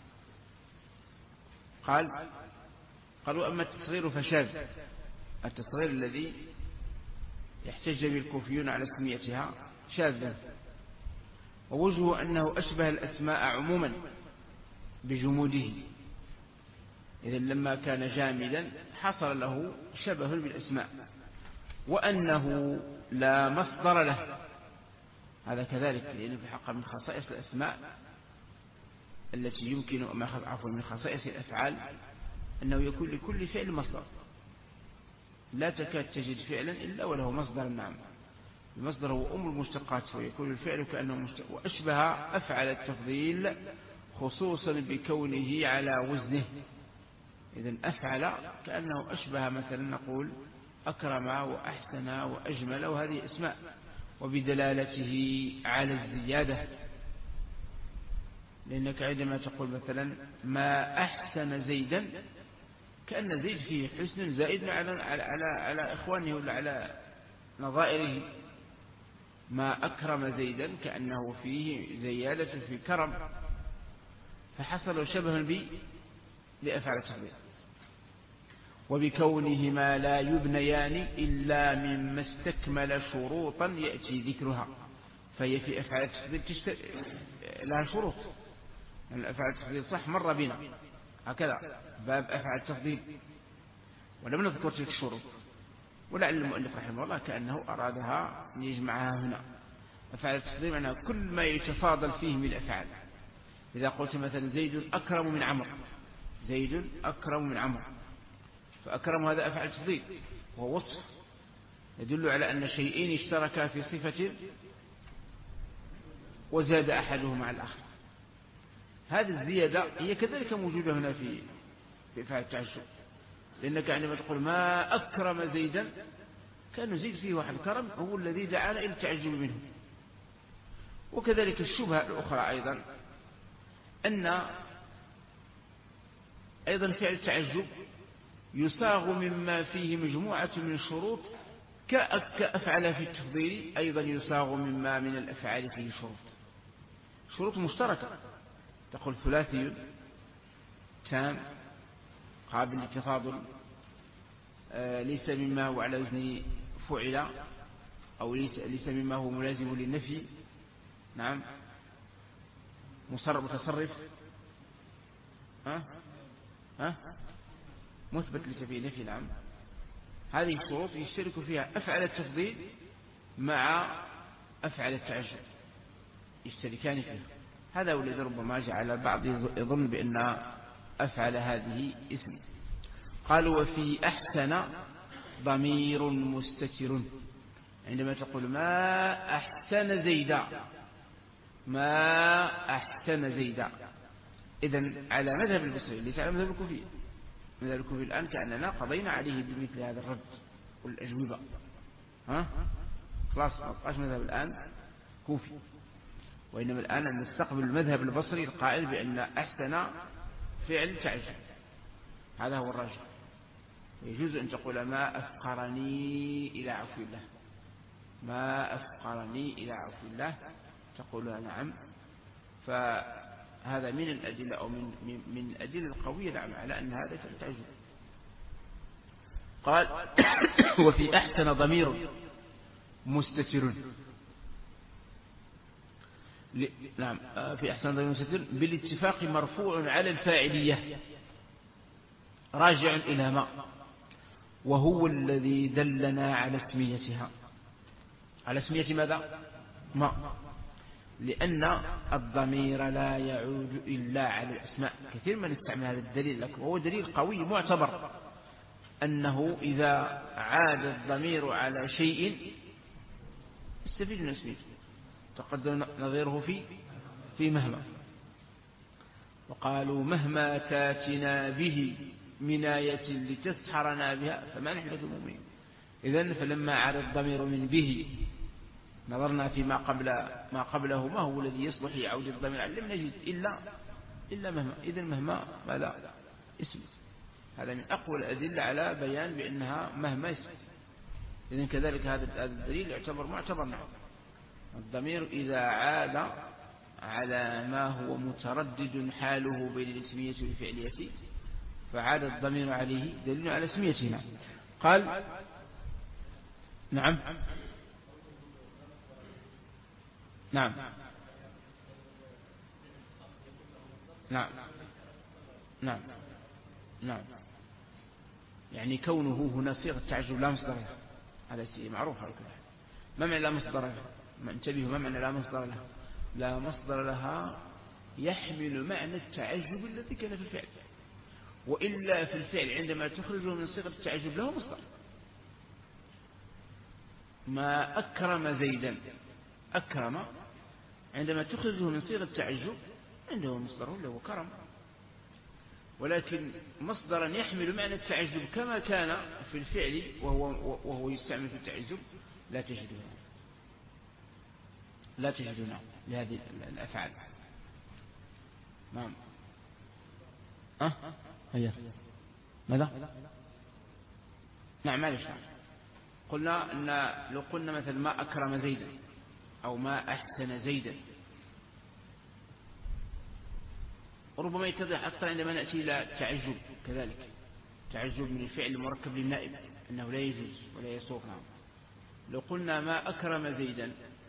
قال قالوا أما التصغير فشاذ، التصغير الذي يحتج به الكوفيون على سميتها شاذ، ووجهه أنه أشبه الأسماء عموما بجموده، إذن لما كان جامدا حصل له شبه بالأسماء، وأنه لا مصدر له، هذا كذلك، لأنه في حق من خصائص الأسماء التي يمكن عفوا من خصائص الأفعال أنه يكون لكل فعل مصدر، لا تكاد تجد فعلا إلا وله مصدر. نعم، المصدر هو أم المشتقات، ويكون الفعل كأنه مشتق، وأشبه أفعل التفضيل خصوصا بكونه على وزنه. إذن أفعل كأنه أشبه مثلا نقول أكرم وأحسن وأجمل، وهذه اسماء، وبدلالته على الزيادة، لأنك عندما تقول مثلا ما أحسن زيدا كأن زيد فيه حسن زائد على, على, على, على إخوانه ولا على نظائره. ما أكرم زيدا كأنه فيه زيادة في كرم، فحصل شبه بي بأفعال التفضيل. وبكونهما لا يبنيان إلا مما استكمل شروطا يأتي ذكرها، فهي في أفعال التفضيل تشت... لها شروط. يعني أفعال التفضيل صح مر بنا هكذا باب أفعال التفضيل ولم نذكر تلك الشروط، ولعل المؤلف رحمه الله كأنه أرادها أن يجمعها هنا. أفعال التفضيل معناها كل ما يتفاضل فيه من الأفعال. إذا قلت مثلا زيد أكرم من عمرو، زيد أكرم من عمرو، فأكرم هذا أفعال التفضيل، وهو وصف يدل على أن شيئين اشتركا في صفة وزاد أحدهما على الآخر. هذه الزيادة هي كذلك موجودة هنا في في أفعال التعجب، لأنك عندما تقول ما أكرم زيدا كأنه زيد فيه واحد كرم هو الذي دعانا إلى التعجب منه. وكذلك الشبهة الأخرى أيضا أن أيضا فعل التعجب يساغ مما فيه مجموعة من الشروط كأفعل في التفضيل، أيضا يساغ مما من الأفعال فيه شروط شروط مشتركة. تقول ثلاثي تام قابل للتفاضل، آه ليس مما هو على وزن فعل، أو ليس مما هو ملازم للنفي. نعم، مصرف متصرف، ها ها مثبت ليس فيه نفي. نعم، هذه الشروط يشترك فيها أفعل التفضيل مع أفعل التعجب، يشتركان فيها. هذا والذي ربما جعل البعض يظن بأن أفعل هذه اسم. قالوا وفي أحسن ضمير مستتر، عندما تقول ما أحسن زيدا، ما أحسن زيدا، إذن على مذهب البصري ليس على مذهب الكوفي. مذهب الكوفي الآن كأننا قضينا عليه بمثل هذا الرد والأجوبة، ها خلاص ما بقاش مذهب الآن كوفي، وإنما الآن أن نستقبل المذهب البصري القائل بأن أحسن فعل تعجب، هذا هو الراجح. يجوز أن تقول ما أفقرني إلى عفو الله، ما أفقرني إلى عفو الله تقولها نعم، فهذا من الأدلة أو من من الأدلة القوية نعم على أن هذا تعجب. قال وفي أحسن ضمير مستتر، نعم في أحسن ضمير مستتر بالاتفاق مرفوع على الفاعلية راجع إلى ما، وهو الذي دلنا على اسميتها. على اسمية ماذا؟ ما، لأن الضمير لا يعود إلا على الأسماء. كثير من يستعمل هذا الدليل لك، وهو دليل قوي معتبر، أنه إذا عاد الضمير على شيء استفيد من اسميته. تقدم نظيره في في مهما، وقالوا مهما تاتنا به من آية لتسحرنا بها فما نحن بمؤمنين. إذن فلما عاد الضمير من به نظرنا فيما قبل ما قبله ما هو الذي يصلح يعود الضمير عليه، لم نجد إلا إلا مهما. إذن مهما ماذا؟ اسم. هذا من أقوى الأدلة على بيان بأنها مهما اسم. إذن كذلك هذا الدليل يعتبر معتبر. نعم. الضمير إذا عاد على ما هو متردد حاله بين الاسمية والفعلية فعاد الضمير عليه دليل على اسميتنا. قال نعم نعم نعم نعم نعم يعني كونه هنا صيغة تعجب لا مصدر لها، هذا شيء معروف على كل حال. ما معنى لا مصدر لها؟ انتبهوا، ما معنى لا مصدر لها؟ لا مصدر لها يحمل معنى التعجب الذي كان في الفعل، وإلا في الفعل عندما تخرجه من صيغة التعجب له مصدر. ما أكرم زيدا، أكرم عندما تخرجه من صيغة التعجب عنده مصدر له كرم، ولكن مصدرا يحمل معنى التعجب كما كان في الفعل وهو, وهو يستعمل في التعجب لا تجده لا تجدنا لهذه الأفعال. نعم. أه؟ هيا ماذا؟ نعم معلش. قلنا أن لو قلنا مثل ما أكرم زيدا أو ما أحسن زيدا ربما يتضح أكثر عندما نأتي إلى تعجب. كذلك تعجب من الفعل المركب للنائب أنه لا يجوز ولا يسوق. نعم. لو قلنا ما أكرم زيدا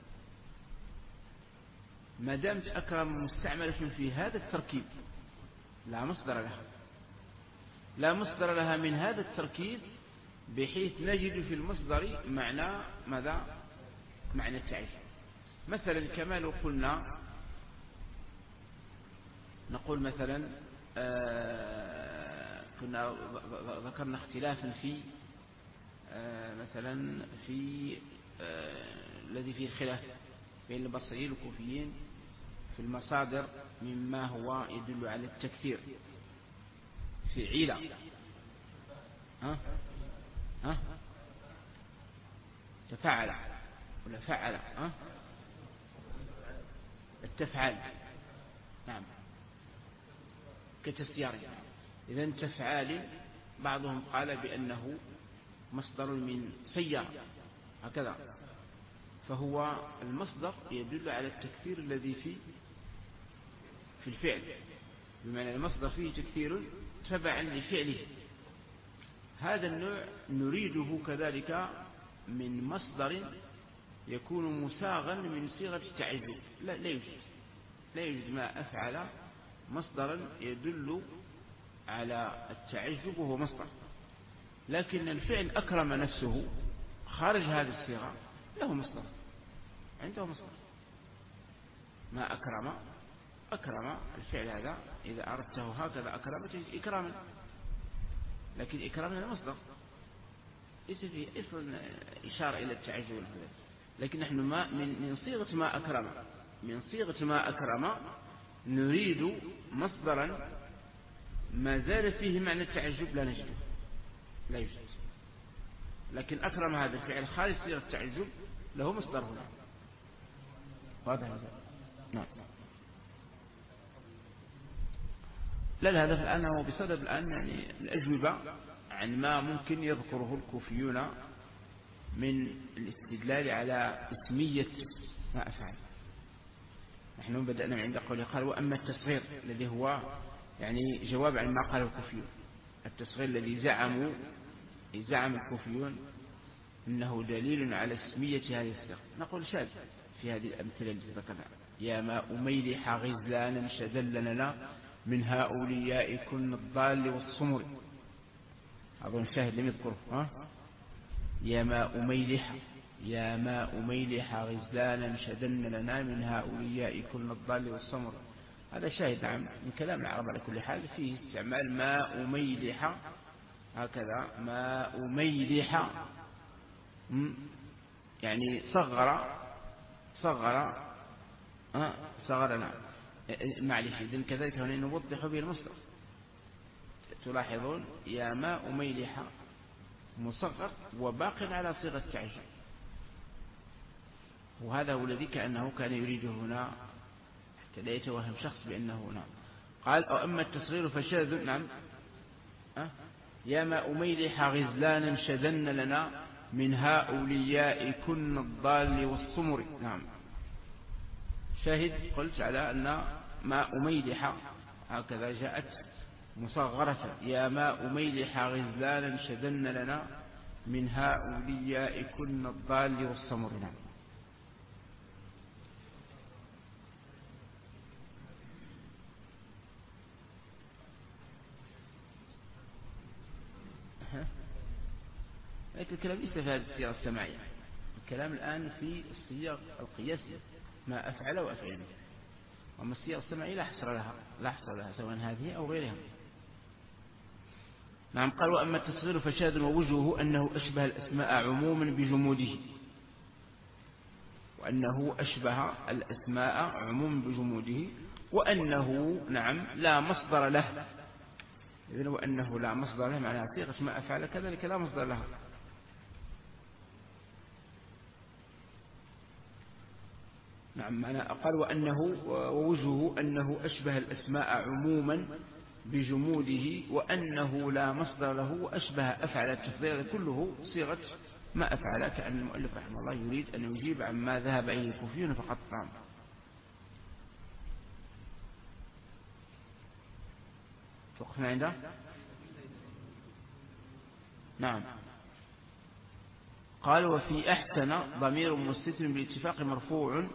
ما دامت أكرم مستعملة في هذا التركيب لا مصدر لها، لا مصدر لها من هذا التركيب، بحيث نجد في المصدر معنى ماذا؟ معنى التعجب. مثلا كما لو قلنا نقول مثلا آه كنا ذكرنا اختلافا في آه مثلا في آه الذي فيه الخلاف بين البصريين والكوفيين في المصادر مما هو يدل على التكثير في عيلة. ها ها تفعل ولا فعل؟ ها التفعال. نعم كتسيار. إذن تفعال بعضهم قال بأنه مصدر من سيارة هكذا، فهو المصدر يدل على التكثير الذي في في الفعل، بمعنى المصدر فيه تكثير تبعا لفعله. هذا النوع نريده كذلك من مصدر يكون مساغا من صيغة التعجب. لا, لا يوجد لا يوجد ما أفعل مصدرا يدل على التعجب وهو مصدر، لكن الفعل أكرم نفسه خارج هذه الصيغة له مصدر، عنده مصدر. ما أكرم أكرم الفعل هذا إذا أردته هكذا أكرم تجد إكراما، لكن إكراما هذا مصدر ليس فيه أصلا إشارة إلى التعجب، لكن نحن ما من, من صيغة ما أكرم من صيغة ما أكرم نريد مصدرا ما زال فيه معنى التعجب لا نجده، لا يوجد. لكن أكرم هذا الفعل خارج صيغة التعجب له مصدر هنا. واضح هذا؟ نعم. لا الهدف الآن هو بصدد الآن يعني الأجوبة عن ما ممكن يذكره الكوفيون من الاستدلال على اسمية ما أفعل. نحن بدأنا عند قوله قال وأما التصغير الذي هو يعني جواب عن ما قاله الكوفيون، التصغير الذي زعموا زعم الكوفيون إنه دليل على اسمية هذه الصيغة، نقول شاذ في هذه الأمثلة التي ذكرها. يا ما أميلح غزلانا شذلنا من هؤلاء كن الضال والصمر، أظن شاهد لم يذكره. ها؟ يا ما أميلح يا ما أميلح غزلانا شدن لنا من هؤلاء كن الضال والصمر، هذا شاهد نعم من كلام العرب على كل حال فيه استعمال ما أميلح هكذا. ما أميلح يعني صغر صغر أه صغرنا معلش. إذن كذلك هنا نوضح به المصدر. تلاحظون يا ما أميلح مصغر وباق على صيغة التعجب، وهذا هو الذي كأنه كان يريده هنا حتى لا يتوهم شخص بأنه هنا. قال أو أما التصغير فشاذ. نعم. أه؟ يا ما أميلح غزلانا شدن لنا من هؤلاء كن الضال والصمر. نعم. شاهد قلت على أن ما أميلح هكذا جاءت مصغرة، يا ما أميلح غزلانا شدن لنا من هؤلاء كن الضال والصمر. نعم. لكن الكلام ليس في هذه الصيغة السماعية، الكلام الآن في الصيغ القياسية ما أفعل وأفعل. وأما الصيغ السماعية لا حصر لها، لا حصر لها سواء هذه أو غيرها. نعم. قال وأما التصغير فشاذ ووجهه أنه أشبه الأسماء عموما بجموده، وأنه أشبه الأسماء عموما بجموده، وأنه نعم لا مصدر له. إذن وأنه لا مصدر له معناها صيغة ما أفعل كذلك لا مصدر لها. نعم. معنى قال وأنه ووجهه أنه أشبه الأسماء عموما بجموده، وأنه لا مصدر له، وأشبه أفعل التفضيل كله صيغة ما أفعل، كأن المؤلف رحمه الله يريد أن يجيب عما ذهب إليه الكوفيون فقط. نعم. توقفنا عنده. نعم. قال وفي أحسن ضمير مستتر بالاتفاق مرفوع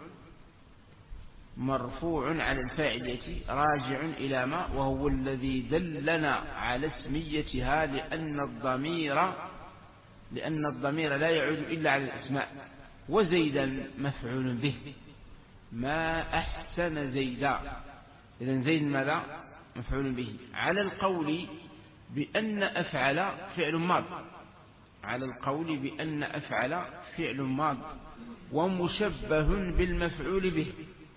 مرفوع على الفاعلية راجع إلى ما وهو الذي دلنا على اسميتها، لأن الضمير لأن الضمير لا يعود إلا على الأسماء. وزيدا مفعول به، ما أحسن زيدا. إذن زيد ماذا؟ مفعول به، على القول بأن أفعل فعل ماض، على القول بأن أفعل فعل ماض ومشبه بالمفعول به.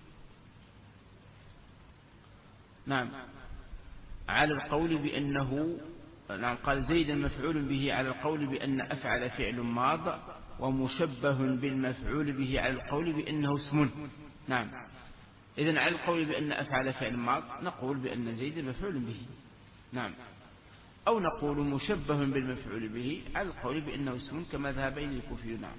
نعم. على القول بأنه نعم قال زيد مفعول به على القول بأن أفعل فعل ماض ومشبه بالمفعول به على القول بأنه اسم. نعم. إذن على القول بأن أفعل فعل ماض نقول بأن زيد مفعول به. نعم. أو نقول مشبه بالمفعول به على القول بأنه اسم كما ذهب إليه الكوفي. نعم.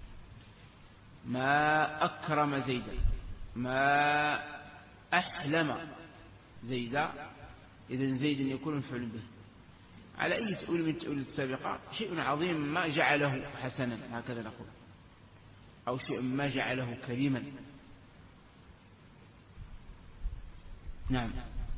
ما أكرم زيدا، ما أحلم زيدا. إذن زيد يكون مفعول به على أي تأويل من التأويل السابقة، شيء عظيم ما جعله حسنا هكذا نقول، أو شيء ما جعله كريما. نعم.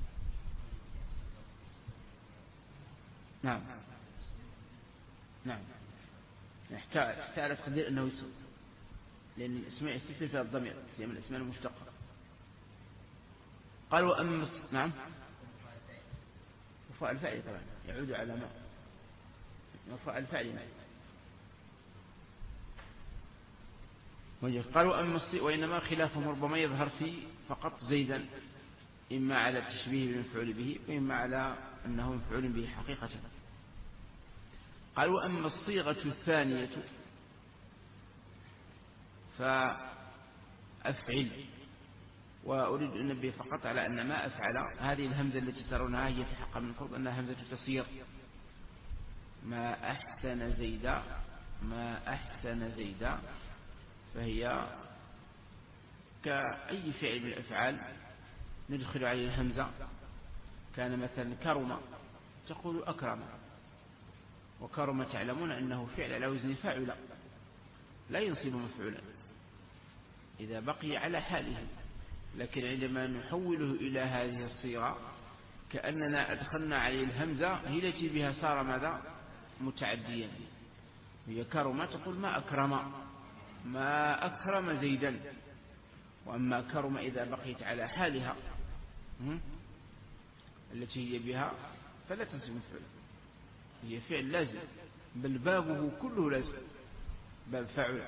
نعم. نعم. احتاج تقدير أنه اسم، لأن الاسماء يستتر فيها الضمير سيما الاسماء المشتقة. قال وأما نعم مرفوع الفاعل طبعا يعود على ما مرفوع الفاعل. قال وأما وإنما خلافه ربما يظهر فيه فقط زيدا، إما على التشبيه بالمفعول به وإما على أنه مفعول به حقيقة. قال وأما الصيغة الثانية فأفعل، وأريد أن نبه فقط على أن ما أفعل هذه الهمزة التي ترونها هي في حق من الفرض أنها همزة تصير. ما أحسن زيدا، ما أحسن زيدا، فهي كأي فعل من الأفعال ندخل عليه الهمزة. كان مثلا كرم تقول أكرم، وكرم تعلمون أنه فعل على وزن فاعل لا ينصب مفعولا إذا بقي على حاله، لكن عندما نحوله إلى هذه الصيغة كأننا أدخلنا عليه الهمزة هي التي بها صار ماذا متعديا. هي كرم تقول ما أكرم، ما أكرم زيدا. وأما كرم إذا بقيت على حالها التي هي بها فلا تنصب مفعولا، هي فعل لازم، بل بابه كله لازم، باب فعل.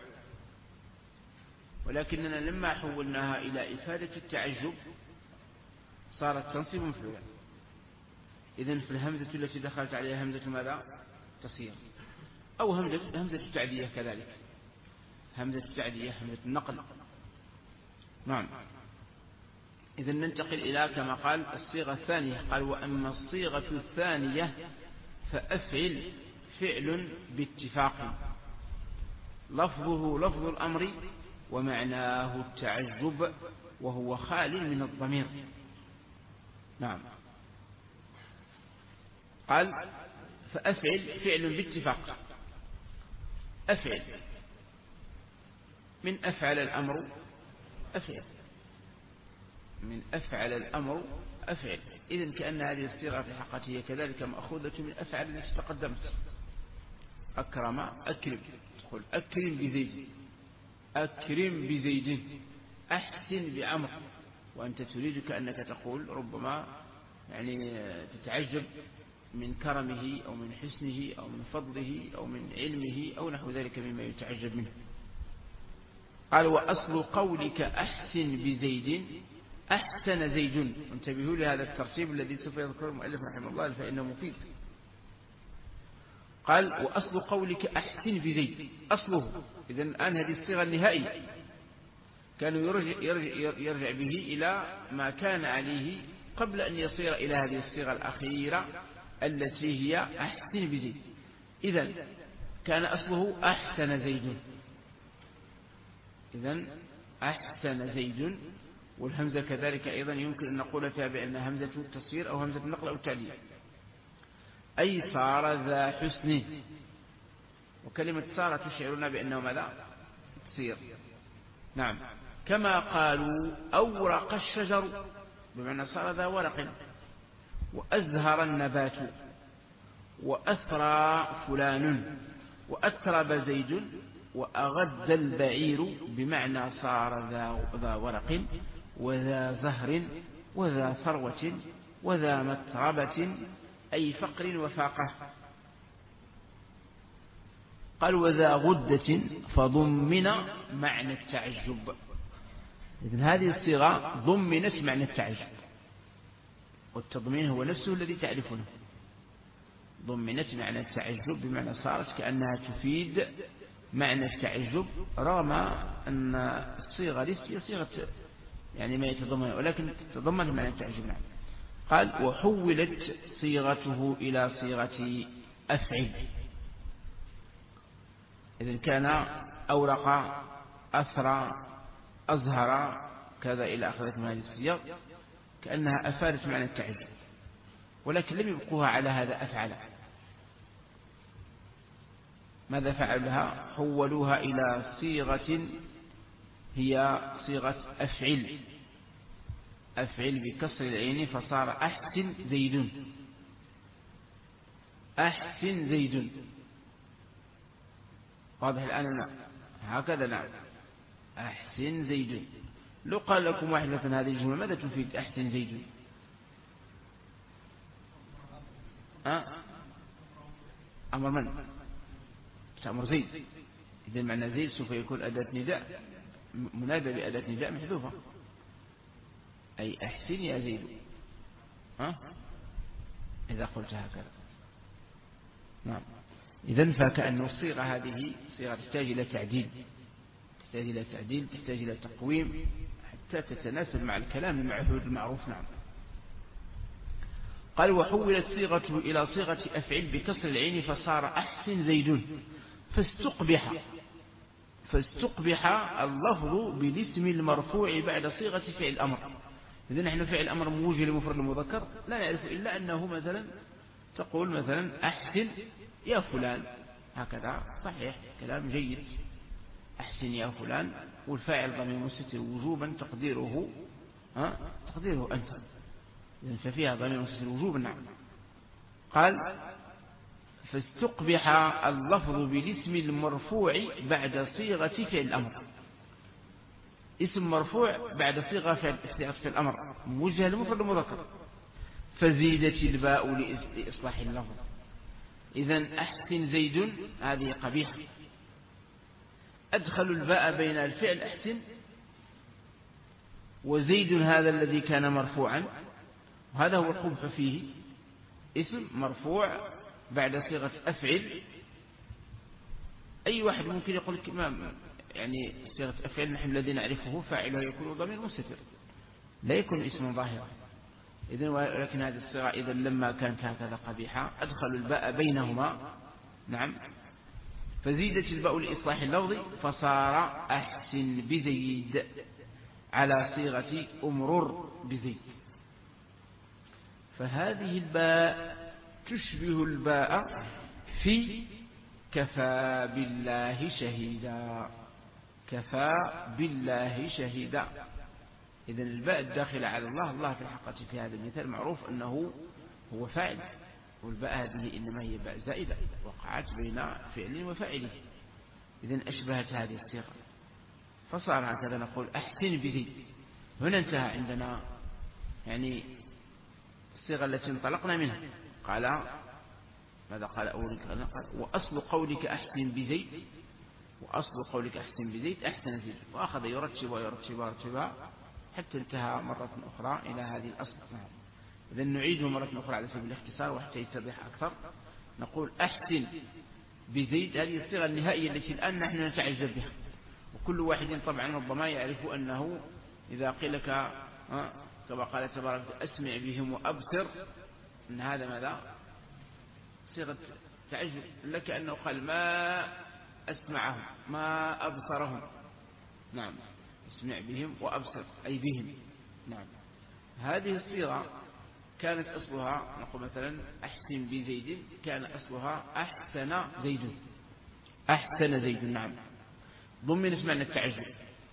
ولكننا لما حولناها إلى إفادة التعجب صارت تنصب مفعولا. إذن في الهمزة التي دخلت عليها همزة ماذا تصير، أو همزة, همزة التعدية كذلك، همزة التعدية همزة النقل. نعم. إذن ننتقل إلى كما قال الصيغة الثانية. قال وأما الصيغة الثانية فأفعل فعل باتفاق لفظه لفظ الأمر ومعناه التعجب وهو خال من الضمير. نعم. قال فأفعل فعل باتفاق. أفعل من أفعل الأمر أفعل من أفعل الأمر أفعل. إذن كأن هذه الصيغة في حقيقتها كذلك مأخوذة من أفعل التي تقدمت. أكرم أكرم تقول أكرم بزيد أكرم بزيد أحسن بعمر. وأنت تريد كأنك تقول ربما يعني تتعجب من كرمه أو من حسنه أو من فضله أو من علمه أو نحو ذلك مما يتعجب منه. قال وأصل قولك أحسن بزيد أحسن زيد. انتبهوا لهذا الترتيب الذي سوف يذكر المؤلف رحمه الله فإنه مفيد. قال وأصل قولك أحسن بزيد أصله. إذن الآن هذه الصيغة النهائية كانوا يرجع, يرجع, يرجع به إلى ما كان عليه قبل أن يصير إلى هذه الصيغة الأخيرة التي هي أحسن بزيد. إذن كان أصله أحسن زيد. إذن أحسن زيد. والهمزة كذلك أيضا يمكن أن نقول فيها بأنها همزة التصوير أو همزة النقل أو التعليل. أي صار ذا حسن. وكلمة صار تشعرنا بأنه ماذا تصير. نعم. كما قالوا أورق الشجر بمعنى صار ذا ورق. وأزهر النبات وأثرى فلان وأترب زيد وأغد البعير بمعنى صار ذا ورق وذا زهر وذا ثروة وذا متربة أي فقر وفاقة. قال وذا غدة فضمن معنى التعجب. إذن هذه الصيغة ضمنت معنى التعجب والتضمين هو نفسه الذي تعرفونه. ضمنت معنى التعجب بمعنى صارت كأنها تفيد معنى التعجب رغم أن الصيغة ليست صيغة يعني ما يتضمن ولكن تتضمن معنى التعجب. نعم. قال وحولت صيغته إلى صيغة أفعل. إذن كان أورق أثرى أزهر كذا إلى آخره من هذه الصيغ كأنها أفادت معنى التعجب ولكن لم يبقوها على هذا أفعل. ماذا فعلها؟ حولوها إلى صيغة هي صيغة أفعل. أفعل بكسر العين فصار أحسن زيد. أحسن زيد. واضح الآن؟ نعم. هكذا. نعم. أحسن زيد. لو قال لكم واحد مثلا هذه الجملة ماذا تفيد أحسن زيد؟ أه؟ أمر من؟ أمر زيد. إذا معنى زيد سوف يكون أداة نداء منادى بأداة نداء محذوفة أي أحسن يا زيد. أه؟ إذا قلت هكذا. نعم. إذن فكأن الصيغة هذه صيغة تحتاج إلى تعديل تحتاج إلى تعديل تحتاج إلى تقويم حتى تتناسب مع الكلام المعهود المعروف. نعم. قال وحولت صيغته إلى صيغة أفعل بكسر العين فصار أحسن زيد فاستقبح فاستقبح اللفظ بالاسم المرفوع بعد صيغة فعل الأمر. إذن نحن فعل الأمر موجه لمفرد المذكر لا نعرف إلا أنه مثلا تقول مثلا أحسن يا فلان هكذا صحيح كلام جيد. أحسن يا فلان والفاعل ضمير مستتر وجوبا تقديره ها تقديره أنت. إذن ففيها ضمير مستتر وجوبا. نعم. قال فاستقبح اللفظ بالاسم المرفوع بعد صيغة فعل الأمر. اسم مرفوع بعد صيغة فعل الأمر موجه لمفرد المذكر فزيدت الباء لإصلاح اللفظ. إذن أحسن زيد هذه قبيحة. أدخل الباء بين الفعل أحسن وزيد هذا الذي كان مرفوعا وهذا هو القبح فيه. اسم مرفوع بعد صيغة أفعل. أي واحد ممكن يقول لك ما يعني صيغة أفعل نحن الذي نعرفه فاعله يكون ضمير مستتر لا يكون اسم ظاهرا. إذن ولكن هذه الصيغة إذن لما كانت هكذا قبيحة أدخلوا الباء بينهما، نعم، فزيدت الباء لإصلاح اللفظ فصار أحسن بزيد على صيغة أمرر بزيد. فهذه الباء تشبه الباء في كفى بالله شهيدا، كفى بالله شهيدا. إذن الباء الداخلة على الله، الله في الحقيقة في هذا المثال معروف أنه هو فاعل، والباء هذه إنما هي باء زائدة وقعت بين فعل وفاعله، إذن أشبهت هذه الصيغة فصار هكذا نقول أحسن بزيد. هنا انتهى عندنا يعني الصيغة التي انطلقنا منها. قال ماذا قال أولا؟ قال وأصل قولك أحسن بزيد، وأصل قولك أحسن بزيد أحسن زيد، وأخذ يرتب ويرتب ويرتب حتى انتهى مرة أخرى إلى هذه الأصل. إذن نعيده مرة أخرى على سبيل الاختصار وحتى يتضح أكثر. نقول أحسن بزيد، هذه الصيغة النهائية التي الآن نحن نتعجب بها، وكل واحد طبعا ربما يعرف أنه إذا قيل لك كما قال تبارك أسمع بهم وأبصر، أن هذا ماذا؟ صيغة تعجب لك، أنه قال ما أسمعهم ما أبصرهم، نعم، اسمع بهم وأبصر أي بهم، نعم. هذه الصيغة كانت أصلها نقول مثلا أحسن بزيد، كان أصلها أحسن زيد، أحسن زيد، نعم، ضمن معنى التعجب،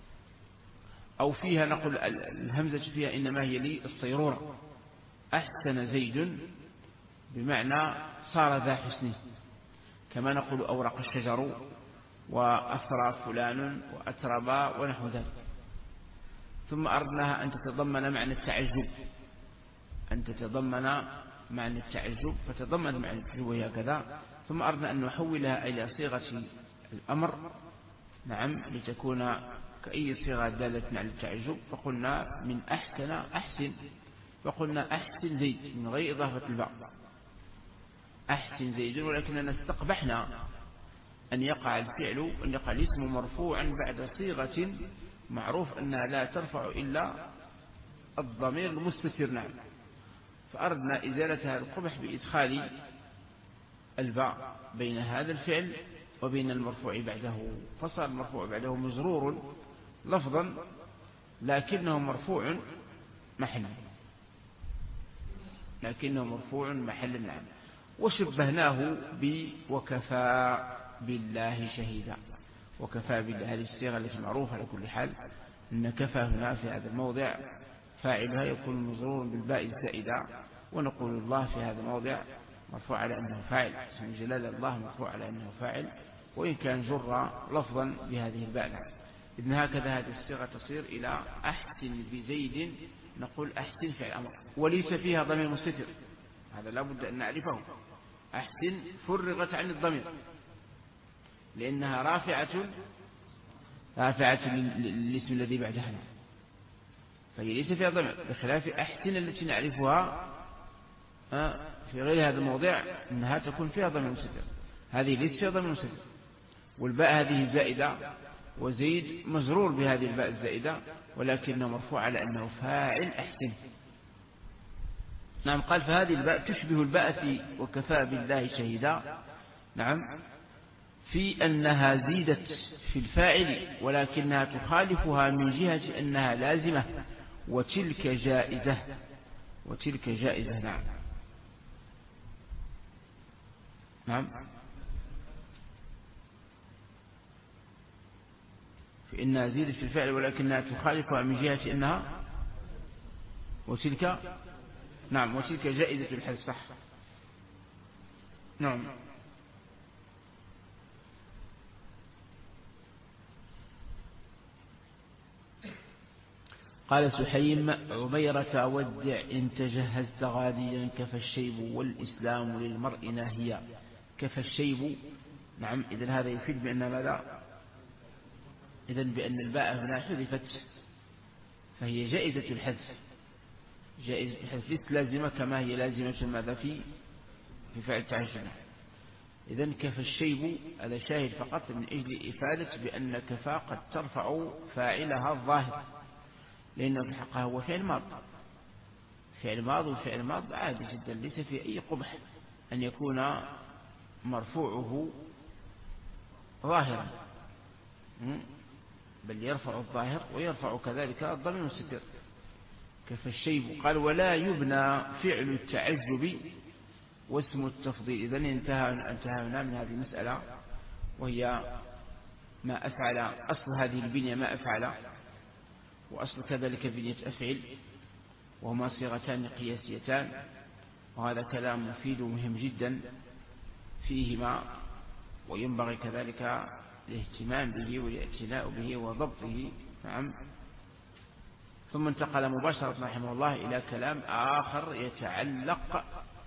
أو فيها نقول الهمزة فيها إنما هي للصيرورة، أحسن زيد بمعنى صار ذا حسن، كما نقول أورق الشجر وأثرى فلان وأتربا ونحو ذلك. ثم أردناها أن تتضمن معنى التعجب، أن تتضمن معنى التعجب فتضمن معنى التعجب وهي كذا. ثم أردنا أن نحولها إلى صيغة الأمر، نعم، لتكون كأي صيغة دالة على التعجب، فقلنا من أحسن أحسن، فقلنا أحسن زيد من غير إضافة الباء، أحسن زيد، ولكننا استقبحنا أن يقع الفعل أن يقع الاسم مرفوعا بعد صيغة معروف أنها لا ترفع إلا الضمير المستتر، نعم، فأردنا إزالة هذا القبح بإدخال الباء بين هذا الفعل وبين المرفوع بعده، فصار المرفوع بعده مجرور لفظا لكنه مرفوع محلا، لكنه مرفوع محلا، نعم. وشبهناه بوكفى بالله شهيدا، وكفى بالله هذه الصيغة التي معروفة على كل حال أن كفى هنا في هذا الموضع فاعلها يكون مجرور بالباء الزائدة، ونقول الله في هذا الموضع مرفوع على أنه فاعل، اسم جلال الله مرفوع على أنه فاعل وإن كان جر لفظا بهذه الباء. إذن هكذا هذه الصيغة تصير إلى أحسن بزيد، نقول أحسن فعل أمر وليس فيها ضمير مستتر، هذا لا بد أن نعرفه. أحسن فرغت عن الضمير لأنها رافعة رافعة للاسم الذي بعدها، فهي ليس فيها ضمير، بخلاف أحسن التي نعرفها في غير هذا الموضع أنها تكون فيها ضمير مستتر، هذه ليس فيها ضمير مستتر، والباء هذه زائدة وزيد مجرور بهذه الباء الزائدة ولكنه مرفوع على أنه فاعل أحسن، نعم. قال فهذه الباء تشبه الباء في وكفى بالله شهيدا، نعم، في أنها زيدت في الفاعل ولكنها تخالفها من جهة أنها لازمة وتلك جائزة، وتلك جائزة، نعم، نعم، في أنها زيدت في الفعل ولكنها تخالفها من جهة أنها وتلك، نعم، وتلك جائزة الحذف، صح، نعم. قال سحيم عميرة ودع إن تجهزت غاديا كفى الشيب والإسلام للمرء ناهيا، كفى الشيب، نعم. إذن هذا يفيد بأن ماذا؟ إذن بأن الباء هنا حذفت فهي جائزة الحذف، جائزة الحذف ليست لازمة كما هي لازمة ماذا في في فعل التعجب. إذن كفى الشيب هذا شاهد فقط من أجل إفادة بأن كفى قد ترفع فاعلها الظاهر، لأنه في الحقيقة هو فعل ماض، فعل ماض وفعل ماض عادي جدا، ليس في أي قبح أن يكون مرفوعه ظاهرا، بل يرفع الظاهر ويرفع كذلك الضمير المستتر كيف الشيب. قال ولا يبنى فعل التعجب واسم التفضيل. إذن انتهى انتهينا من هذه المسألة، وهي ما أفعل، أصل هذه البنية ما أفعل، وأصل كذلك بنية أفعل، وهما صيغتان قياسيتان، وهذا كلام مفيد ومهم جدا فيهما، وينبغي كذلك الاهتمام به والاعتناء به وضبطه. نعم. ثم انتقل مباشرة رحمه الله إلى كلام آخر يتعلق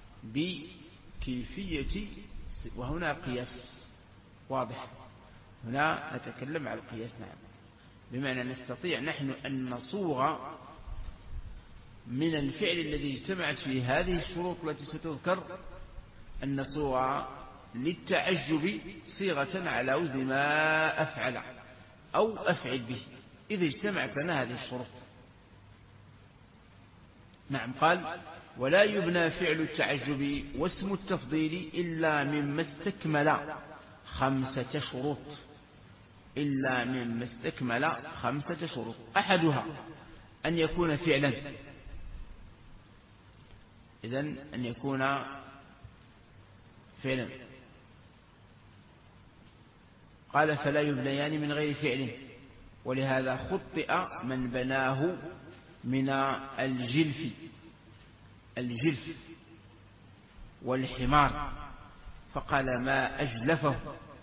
بكيفية، وهنا قياس واضح، هنا نتكلم عن القياس. نعم، بمعنى نستطيع نحن أن نصوغ من الفعل الذي اجتمعت فيه هذه الشروط التي ستذكر، أن نصوغ للتعجب صيغة على وزن ما أفعل أو أفعل به إذا اجتمعت لنا هذه الشروط. نعم. قال ولا يبنى فعل التعجب واسم التفضيل إلا مما استكمل خمسة شروط، إلا مما استكمل خمسة شروط. أحدها أن يكون فعلا، إذن أن يكون فعلا. قال فلا يبنيان من غير فعل، ولهذا خطئ من بناه من الجلف الجلف والحمار، فقال ما أجلفه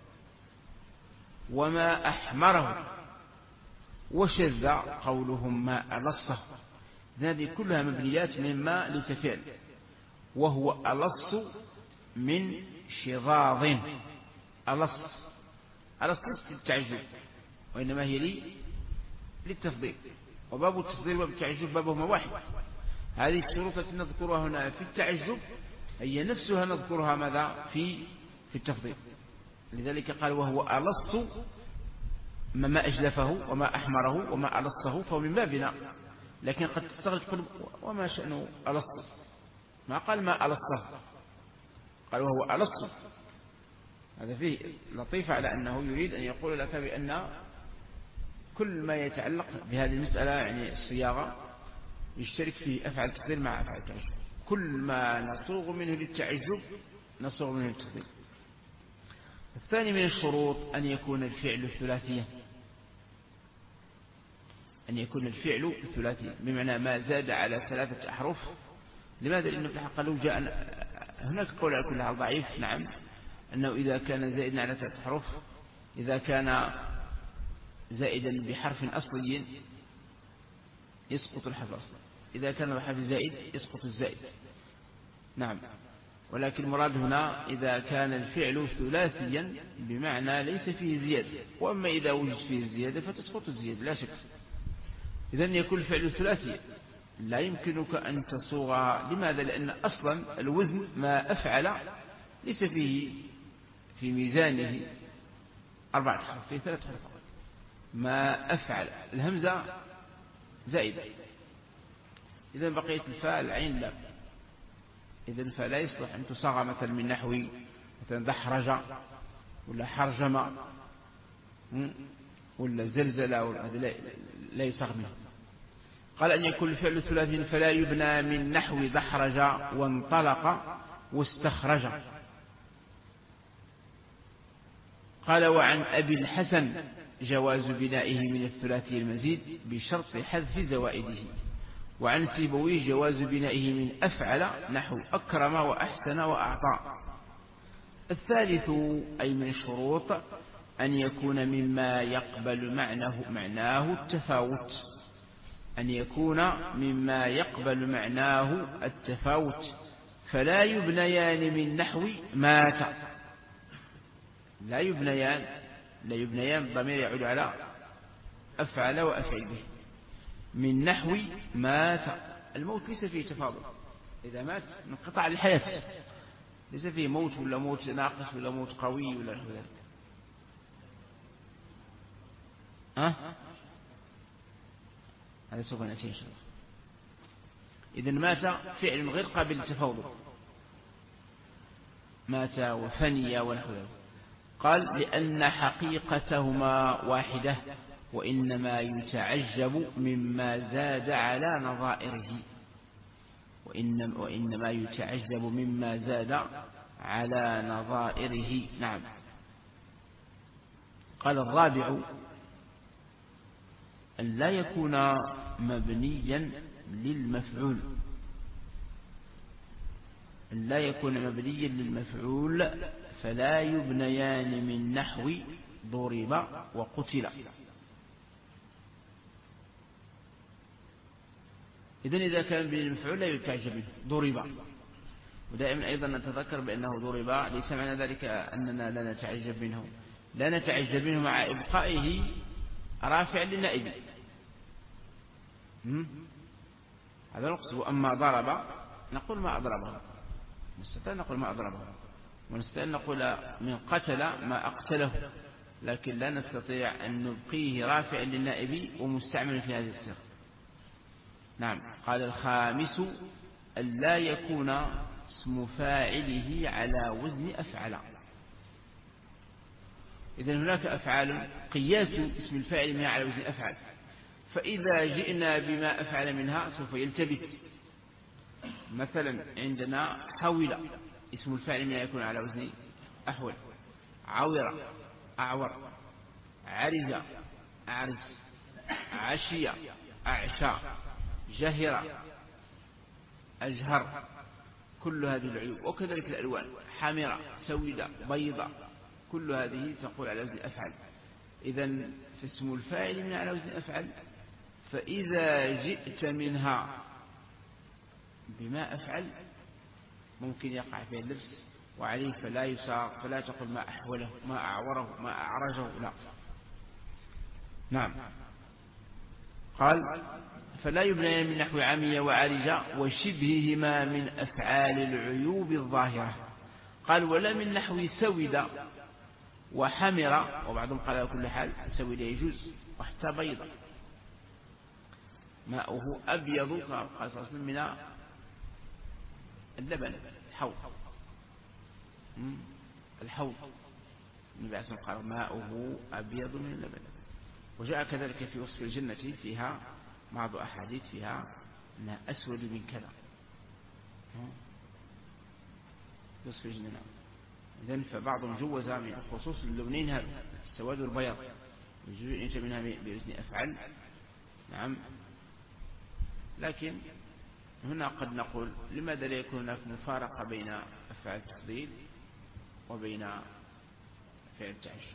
وما أحمره، وشذ قولهم ما ألصه. هذه كلها مبنيات مما ليس فعل، وهو ألص من شظاظ. ألص ألص للتعجب، وإنما هي لي للتفضيل، وباب التفضيل وباب التعجب بابهما واحد. هذه الشروط التي نذكرها هنا في التعجب هي نفسها نذكرها ماذا في في التفضيل. لذلك قال وهو ألص ما أجلفه وما أحمره وما ألصه، فهو من بابنا. لكن قد تستغرب تقول وما شأنه ألص، ما قال ما ألصه، قال وهو ألص. هذا فيه لطيف على أنه يريد أن يقول لك بأن كل ما يتعلق بهذه المسألة يعني الصياغة يشترك فيه أفعل التفضيل مع أفعل التعجب، كل ما نصوغ منه للتعجب نصوغ منه للتفضيل. الثاني من الشروط أن يكون الفعل ثلاثيا، أن يكون الفعل ثلاثيا بمعنى ما زاد على ثلاثة أحرف. لماذا؟ لأنه في الحقيقة لو جاء هناك قول على كل حال ضعيف، نعم، أنه إذا كان زائدا على ثلاثة أحرف، إذا كان زائدا بحرف أصلي يسقط الحرف الأصلي، إذا كان بحرف زائد يسقط الزائد. نعم. ولكن المراد هنا إذا كان الفعل ثلاثيا بمعنى ليس فيه زيادة، وأما إذا وجد فيه الزيادة فتسقط الزيادة لا شك. إذن يكون الفعل ثلاثيا لا يمكنك أن تصوغ. لماذا؟ لأن أصلا الوزن ما أفعل ليس فيه في ميزانه أربعة حرف، فيه ثلاثة حرف. ما أفعل الهمزة زائدة، إذن بقيت الفاء العين لا، إذن فلا يصلح أن تصاغ مثلا من نحو مثلا دحرج ولا حرجم ولا زلزلة، هذا لا يصاغ منه. قال أن يكون الفعل ثلاثي فلا يبنى من نحو دحرج وانطلق واستخرج. قال وعن أبي الحسن جواز بنائه من الثلاثي المزيد بشرط حذف زوائده. وعن سيبويه جواز بنائه من أفعل نحو أكرم وأحسن وأعطى. الثالث أي من الشروط أن يكون مما يقبل معناه معناه التفاوت، أن يكون مما يقبل معناه التفاوت. فلا يبنيان من نحو مات، لا يبنيان، لا يبنيان الضمير يعود على أفعل وأفعل به. من نحو مات، الموت ليس فيه تفاضل، إذا مات انقطع الحياة، ليس فيه موت ولا موت ناقص ولا موت قوي ولا غير ذلك. أه؟ هذا سوف نأتي إن شاء الله. إذن مات فعل غير قابل للتفاوض، مات وفني ونحو ذلك. قال لأن حقيقتهما واحدة وإنما يتعجب مما زاد على نظائره، وإنما, وإنما يتعجب مما زاد على نظائره. نعم. قال الرابع أن لا يكون مبنيا للمفعول، أن لا يكون مبنيا للمفعول فلا يبنيان من نحو ضرب وقتل. إذن إذا كان بالمفعول لا يتعجب منه ضرب. ودائما أيضا نتذكر بأنه ضرب ليس معنى ذلك أننا لا نتعجب منه، لا نتعجب منه مع إبقائه رافع للنائب، هذا نقصد. أما ضرب نقول ما أضربه، نستطيع نقول ما أضربه، ونستطيع نقول من قتل ما أقتله، لكن لا نستطيع أن نبقيه رافع للنائب ومستعمل في هذه الصيغة. نعم. قال الخامس أن لا يكون اسم فاعله على وزن أفعل. إذن هناك أفعال قياس اسم الفاعل منها على وزن أفعل، فإذا جئنا بما أفعل منها سوف يلتبس. مثلا عندنا حول، اسم الفاعل منها يكون على وزن أحول. عور أعور، عرج أعرج، عشي أعشى، جهر أجهر، كل هذه العيوب. وكذلك الألوان، حمرة سودة بيضة، كل هذه تقول على وزن أفعل. إذن فاسم الفاعل من على وزن أفعل، فإذا جئت منها بما أفعل ممكن يقع فيه اللبس وعليه فلا يساق، فلا تقول ما أحوله ما أعوره ما أعرجه، لا. نعم. قال فلا يبنى من نحو عمي وعرج وشبههما من أفعال العيوب الظاهرة. قال ولا من نحو سود وحمر، وبعضهم قال على كل حال سود يجوز، وحتى بيض ماؤه أبيض قال صلى الله عليه وسلم من اللبن، الحوض الحوض النبي عليه الصلاة والسلام قال ماؤه أبيض من اللبن. وجاء كذلك في وصف الجنة فيها بعض أحاديث فيها أنها أسود من كذا، وصف الجنة. إذن فبعضهم جوز من خصوص اللونين هذا السواد والبياض، يجوز منها بوزن أفعل. نعم. لكن هنا قد نقول لماذا لا يكون هناك مفارقة بين أفعال التفضيل وبين فعل التعجب؟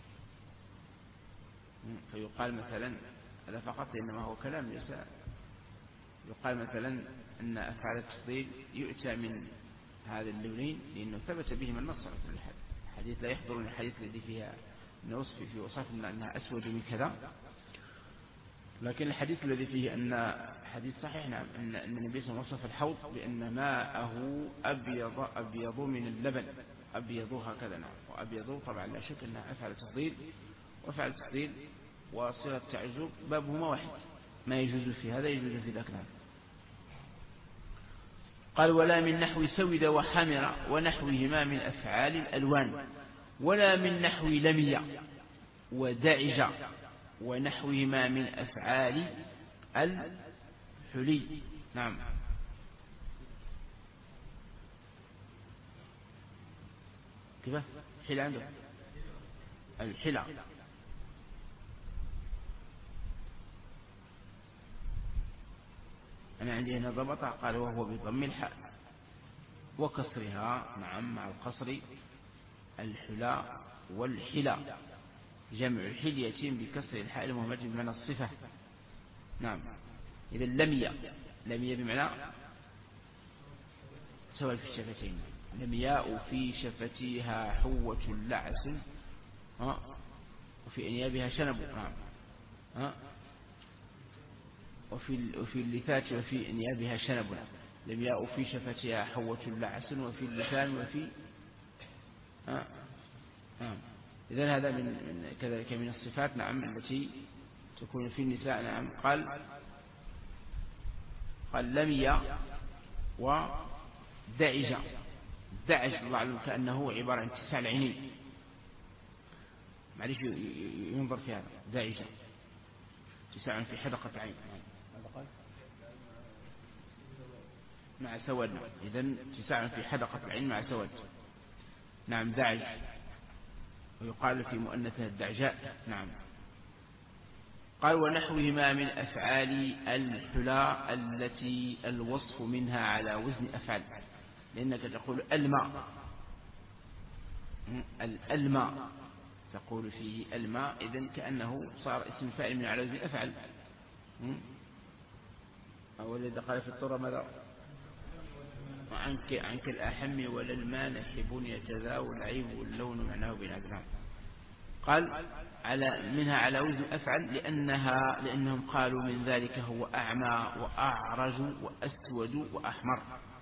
فيقال مثلا هذا فقط إنما هو كلام ليس، يقال مثلا أن أفعال التفضيل يؤتى من هذا اللونين لأنه ثبت بهما النص على كل حال. الحديث لا يحضر من الحديث الذي فيها نوصف في وصفنا أنها أسود من كذا، لكن الحديث الذي فيه أن حديث صحيح نعم أن النبي صلى الله عليه وسلم وصف الحوض بأن ماءه أبيض أبيض من اللبن، أبيض هكذا. نعم. وأبيض طبعا لا شك أنها أفعل التفضيل، وأفعل التفضيل وصيغة التعجب بابهما واحد، ما يجوز في هذا يجوز في ذاك. نعم. قال ولا من نحو سود وحمر ونحوهما من أفعال الألوان، ولا من نحو لمي ودعج ونحوهما من أفعال الحلي. نعم. كيف حلى عنده الحلى؟ أنا عندي هنا ضبط قال وهو بضم الحاء وكسرها. نعم. مع القصر الحلا والحلا جمع حلية بكسر الحاء المهملة بمعنى الصفة. نعم. إذا لمية لمية بمعنى سواء في الشفتين، لمياء في شفتيها حوة لعس وفي أنيابها شنب. نعم. وفي وفي اللثات وفي أنيابها شنب. لمياء في شفتها حوة لعس وفي اللسان وفي آه. آه. إذن هذا من كذلك من الصفات. نعم. التي تكون في النساء. نعم. قال قال لمي ودعج. دعج الله أعلم كأنه عبارة عن اتساع العينين، معلش ينظر في هذا. دعج اتساع في حدقة العين مع سواد. إذن اتساع في حدقة العين مع سواد. نعم دعج، ويقال في مؤنثه الدعجاء. نعم. قال ونحوهما من أفعال الحلا التي الوصف منها على وزن أفعال، لأنك تقول الماء، الماء تقول فيه الماء، إذن كأنه صار اسم فاعل من على وزن أفعل. والذي قال في الطرة ماذا؟ عنك عنك الأحم ولا الماء نحب يتذاول العيب واللون معناه بنعزلها. قال على منها على وزن أفعل لأنها لأنهم قالوا من ذلك هو أعمى وأعرج وأسود وأحمر،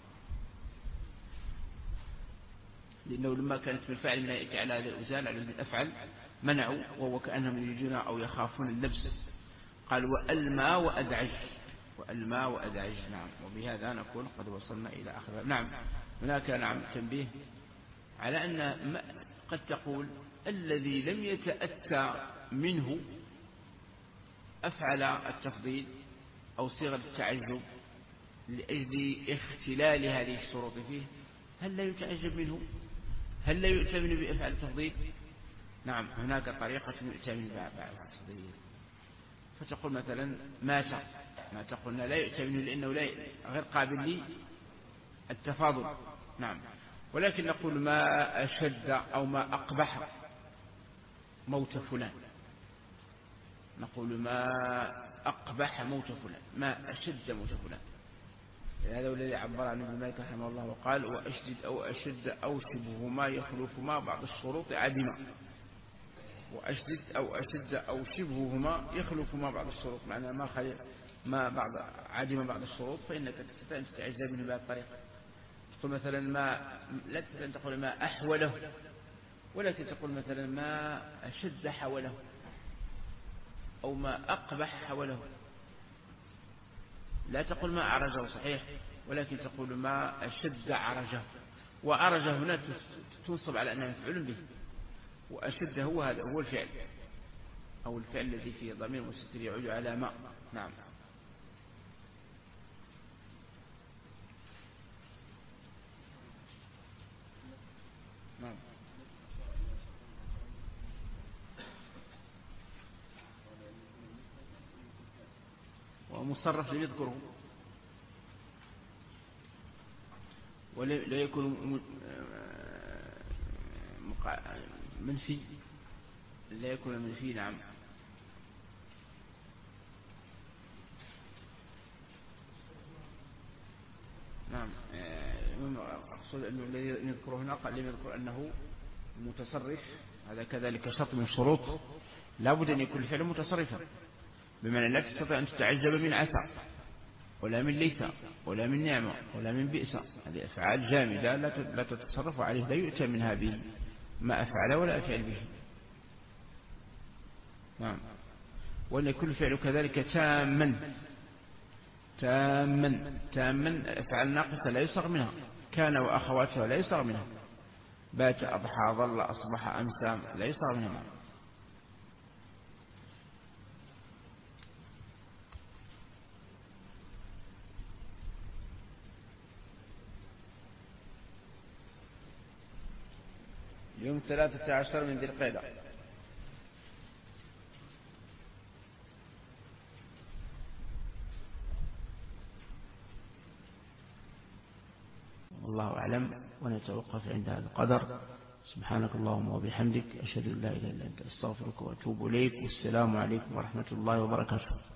لأنه لما كان اسم الفاعل لا يأتي على هذا الأوزان على وزن الأفعل منعوا، وهو كأنهم يريدون أو يخافون اللبس. قال وألما وأدعج، وألما وأدعج. نعم. وبهذا نكون قد وصلنا إلى آخر. نعم. هناك نعم تنبيه على أن قد تقول الذي لم يتأتى منه أفعل التفضيل أو صيغة التعجب لأجل اختلال هذه الشروط فيه، هل لا يتعجب منه؟ هل لا يؤتمن بأفعال التفضيل؟ نعم. هناك طريقة يؤتمن بأفعال التفضيل، فتقول مثلا مات، ما تقولنا لا يؤتمن لأنه لا غير قابل للتفاضل. نعم. ولكن نقول ما أشد أو ما أقبح موت فلان، نقول ما أقبح موت فلان، ما أشد موت فلان. هذا هو الذي عبر عنه ابن مالك رحمه الله وقال وأشدد أو أشد أو شبههما يخلفهما بعض الشروط عدما. وأشدد أو أشد أو شبههما يخلفهما بعض الشروط، معناه ما خلي ما بعض عدم بعض الشروط، فإنك تستطيع أن تتعجب منه بهذه الطريقة. تقول مثلا ما لا تستطيع أن تقول ما أحوله، ولكن تقول مثلا ما أشد حوله أو ما أقبح حوله. لا تقول ما أعرجه صحيح، ولكن تقول ما أشد عرجه. وعرجه هنا تنصب على أنه مفعول به، وأشد هو هذا هو الفعل أو الفعل الذي فيه ضمير مستتر يعود على ما. نعم. نعم. ومصرف لم يذكره ولا يكون منفي، لا يكون منفي. نعم. نعم. أقصد أنه الذي يذكره هنا قال لم يذكر أنه متصرف، هذا كذلك شرط من شروط لا بد أن يكون الفعل متصرفا، بمعنى لا تستطيع أن تتعجب من عسى ولا من ليس ولا من نعمة ولا من بئس. هذه أفعال جامدة لا تتصرف عليه، لا يؤتى منها به ما أفعل ولا أفعل به. نعم. وأن يكون الفعل كذلك تاما تاما تاما. أفعال ناقصة لا يصغ منها، كان وأخواتها لا يصغ منها، بات أضحى ظل أصبح أمسى لا يصغ منها. يوم الثلاثة عشر من ذي القعدة. والله أعلم، ونتوقف عند هذا القدر. سبحانك اللهم وبحمدك، أشهد أن لا إله إلا أنت، أستغفرك وأتوب إليك، والسلام عليكم ورحمة الله وبركاته.